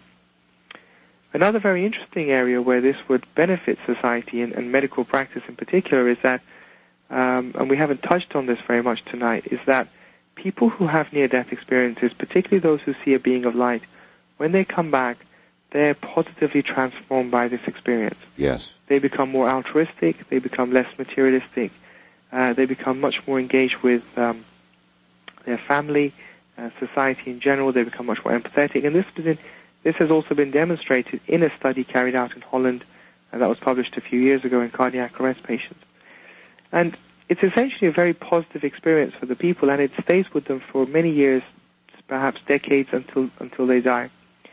[SPEAKER 8] Another very interesting area where this would benefit society and, and medical practice in particular is that, um, and we haven't touched on this very much tonight, is that people who have near-death experiences, particularly those who see a being of light, when they come back, they're positively transformed by this experience.
[SPEAKER 1] Yes.
[SPEAKER 8] They become more altruistic, they become less materialistic, uh, they become much more engaged with um, their family, uh, society in general, they become much more empathetic, and this, this has also been demonstrated in a study carried out in Holland, and that was published a few years ago in cardiac arrest patients. And it's essentially a very positive experience for the people, and it stays with them for many years, perhaps decades, until until they die.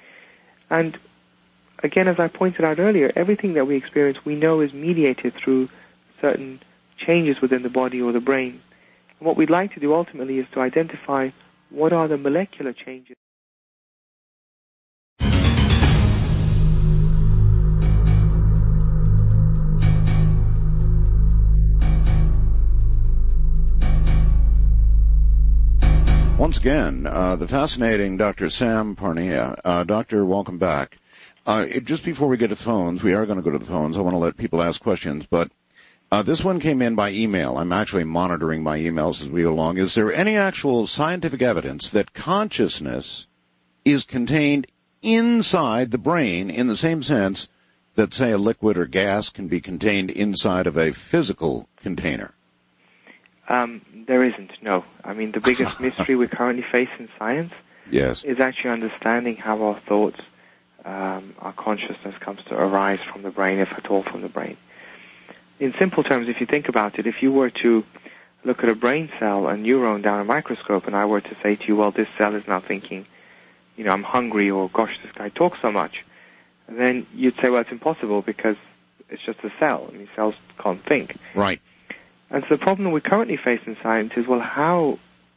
[SPEAKER 8] And again, as I pointed out earlier, everything that we experience we know is mediated through certain changes within the body or the brain. And what we'd like to do ultimately is to identify what are the molecular changes.
[SPEAKER 1] Once again, uh, the fascinating Doctor Sam Parnia. Uh, doctor, welcome back. Uh, it, just before we get to the phones, we are going to go to the phones. I want to let people ask questions, but uh, this one came in by email. I'm actually monitoring my emails as we go along. Is there any actual scientific evidence that consciousness is contained inside the brain in the same sense that, say, a liquid or gas can be contained inside of a physical container?
[SPEAKER 8] Um, there isn't, no. I mean, the biggest mystery we currently face in science
[SPEAKER 1] yes.
[SPEAKER 8] is actually understanding how our thoughts, um, our consciousness comes to arise from the brain, if at all from the brain. In simple terms, if you think about it, if you were to look at a brain cell, a neuron down a microscope, and I were to say to you, well, this cell is now thinking, you know, I'm hungry, or gosh, this guy talks so much, then you'd say, well, it's impossible because it's just a cell. I mean, cells can't think.
[SPEAKER 1] Right.
[SPEAKER 8] And so the problem we currently face in science is, well, how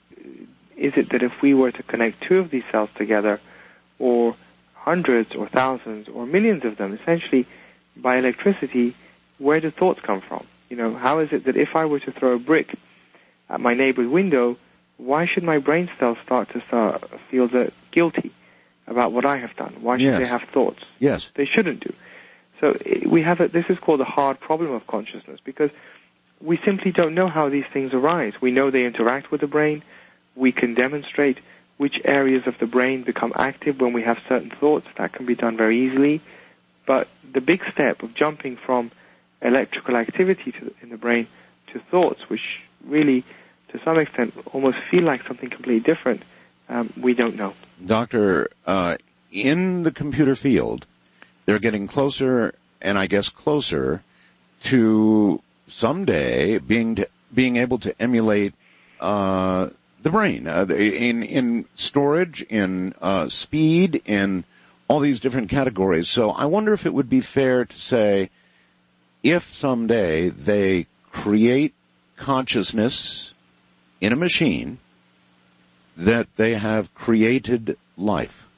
[SPEAKER 8] is it that if we were to connect two of these cells together, or hundreds or thousands or millions of them, essentially by electricity, where do thoughts come from? You know, how is it that if I were to throw a brick at my neighbor's window, why should my brain cells start to start, feel the, guilty about what I have done? Why should
[SPEAKER 1] yes.
[SPEAKER 8] they have thoughts?
[SPEAKER 1] Yes.
[SPEAKER 8] They shouldn't do. So we have a, this is called the hard problem of consciousness, because we simply don't know how these things arise. We know they interact with the brain. We can demonstrate which areas of the brain become active when we have certain thoughts. That can be done very easily. But the big step of jumping from electrical activity to, in the brain to thoughts, which really, to some extent, almost feel like something completely different, um, we don't know.
[SPEAKER 1] Doctor, uh, in the computer field, they're getting closer, and I guess closer, to someday being to, being able to emulate uh, the brain uh, in in storage, in uh, speed, in all these different categories. So I wonder if it would be fair to say, if someday they create consciousness in a machine that they have created life?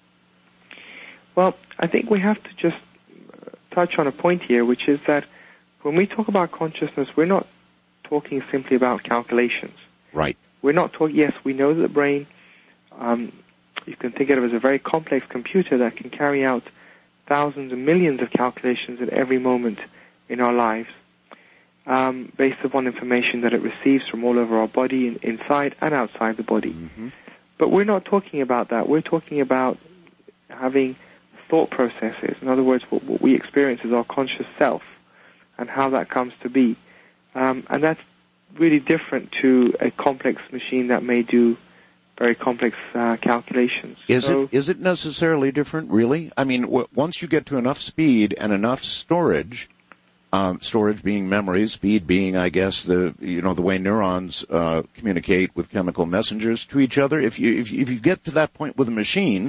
[SPEAKER 8] Well, I think we have to just touch on a point here, which is that when we talk about consciousness, we're not talking simply about calculations.
[SPEAKER 1] Right.
[SPEAKER 8] We're not talking, yes, we know that the brain, um, you can think of it as a very complex computer that can carry out thousands and millions of calculations at every moment in our lives, um, based upon information that it receives from all over our body, in, inside and outside the body.
[SPEAKER 1] Mm-hmm.
[SPEAKER 8] But we're not talking about that. We're talking about having thought processes. In other words, what, what we experience is our conscious self and how that comes to be. Um, and that's really different to a complex machine that may do very complex uh, calculations.
[SPEAKER 1] Is
[SPEAKER 8] so,
[SPEAKER 1] it is it necessarily different, really? I mean, w- once you get to enough speed and enough storage, um, storage being memory, speed being, I guess, the you know the way neurons uh, communicate with chemical messengers to each other. If you if you, if you get to that point with a machine,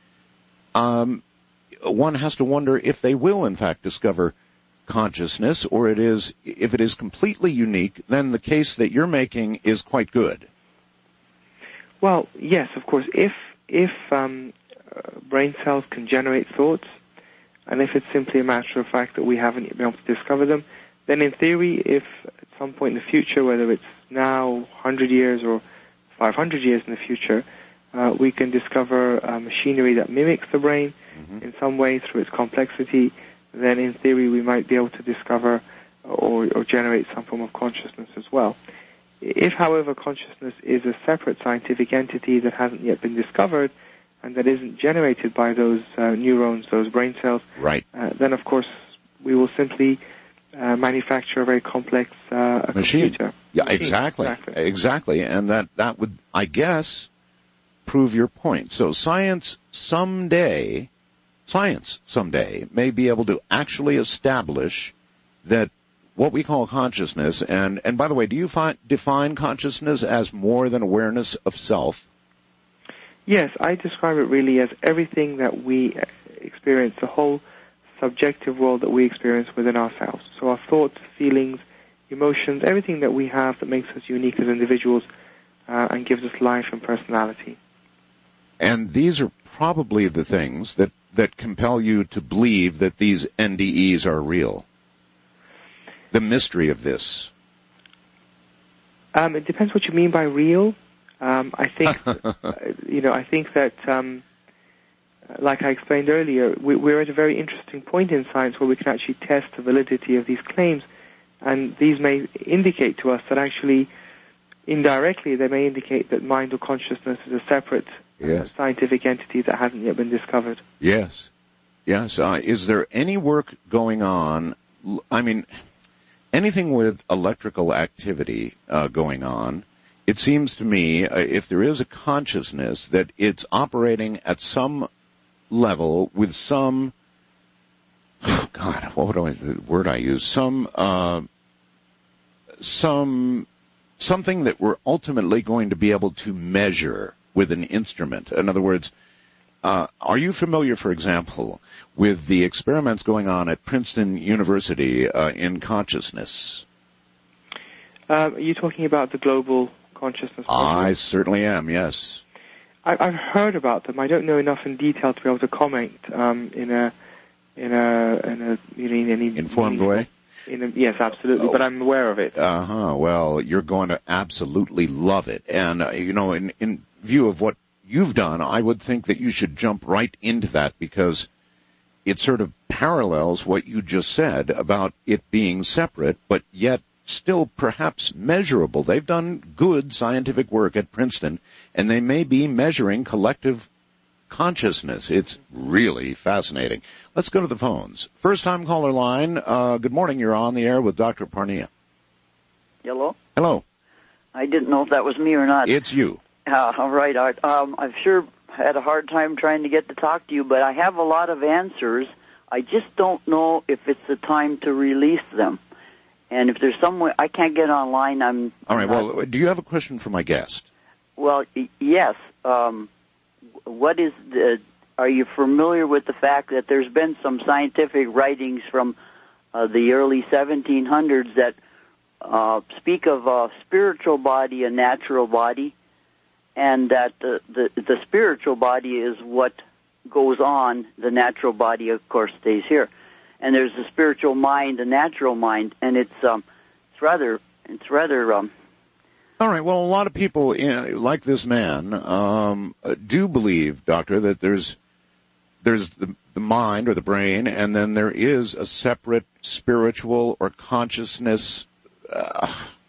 [SPEAKER 1] um, one has to wonder if they will, in fact, discover consciousness, or it is if it is completely unique, then the case that you're making is quite good.
[SPEAKER 8] Well, yes, of course. If if um, uh, brain cells can generate thoughts, and if it's simply a matter of fact that we haven't yet been able to discover them, then in theory, if at some point in the future, whether it's now, one hundred years or five hundred years in the future, uh, we can discover uh, machinery that mimics the brain mm-hmm. in some way through its complexity, then in theory we might be able to discover or, or generate some form of consciousness as well. If, however, consciousness is a separate scientific entity that hasn't yet been discovered and that isn't generated by those uh, neurons, those brain cells,
[SPEAKER 1] right.
[SPEAKER 8] uh, then, of course, we will simply uh, manufacture a very complex uh, a
[SPEAKER 1] machine.
[SPEAKER 8] computer.
[SPEAKER 1] Yeah,
[SPEAKER 8] machine.
[SPEAKER 1] exactly.
[SPEAKER 8] exactly.
[SPEAKER 1] Exactly. And that, that would, I guess, prove your point. So science someday, science someday may be able to actually establish that what we call consciousness, and, and by the way, do you find, define consciousness as more than awareness of self?
[SPEAKER 8] Yes, I describe it really as everything that we experience, the whole subjective world that we experience within ourselves. So our thoughts, feelings, emotions, everything that we have that makes us unique as individuals uh, and gives us life and personality.
[SPEAKER 1] And these are probably the things that, that compel you to believe that these N D Es are real. The mystery of this.
[SPEAKER 8] Um, it depends what you mean by real. Um, I think, uh, you know, I think that, um, like I explained earlier, we, we're at a very interesting point in science where we can actually test the validity of these claims, and these may indicate to us that actually, indirectly, they may indicate that mind or consciousness is a separate
[SPEAKER 1] yes.
[SPEAKER 8] uh, scientific entity that hasn't yet been discovered.
[SPEAKER 1] Yes, yes. Uh, is there any work going on? I mean, anything with electrical activity uh, going on? It seems to me, uh, if there is a consciousness, that it's operating at some level with some, oh God, what would I, the word I use? Some, uh, some, something that we're ultimately going to be able to measure with an instrument. In other words, uh, are you familiar, for example, with the experiments going on at Princeton University uh, in consciousness?
[SPEAKER 8] Uh, are you talking about the global consciousness project?
[SPEAKER 1] I certainly am, yes.
[SPEAKER 8] I, I've heard about them. I don't know enough in detail to be able to comment um, in a in a in a you know, in any
[SPEAKER 1] informed way.
[SPEAKER 8] In a, yes, absolutely. Oh. But I'm aware of it.
[SPEAKER 1] Uh huh. Well, you're going to absolutely love it, and uh, you know, in in view of what you've done, I would think that you should jump right into that because it sort of parallels what you just said about it being separate, but yet still perhaps measurable. They've done good scientific work at Princeton, and they may be measuring collective consciousness. It's really fascinating. Let's go to the phones. First-time caller line. Uh, good morning. You're on the air with Doctor Parnia.
[SPEAKER 9] Hello?
[SPEAKER 1] Hello.
[SPEAKER 9] I didn't know if that was me or not.
[SPEAKER 1] It's you.
[SPEAKER 9] Uh, all right, Art. Um, I've sure had a hard time trying to get to talk to you, but I have a lot of answers. I just don't know if it's the time to release them. And if there's some way, I can't get online. I'm
[SPEAKER 1] all right. Not, well, do you have a question for my guest?
[SPEAKER 9] Well, yes. Um, what is the? Are you familiar with the fact that there's been some scientific writings from uh, the early seventeen hundreds that uh, speak of a spiritual body, a natural body, and that the, the, the spiritual body is what goes on. The natural body, of course, stays here. And there's the spiritual mind, the natural mind, and it's um, it's rather it's rather. Um,
[SPEAKER 1] All right. Well, a lot of people, in, like this man, um, do believe, Doctor, that there's there's the, the mind or the brain, and then there is a separate spiritual or consciousness uh,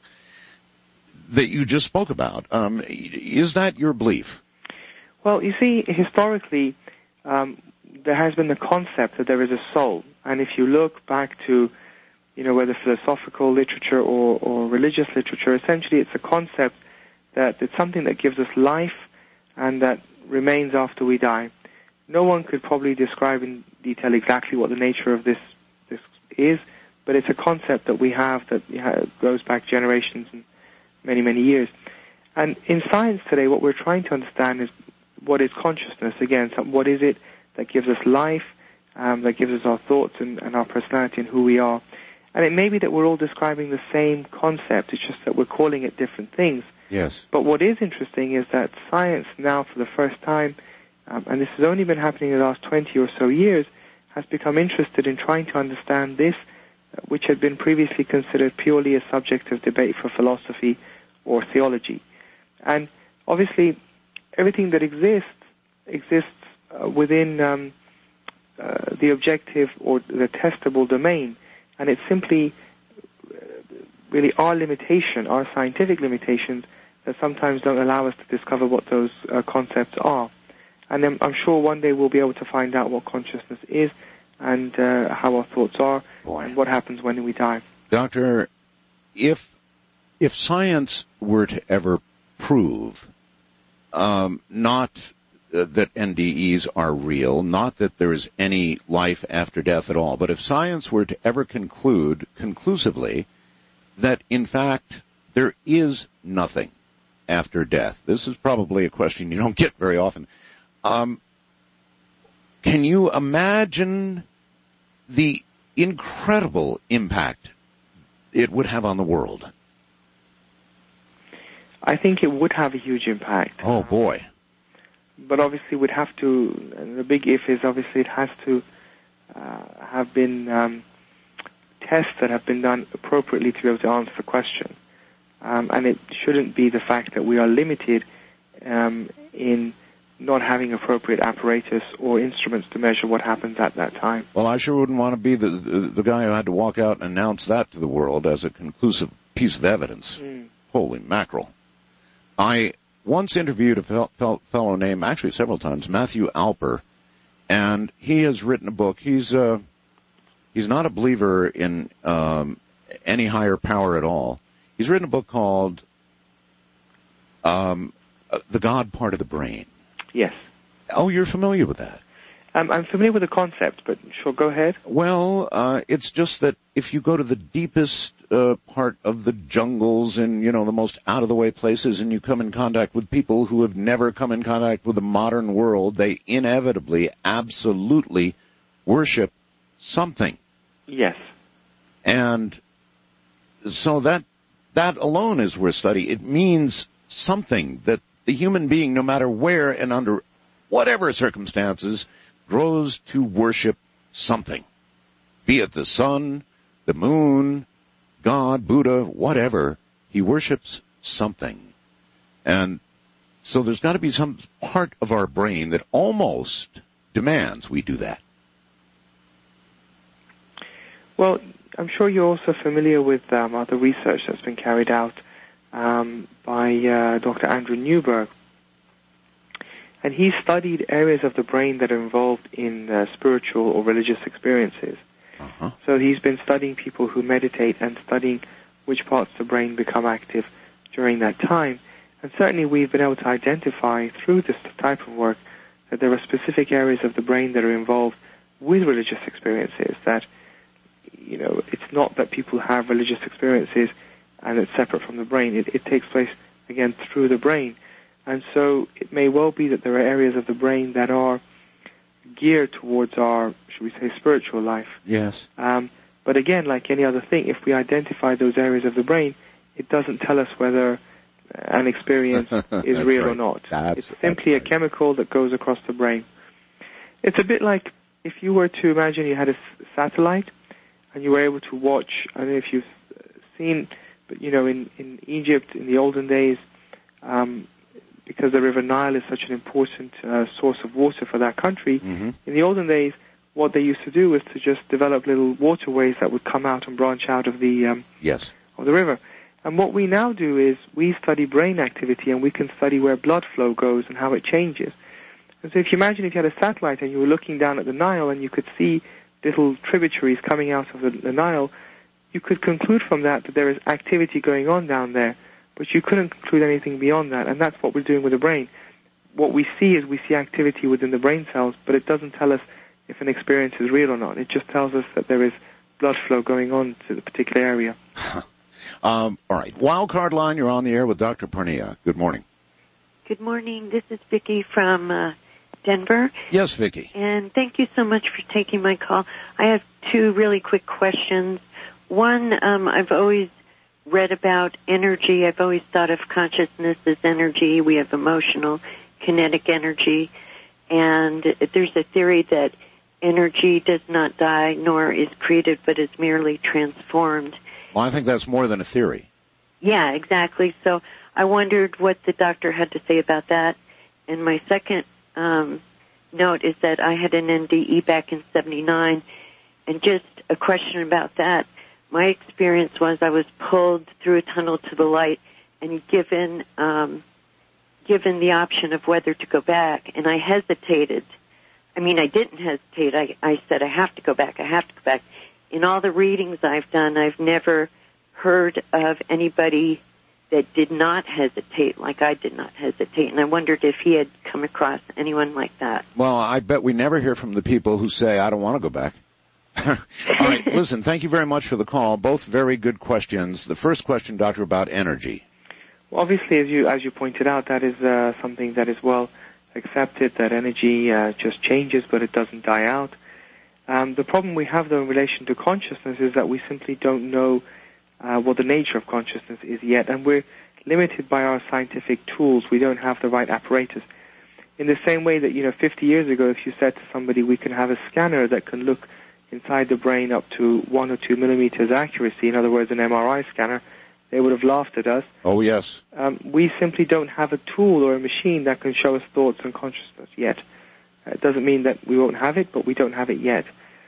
[SPEAKER 1] that you just spoke about. Um, is that your belief?
[SPEAKER 8] Well, you see, historically, um, there has been the concept that there is a soul. And if you look back to, you know, whether philosophical literature or, or religious literature, essentially it's a concept that it's something that gives us life and that remains after we die. No one could probably describe in detail exactly what the nature of this this is, but it's a concept that we have that goes back generations and many, many years. And in science today, what we're trying to understand is what is consciousness. Again, so what is it that gives us life, um, that gives us our thoughts and, and our personality and who we are. And it may be that we're all describing the same concept, it's just that we're calling it different things.
[SPEAKER 1] Yes.
[SPEAKER 8] But what is interesting is that science now, for the first time, um, and this has only been happening in the last twenty or so years, has become interested in trying to understand this, uh, which had been previously considered purely a subject of debate for philosophy or theology. And obviously, everything that exists exists uh, within um, uh, the objective or the testable domain, and it's simply uh, really our limitation, our scientific limitations, that sometimes don't allow us to discover what those uh, concepts are. And then I'm sure one day we'll be able to find out what consciousness is and uh, how our thoughts are
[SPEAKER 1] Boy.
[SPEAKER 8] and what happens when we die.
[SPEAKER 1] Doctor, if if science were to ever prove um, not uh, that N D Es are real, not that there is any life after death at all, but if science were to ever conclude conclusively that, in fact, there is nothing after death, this is probably a question you don't get very often. Um, can you imagine the incredible impact it would have on the world?
[SPEAKER 8] I think it would have a huge impact.
[SPEAKER 1] Oh, boy.
[SPEAKER 8] But obviously we'd have to, and the big if is obviously it has to uh, have been um, tests that have been done appropriately to be able to answer the question. Um, and it shouldn't be the fact that we are limited um, in not having appropriate apparatus or instruments to measure what happens at that time.
[SPEAKER 1] Well, I sure wouldn't want to be the the guy who had to walk out and announce that to the world as a conclusive piece of evidence. Mm. Holy mackerel. I once interviewed a fel- fel- fellow named, actually several times, Matthew Alper, and he has written a book. He's uh, he's not a believer in um, any higher power at all. He's written a book called um, The God Part of the Brain.
[SPEAKER 8] Yes.
[SPEAKER 1] Oh, you're familiar with that?
[SPEAKER 8] Um, I'm familiar with the concept, but sure, go ahead.
[SPEAKER 1] Well, uh, it's just that if you go to the deepest uh, part of the jungles and, you know, the most out-of-the-way places, and you come in contact with people who have never come in contact with the modern world, they inevitably, absolutely worship something.
[SPEAKER 8] Yes.
[SPEAKER 1] And so that that alone is worth study. It means something that the human being, no matter where and under whatever circumstances, grows to worship something. Be it the sun, the moon, God, Buddha, whatever. He worships something. And so there's got to be some part of our brain that almost demands we do that.
[SPEAKER 8] Well, I'm sure you're also familiar with um, other research that's been carried out um, by uh, Doctor Andrew Newberg. And he studied areas of the brain that are involved in uh, spiritual or religious experiences. Uh-huh. So he's been studying people who meditate and studying which parts of the brain become active during that time. And certainly we've been able to identify through this type of work that there are specific areas of the brain that are involved with religious experiences, that, you know, it's not that people have religious experiences and it's separate from the brain. It, it takes place, again, through the brain. And so it may well be that there are areas of the brain that are geared towards our, should we say, spiritual life.
[SPEAKER 1] Yes.
[SPEAKER 8] Um, But again, like any other thing, if we identify those areas of the brain, it doesn't tell us whether an experience is real
[SPEAKER 1] right.
[SPEAKER 8] or not.
[SPEAKER 1] That's,
[SPEAKER 8] it's simply
[SPEAKER 1] right.
[SPEAKER 8] a chemical that goes across the brain. It's a bit like if you were to imagine you had a s- satellite and you were able to watch, I don't know if you've seen, but you know, in, in Egypt in the olden days, um, because the River Nile is such an important uh, source of water for that country,
[SPEAKER 1] mm-hmm.
[SPEAKER 8] in the olden days, what they used to do was to just develop little waterways that would come out and branch out of the um,
[SPEAKER 1] yes.
[SPEAKER 8] of the river. And what we now do is we study brain activity, and we can study where blood flow goes and how it changes. And so if you imagine if you had a satellite and you were looking down at the Nile and you could see little tributaries coming out of the, the Nile, you could conclude from that that there is activity going on down there, but you couldn't conclude anything beyond that. And that's what we're doing with the brain. What we see is we see activity within the brain cells, but it doesn't tell us if an experience is real or not. It just tells us that there is blood flow going on to the particular area.
[SPEAKER 1] Um, all right. Wildcard line, you're on the air with Doctor Pernia. Good morning.
[SPEAKER 10] Good morning. This is Vicki from uh, Denver.
[SPEAKER 1] Yes, Vicki.
[SPEAKER 10] And thank you so much for taking my call. I have two really quick questions. One, um, I've always read about energy. I've always thought of consciousness as energy. We have emotional, kinetic energy. And there's a theory that energy does not die nor is created, but is merely transformed.
[SPEAKER 1] Well, I think that's more than a theory.
[SPEAKER 10] Yeah, exactly. So I wondered what the doctor had to say about that. And my second um, note is that I had an N D E back in seventy-nine, and just a question about that. My experience was I was pulled through a tunnel to the light and given um, given the option of whether to go back, and I hesitated. I mean, I didn't hesitate. I, I said, I have to go back. I have to go back. In all the readings I've done, I've never heard of anybody that did not hesitate like I did not hesitate, and I wondered if he had come across anyone like that.
[SPEAKER 1] Well, I bet we never hear from the people who say, I don't want to go back. All right, listen, thank you very much for the call. Both very good questions. The first question, Doctor, about energy.
[SPEAKER 8] Well, obviously, as you as you pointed out, that is uh, something that is well accepted, that energy uh, just changes, but it doesn't die out. Um, the problem we have, though, in relation to consciousness is that we simply don't know uh, what the nature of consciousness is yet, and we're limited by our scientific tools. We don't have the right apparatus. In the same way that, you know, fifty years ago, if you said to somebody, we can have a scanner that can look inside the brain up to one or two millimeters accuracy, in other words, an M R I scanner, they would have laughed at us.
[SPEAKER 1] Oh, yes.
[SPEAKER 8] Um, we simply don't have a tool or a machine that can show us thoughts and consciousness yet. It doesn't mean that we won't have it, but we don't have it yet.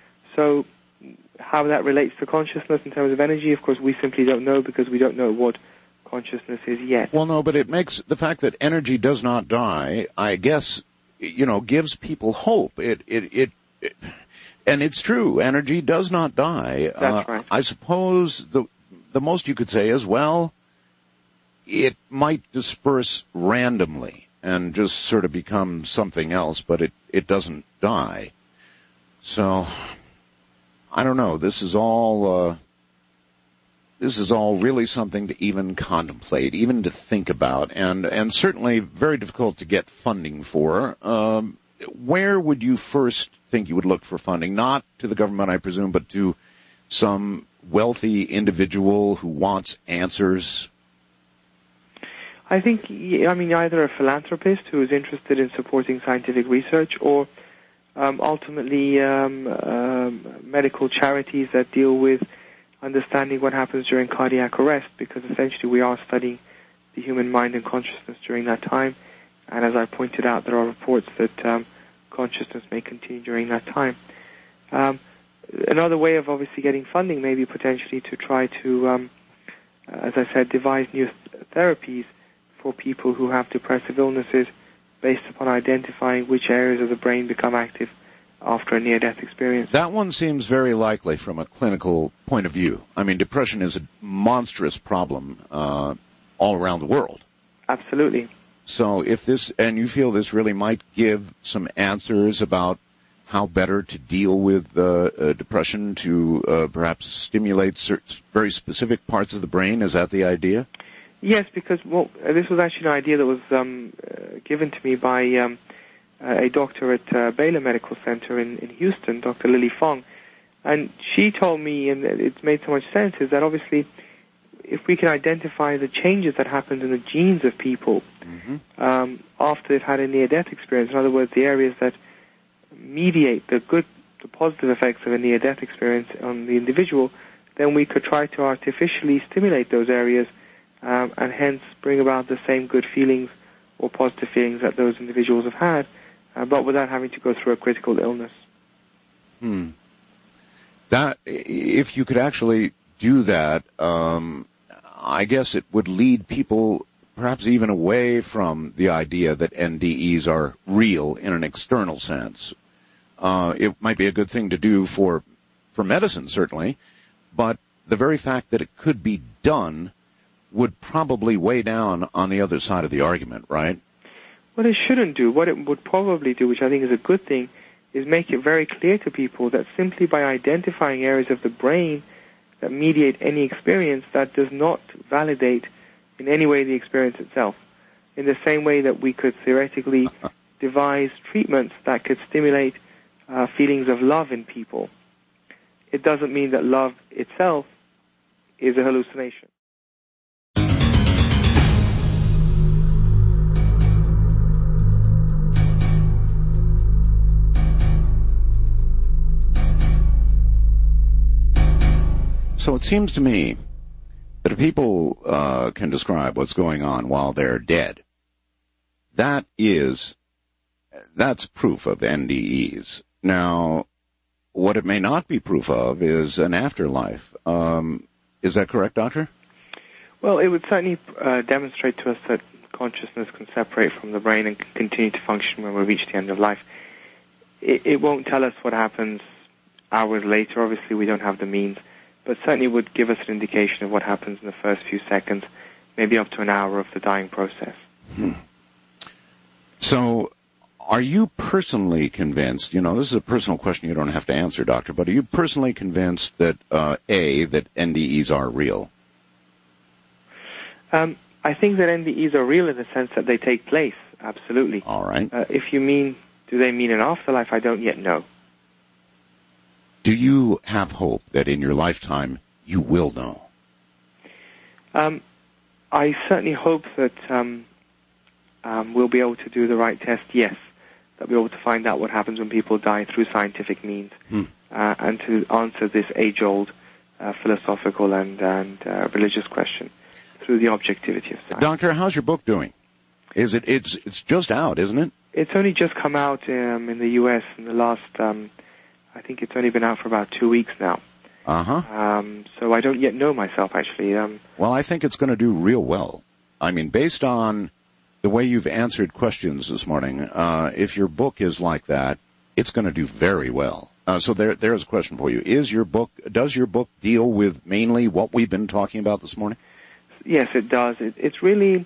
[SPEAKER 8] So how that relates to consciousness in terms of energy, of course, we simply don't know because we don't know what consciousness is yet.
[SPEAKER 1] Well, no, but it makes the fact that energy does not die, I guess, you know, gives people hope. It, it, it, it and it's true. Energy does not die.
[SPEAKER 8] That's
[SPEAKER 1] uh,
[SPEAKER 8] right.
[SPEAKER 1] I suppose the the most you could say is, well, it might disperse randomly and just sort of become something else, but it, it doesn't die. So, I don't know. This is all, uh, this is all really something to even contemplate, even to think about, and, and certainly very difficult to get funding for. Um, where would you first think you would look for funding? Not to the government, I presume, but to some wealthy individual who wants answers?
[SPEAKER 8] I think, I mean, either a philanthropist who is interested in supporting scientific research, or um, ultimately um, um, medical charities that deal with understanding what happens during cardiac arrest, because essentially we are studying the human mind and consciousness during that time. And as I pointed out, there are reports that um, consciousness may continue during that time. Um, another way of obviously getting funding may be potentially to try to, um, as I said, devise new th- therapies for people who have depressive illnesses based upon identifying which areas of the brain become active after a near-death experience.
[SPEAKER 1] That one seems very likely from a clinical point of view. I mean, depression is a monstrous problem uh, all around the world.
[SPEAKER 8] Absolutely.
[SPEAKER 1] So if this, and you feel this really might give some answers about how better to deal with uh, uh, depression, to uh, perhaps stimulate certain, very specific parts of the brain, is that the idea?
[SPEAKER 8] Yes, because well, this was actually an idea that was um, uh, given to me by um, a doctor at uh, Baylor Medical Center in, in Houston, Doctor Lily Fong. And she told me, and it's made so much sense, is that obviously if we can identify the changes that happened in the genes of people mm-hmm. um, after they've had a near-death experience, in other words, the areas that mediate the good, the positive effects of a near-death experience on the individual, then we could try to artificially stimulate those areas um, and hence bring about the same good feelings or positive feelings that those individuals have had, uh, but without having to go through a critical illness.
[SPEAKER 1] Hmm. That, if you could actually do that, um, I guess it would lead people perhaps even away from the idea that N D Es are real in an external sense. Uh, it might be a good thing to do for, for medicine, certainly, but the very fact that it could be done would probably weigh down on the other side of the argument, right?
[SPEAKER 8] What it shouldn't do, what it would probably do, which I think is a good thing, is make it very clear to people that simply by identifying areas of the brain that mediate any experience, that does not validate in any way the experience itself. In the same way that we could theoretically devise treatments that could stimulate uh, feelings of love in people, it doesn't mean that love itself is a hallucination.
[SPEAKER 1] So it seems to me that if people uh, can describe what's going on while they're dead, that is, that's proof of N D Es. Now, what it may not be proof of is an afterlife. Um, is that correct, Doctor?
[SPEAKER 8] Well, it would certainly uh, demonstrate to us that consciousness can separate from the brain and can continue to function when we reach the end of life. It, it won't tell us what happens hours later. Obviously, we don't have the means. But certainly would give us an indication of what happens in the first few seconds, maybe up to an hour of the dying process.
[SPEAKER 1] Hmm. So, are you personally convinced, you know, this is a personal question you don't have to answer, Doctor, but are you personally convinced that, uh, A, that N D Es are real?
[SPEAKER 8] Um, I think that N D Es are real in the sense that they take place, absolutely.
[SPEAKER 1] All right.
[SPEAKER 8] Uh, if you mean, do they mean an afterlife, I don't yet know.
[SPEAKER 1] Do you have hope that in your lifetime you will know?
[SPEAKER 8] Um, I certainly hope that um, um, we'll be able to do the right test, yes. That we'll be able to find out what happens when people die through scientific means. Hmm. Uh, and to answer this age-old uh, philosophical and, and uh, religious question through the objectivity of science.
[SPEAKER 1] Doctor, how's your book doing? Is it, it's, it's just out, isn't it?
[SPEAKER 8] It's only just come out um, in the U S in the last... Um, I think it's only been out for about two weeks now.
[SPEAKER 1] Uh-huh.
[SPEAKER 8] Um, so I don't yet know myself, actually. Um,
[SPEAKER 1] well, I think it's going to do real well. I mean, based on the way you've answered questions this morning, uh, if your book is like that, it's going to do very well. Uh, so there, there's a question for you. Is your book, does your book deal with mainly what we've been talking about this morning?
[SPEAKER 8] Yes, it does. It, it's really,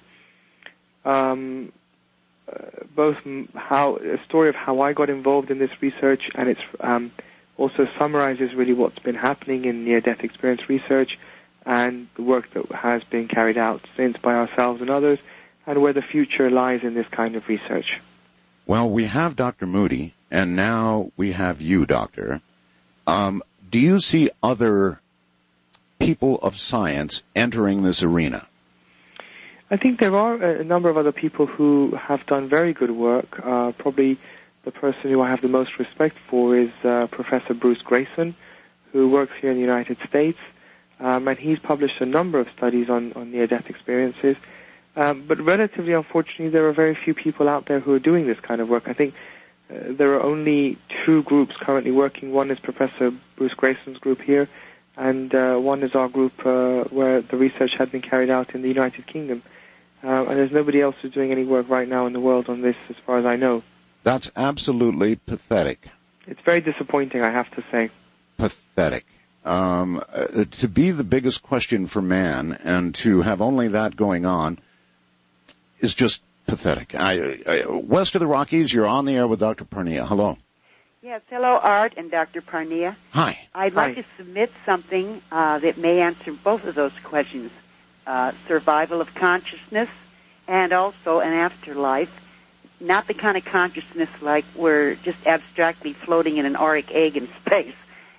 [SPEAKER 8] um, Uh, both how a story of how I got involved in this research, and it's um, also summarizes really what's been happening in near-death experience research and the work that has been carried out since by ourselves and others, and where the future lies in this kind of research.
[SPEAKER 1] Well, we have Doctor Moody, and now we have you, Doctor. Um, do you see other people of science entering this arena?
[SPEAKER 8] I think there are a number of other people who have done very good work. Uh, probably the person who I have the most respect for is uh, Professor Bruce Greyson, who works here in the United States. Um, and he's published a number of studies on, on near-death experiences. Um, but relatively, unfortunately, there are very few people out there who are doing this kind of work. I think uh, there are only two groups currently working. One is Professor Bruce Greyson's group here, and uh, one is our group uh, where the research had been carried out in the United Kingdom. Uh, and there's nobody else who's doing any work right now in the world on this, as far as I know.
[SPEAKER 1] That's absolutely pathetic.
[SPEAKER 8] It's very disappointing, I have to say.
[SPEAKER 1] Pathetic. Um, uh, to be the biggest question for man and to have only that going on is just pathetic. I, I, west of the Rockies, you're on the air with Doctor Parnia. Hello.
[SPEAKER 11] Yes, hello, Art and Doctor Parnia.
[SPEAKER 1] Hi.
[SPEAKER 11] I'd like
[SPEAKER 8] Hi.
[SPEAKER 11] to submit something uh, that may answer both of those questions. Uh, survival of consciousness and also an afterlife. Not the kind of consciousness like we're just abstractly floating in an auric egg in space.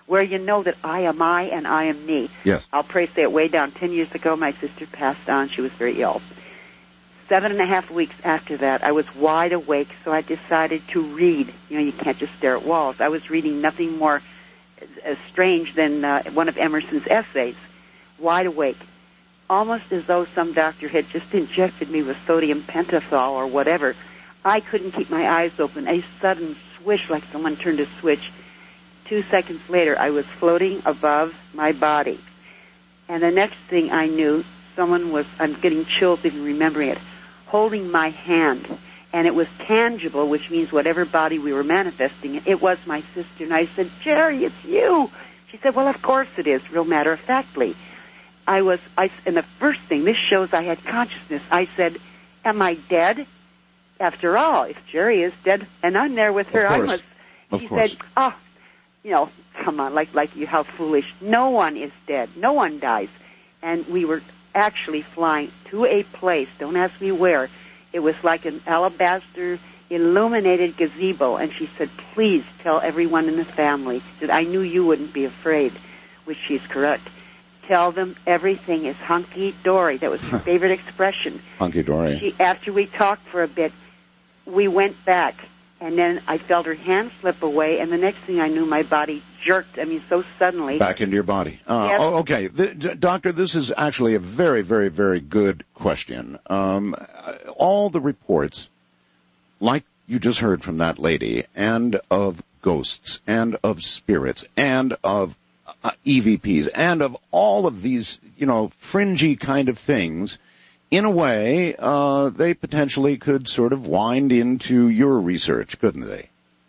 [SPEAKER 11] where you know that I am I and I am me.
[SPEAKER 1] Yes.
[SPEAKER 11] I'll pray say it way down. Ten years ago, my sister passed on. She was very ill. Seven and a half weeks after that, I was wide awake, so I decided to read. You know, you can't just stare at walls. I was reading nothing more uh, strange than uh, one of Emerson's essays, wide awake, almost as though some doctor had just injected me with sodium pentothal or whatever. I couldn't keep my eyes open. A sudden swish, like someone turned a switch. Two seconds later, I was floating above my body. And the next thing I knew, someone was, I'm getting chills even remembering it, holding my hand. And it was tangible, which means whatever body we were manifesting, it was my sister. And I said, Jerry, it's you. She said, well, of course it is, real matter-of-factly. I was, I, and the first thing, this shows I had consciousness. I said, am I dead? After all, if Jerry is dead and I'm there with her, I was, she said, oh, you know, come on, like, like you, how foolish. No one is dead. No one dies. And we were actually flying to a place, don't ask me where. It was like an alabaster illuminated gazebo. And she said, please tell everyone in the family that I knew you wouldn't be afraid, which she's correct. Tell them everything is hunky-dory. That was her favorite expression.
[SPEAKER 1] Hunky-dory.
[SPEAKER 11] She, after we talked for a bit, we went back. And then I felt her hand slip away, and the next thing I knew, my body jerked, I mean, so suddenly.
[SPEAKER 1] Back into your body. Uh,
[SPEAKER 11] yes.
[SPEAKER 1] Oh, okay. The, d- doctor, this is actually a very, very, very good question. Um, all the reports, like you just heard from that lady, and of ghosts, and of spirits, and of uh, E V Ps, and of all of these, you know, fringy kind of things, in a way, uh, they potentially could sort of wind into your research, couldn't they?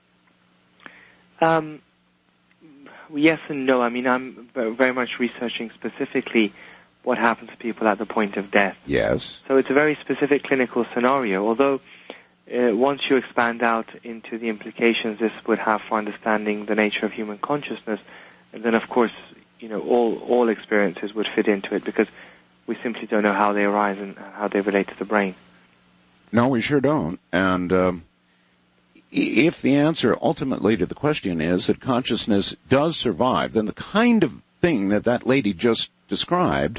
[SPEAKER 8] Um, yes and no. I mean, I'm very much researching specifically what happens to people at the point of death.
[SPEAKER 1] Yes.
[SPEAKER 8] So it's a very specific clinical scenario, although uh, once you expand out into the implications this would have for understanding the nature of human consciousness, then of course, you know, all, all experiences would fit into it, because we simply don't know how they arise and how they relate to the brain.
[SPEAKER 1] No, we sure don't. And um, if the answer ultimately to the question is that consciousness does survive, then the kind of thing that that lady just described,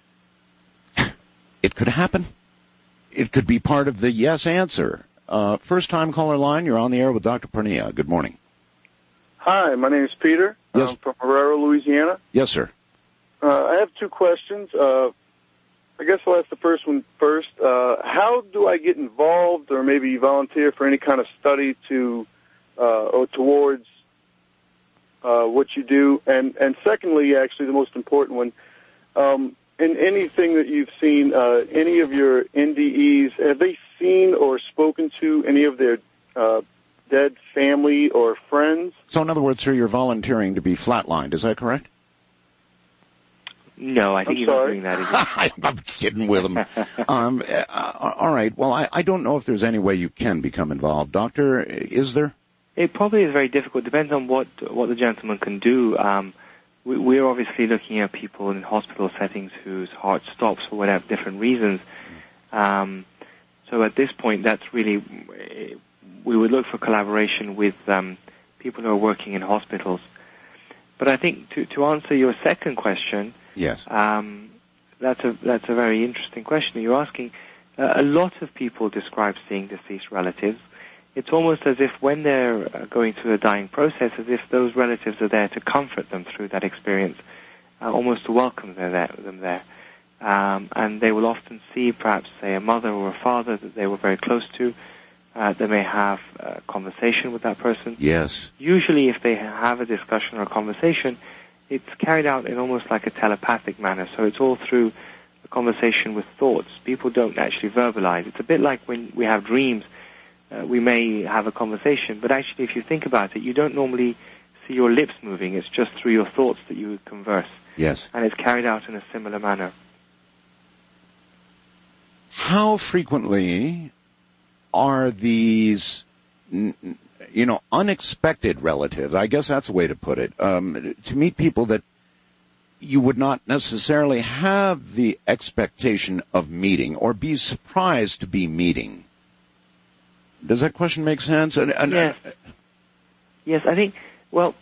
[SPEAKER 1] it could happen. It could be part of the yes answer. Uh, first-time caller line, you're on the air with Doctor Pernia. Good morning.
[SPEAKER 12] Hi, my name is Peter.
[SPEAKER 1] Yes.
[SPEAKER 12] I'm from Herrera, Louisiana.
[SPEAKER 1] Yes, sir.
[SPEAKER 12] Uh, I have two questions. Uh, I guess I'll ask the first one first. Uh, how do I get involved or maybe volunteer for any kind of study to uh, or towards uh, what you do? And, and secondly, actually, the most important one, um, in anything that you've seen, uh, any of your N D Es, have they seen or spoken to any of their uh, dead family or friends?
[SPEAKER 1] So in other words, sir, you're volunteering to be flatlined. Is that correct?
[SPEAKER 8] No, I think
[SPEAKER 12] I'm
[SPEAKER 8] he's
[SPEAKER 12] sorry.
[SPEAKER 8] not doing that.
[SPEAKER 1] I'm kidding with him. um, uh, all right. Well, I, I don't know if there's any way you can become involved. Doctor, is there?
[SPEAKER 8] It probably is very difficult. Depends on what what the gentleman can do. Um, we, we're obviously looking at people in hospital settings whose heart stops for whatever different reasons. Um, so at this point, that's really, we would look for collaboration with um, people who are working in hospitals. But I think to, to answer your second question,
[SPEAKER 1] yes,
[SPEAKER 8] um, that's a that's a very interesting question you're asking. Uh, a lot of people describe seeing deceased relatives. It's almost as if when they're uh, going through a dying process, as if those relatives are there to comfort them through that experience, uh, almost to welcome them there. Them there. Um, and they will often see perhaps, say, a mother or a father that they were very close to. Uh, they may have a conversation with that person.
[SPEAKER 1] Yes.
[SPEAKER 8] Usually if they have a discussion or a conversation, it's carried out in almost like a telepathic manner. So it's all through a conversation with thoughts. People don't actually verbalize. It's a bit like when we have dreams. Uh, we may have a conversation, but actually if you think about it, you don't normally see your lips moving. It's just through your thoughts that you converse.
[SPEAKER 1] Yes.
[SPEAKER 8] And it's carried out in a similar manner.
[SPEAKER 1] How frequently are these, you know, unexpected relatives, I guess that's a way to put it, um, to meet people that you would not necessarily have the expectation of meeting or be surprised to be meeting? Does that question make sense? And, and,
[SPEAKER 8] yes. Yes, I think, well,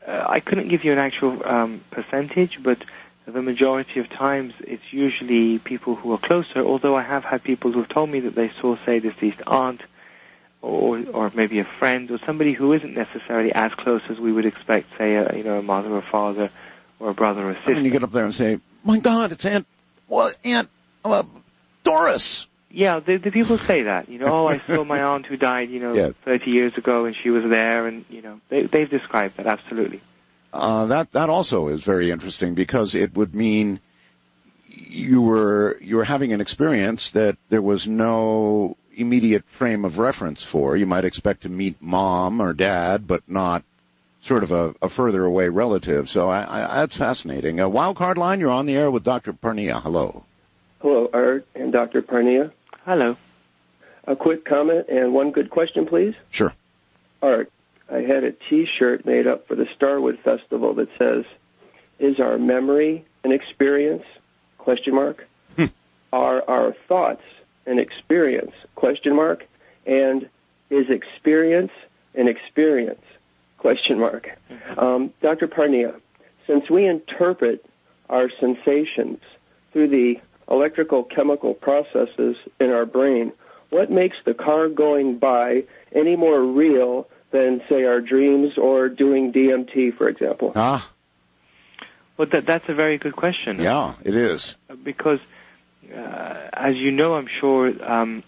[SPEAKER 8] uh, I couldn't give you an actual um, percentage, but the majority of times it's usually people who are closer, although I have had people who have told me that they saw, say, deceased aunt, or or maybe a friend, or somebody who isn't necessarily as close as we would expect, say, a, you know, a mother or father, or a brother or a sister.
[SPEAKER 1] And you get up there and say, my God, it's Aunt, well, Aunt uh, Doris.
[SPEAKER 8] Yeah, the, the people say that. You know, oh, I saw my aunt who died, you know,
[SPEAKER 1] yeah.
[SPEAKER 8] thirty years ago, and she was there, and, you know, they, they've described that, absolutely.
[SPEAKER 1] Uh, that, that also is very interesting, because it would mean you were, you were having an experience that there was no immediate frame of reference for. You might expect to meet mom or dad, but not sort of a, a further away relative. So I, I, that's fascinating. A wild card line, you're on the air with Doctor Pernia. Hello.
[SPEAKER 13] Hello, Art and Doctor Pernia.
[SPEAKER 8] Hello.
[SPEAKER 13] A quick comment and one good question, please.
[SPEAKER 1] Sure.
[SPEAKER 13] Art, I had a T-shirt made up for the Starwood Festival that says, "Is our memory an experience?" Question mark.
[SPEAKER 1] Hmm.
[SPEAKER 13] Are our thoughts an experience? Question mark. And is experience an experience? Question mark.
[SPEAKER 8] Mm-hmm.
[SPEAKER 13] Um, Doctor Pernia, since we interpret our sensations through the electrical chemical processes in our brain, what makes the car going by any more real than, say, our dreams or doing D M T, for example?
[SPEAKER 1] Ah.
[SPEAKER 8] Well, that, that's a very good question.
[SPEAKER 1] Yeah, it is.
[SPEAKER 8] Because, uh, as you know, I'm sure, um,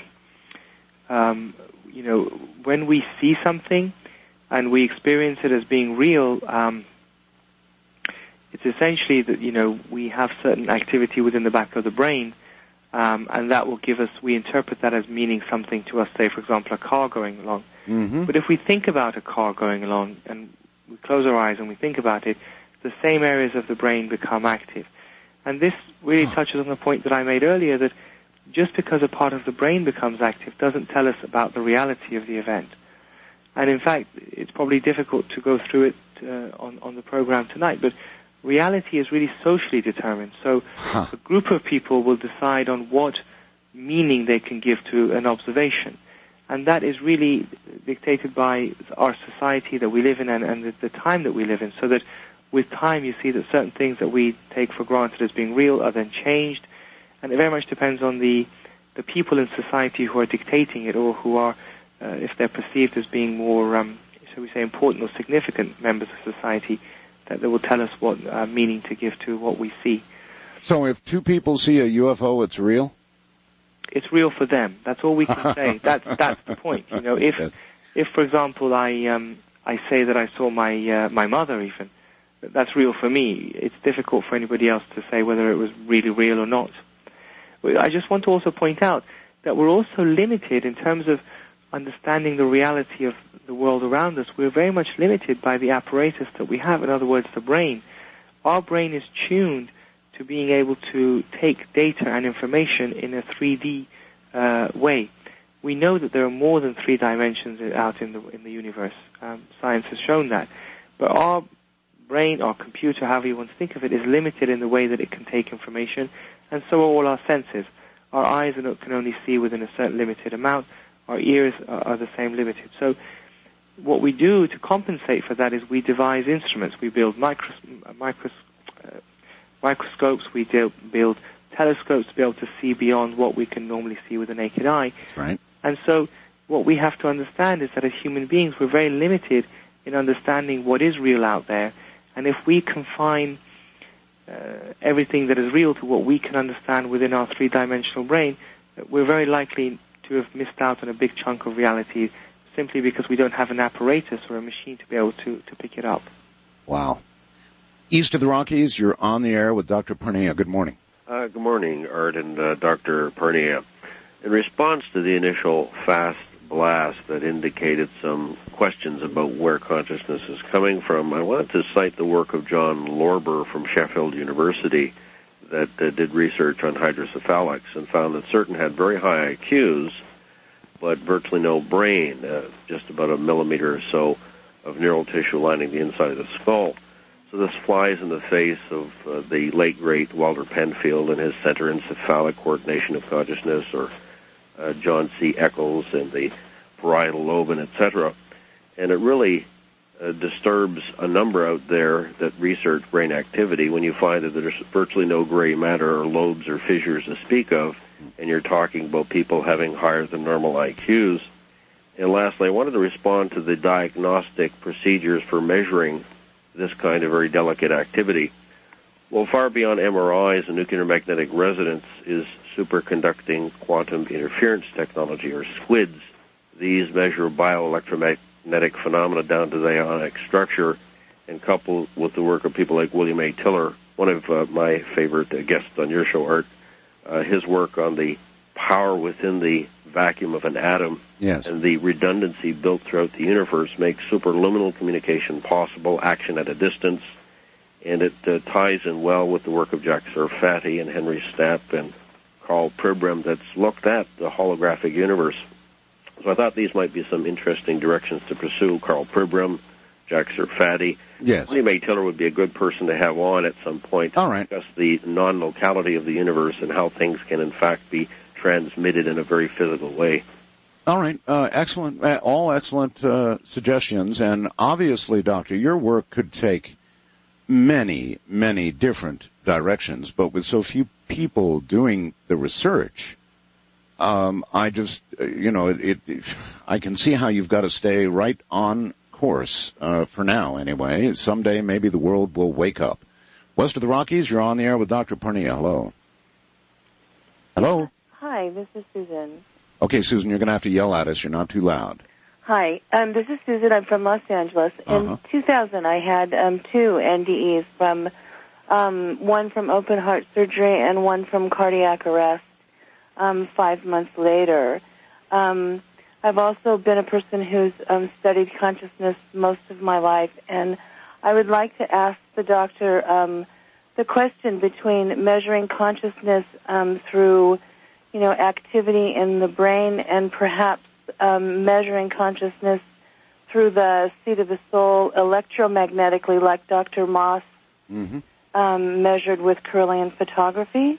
[SPEAKER 8] um, you know, when we see something and we experience it as being real, um, it's essentially that, you know, we have certain activity within the back of the brain, um, and that will give us, we interpret that as meaning something to us, say, for example, a car going along.
[SPEAKER 1] Mm-hmm.
[SPEAKER 8] But if we think about a car going along and we close our eyes and we think about it, the same areas of the brain become active. And this really touches on the point that I made earlier, that just because a part of the brain becomes active doesn't tell us about the reality of the event. And in fact, it's probably difficult to go through it uh, on, on the program tonight, but reality is really socially determined. So
[SPEAKER 1] huh.
[SPEAKER 8] a group of people will decide on what meaning they can give to an observation. And that is really dictated by our society that we live in and, and the, the time that we live in, so that with time you see that certain things that we take for granted as being real are then changed. And it very much depends on the, the people in society who are dictating it, or who are, uh, if they're perceived as being more, um, shall we say, important or significant members of society, that they will tell us what uh, meaning to give to what we see.
[SPEAKER 1] So if two people see a U F O, it's real?
[SPEAKER 8] It's real for them. That's all we can say. That's that's the point. You know, if if for example I um I say that I saw my uh, my mother, even, that's real for me. It's difficult for anybody else to say whether it was really real or not. I just want to also point out that we're also limited in terms of understanding the reality of the world around us. We're very much limited by the apparatus that we have. In other words, the brain. Our brain is tuned to being able to take data and information in a three D uh, way. We know that there are more than three dimensions out in the in the universe. Um, science has shown that. But our brain, our computer, however you want to think of it, is limited in the way that it can take information, and so are all our senses. Our eyes are, can only see within a certain limited amount. Our ears are, are the same limited. So what we do to compensate for that is we devise instruments. We build micros, micros, uh, microscopes, we do, build telescopes to be able to see beyond what we can normally see with the naked eye.
[SPEAKER 1] That's right.
[SPEAKER 8] And so what we have to understand is that as human beings, we're very limited in understanding what is real out there. And if we confine uh, everything that is real to what we can understand within our three-dimensional brain, we're very likely to have missed out on a big chunk of reality simply because we don't have an apparatus or a machine to be able to, to pick it up.
[SPEAKER 1] Wow. East of the Rockies, you're on the air with Doctor Pernia. Good morning.
[SPEAKER 14] Uh, good morning, Art and uh, Doctor Pernia. In response to the initial fast blast that indicated some questions about where consciousness is coming from, I wanted to cite the work of John Lorber from Sheffield University that uh, did research on hydrocephalics and found that certain had very high I Qs, but virtually no brain, uh, just about a millimeter or so of neural tissue lining the inside of the skull. So this flies in the face of uh, the late, great Walter Penfield and his center encephalic coordination of consciousness, or uh, John C. Eccles and the parietal lobe, and et cetera. And it really uh, disturbs a number out there that research brain activity when you find that there's virtually no gray matter or lobes or fissures to speak of, and you're talking about people having higher than normal I Qs. And lastly, I wanted to respond to the diagnostic procedures for measuring this kind of very delicate activity. Well, far beyond M R Is and nuclear magnetic resonance is superconducting quantum interference technology, or SQUIDs. These measure bioelectromagnetic phenomena down to the ionic structure, and coupled with the work of people like William A. Tiller, one of uh, my favorite uh, guests on your show, Art, uh, his work on the power within the vacuum of an atom,
[SPEAKER 1] yes,
[SPEAKER 14] and the redundancy built throughout the universe makes superluminal communication possible, action at a distance, and it uh, ties in well with the work of Jack Sarfati and Henry Stapp and Carl Pribram that's looked at the holographic universe. So I thought these might be some interesting directions to pursue. Carl Pribram, Jack Sarfati.
[SPEAKER 1] Yes.
[SPEAKER 14] William A. Tiller would be a good person to have on at some point
[SPEAKER 1] All right.
[SPEAKER 14] to discuss the non-locality of the universe and how things can in fact be transmitted in a very physical way.
[SPEAKER 1] All right. Uh, excellent. Uh, all excellent uh, suggestions. And obviously, Doctor, your work could take many, many different directions, but with so few people doing the research, um, I just, uh, you know, it, it, I can see how you've got to stay right on course uh, for now, anyway. Someday, maybe the world will wake up. West of the Rockies, you're on the air with Doctor Pernia. Hello. Hello.
[SPEAKER 15] Hi, this is Susan.
[SPEAKER 1] Okay, Susan, you're going to have to yell at us. You're not too loud.
[SPEAKER 15] Hi, um, this is Susan. I'm from Los Angeles.
[SPEAKER 1] Uh-huh.
[SPEAKER 15] In two thousand, I had um, two N D Es, from um, one from open heart surgery and one from cardiac arrest. Um, five months later, um, I've also been a person who's um, studied consciousness most of my life, and I would like to ask the doctor um, the question between measuring consciousness um, through, you know, activity in the brain, and perhaps um, measuring consciousness through the seat of the soul electromagnetically, like Doctor Moss
[SPEAKER 1] mm-hmm.
[SPEAKER 15] um, measured with Kirlian photography.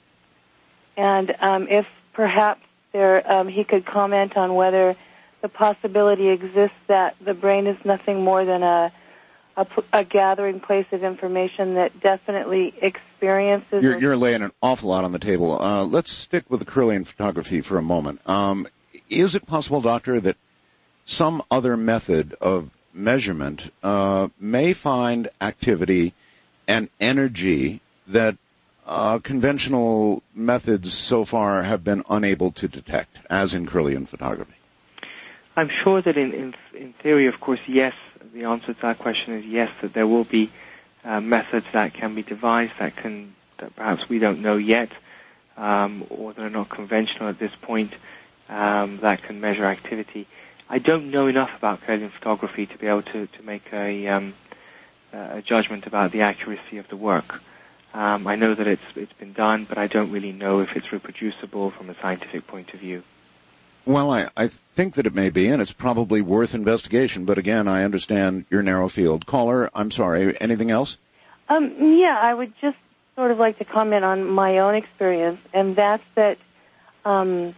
[SPEAKER 15] And um, if perhaps there, um, he could comment on whether the possibility exists that the brain is nothing more than a, a, a gathering place of information that definitely experiences.
[SPEAKER 1] You're, you're laying an awful lot on the table. Uh, let's stick with the Kirlian photography for a moment. Um, is it possible, Doctor, that some other method of measurement uh, may find activity and energy that uh, conventional methods so far have been unable to detect, as in Kirlian photography?
[SPEAKER 8] I'm sure that in, in, in theory, of course, yes, the answer to that question is yes, that there will be uh, methods that can be devised that can, that perhaps we don't know yet, um, or that are not conventional at this point, um, that can measure activity. I don't know enough about Kirlian photography to be able to, to make a, um, a judgment about the accuracy of the work. Um, I know that it's it's been done, but I don't really know if it's reproducible from a scientific point of view.
[SPEAKER 1] Well, I, I think that it may be, and it's probably worth investigation. But again, I understand your narrow field. Caller, I'm sorry, anything else?
[SPEAKER 15] Um, yeah, I would just sort of like to comment on my own experience, and that's that um,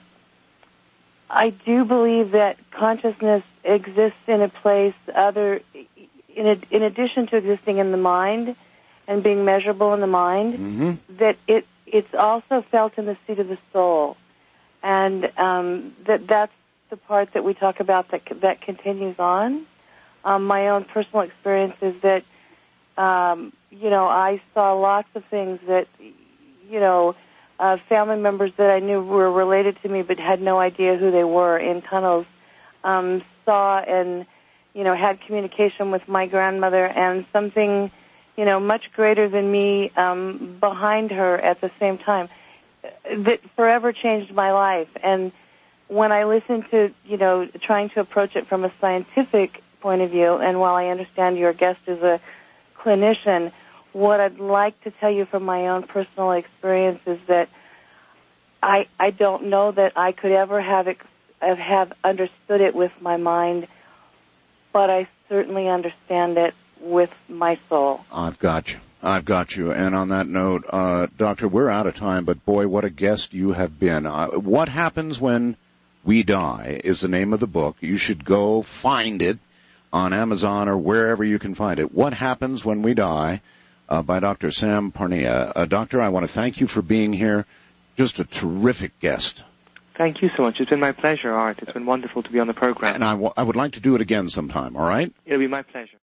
[SPEAKER 15] I do believe that consciousness exists in a place other, in, a, in addition to existing in the mind and being measurable in the mind,
[SPEAKER 1] mm-hmm.
[SPEAKER 15] that it it's also felt in the seat of the soul. And um, that that's the part that we talk about that that continues on. Um, my own personal experience is that, um, you know, I saw lots of things that, you know, uh, family members that I knew were related to me but had no idea who they were in tunnels, um, saw and, you know, had communication with my grandmother and something, you know, much greater than me um, behind her at the same time, that forever changed my life. And when I listen to, you know, trying to approach it from a scientific point of view, and while I understand your guest is a clinician, what I'd like to tell you from my own personal experience is that I I don't know that I could ever have ex- have understood it with my mind, but I certainly understand it with my soul.
[SPEAKER 1] I've got you. I've got you. And on that note, uh, Doctor, we're out of time, but boy, what a guest you have been. Uh, What Happens When We Die is the name of the book. You should go find it. on Amazon or wherever you can find it. What Happens When We Die, uh, by Doctor Sam Parnia. Uh, doctor, I want to thank you for being here. Just a terrific guest.
[SPEAKER 8] Thank you so much. It's been my pleasure, Art. It's been wonderful to be on the program.
[SPEAKER 1] And I, w- I would like to do it again sometime, all right?
[SPEAKER 8] It'll be my pleasure.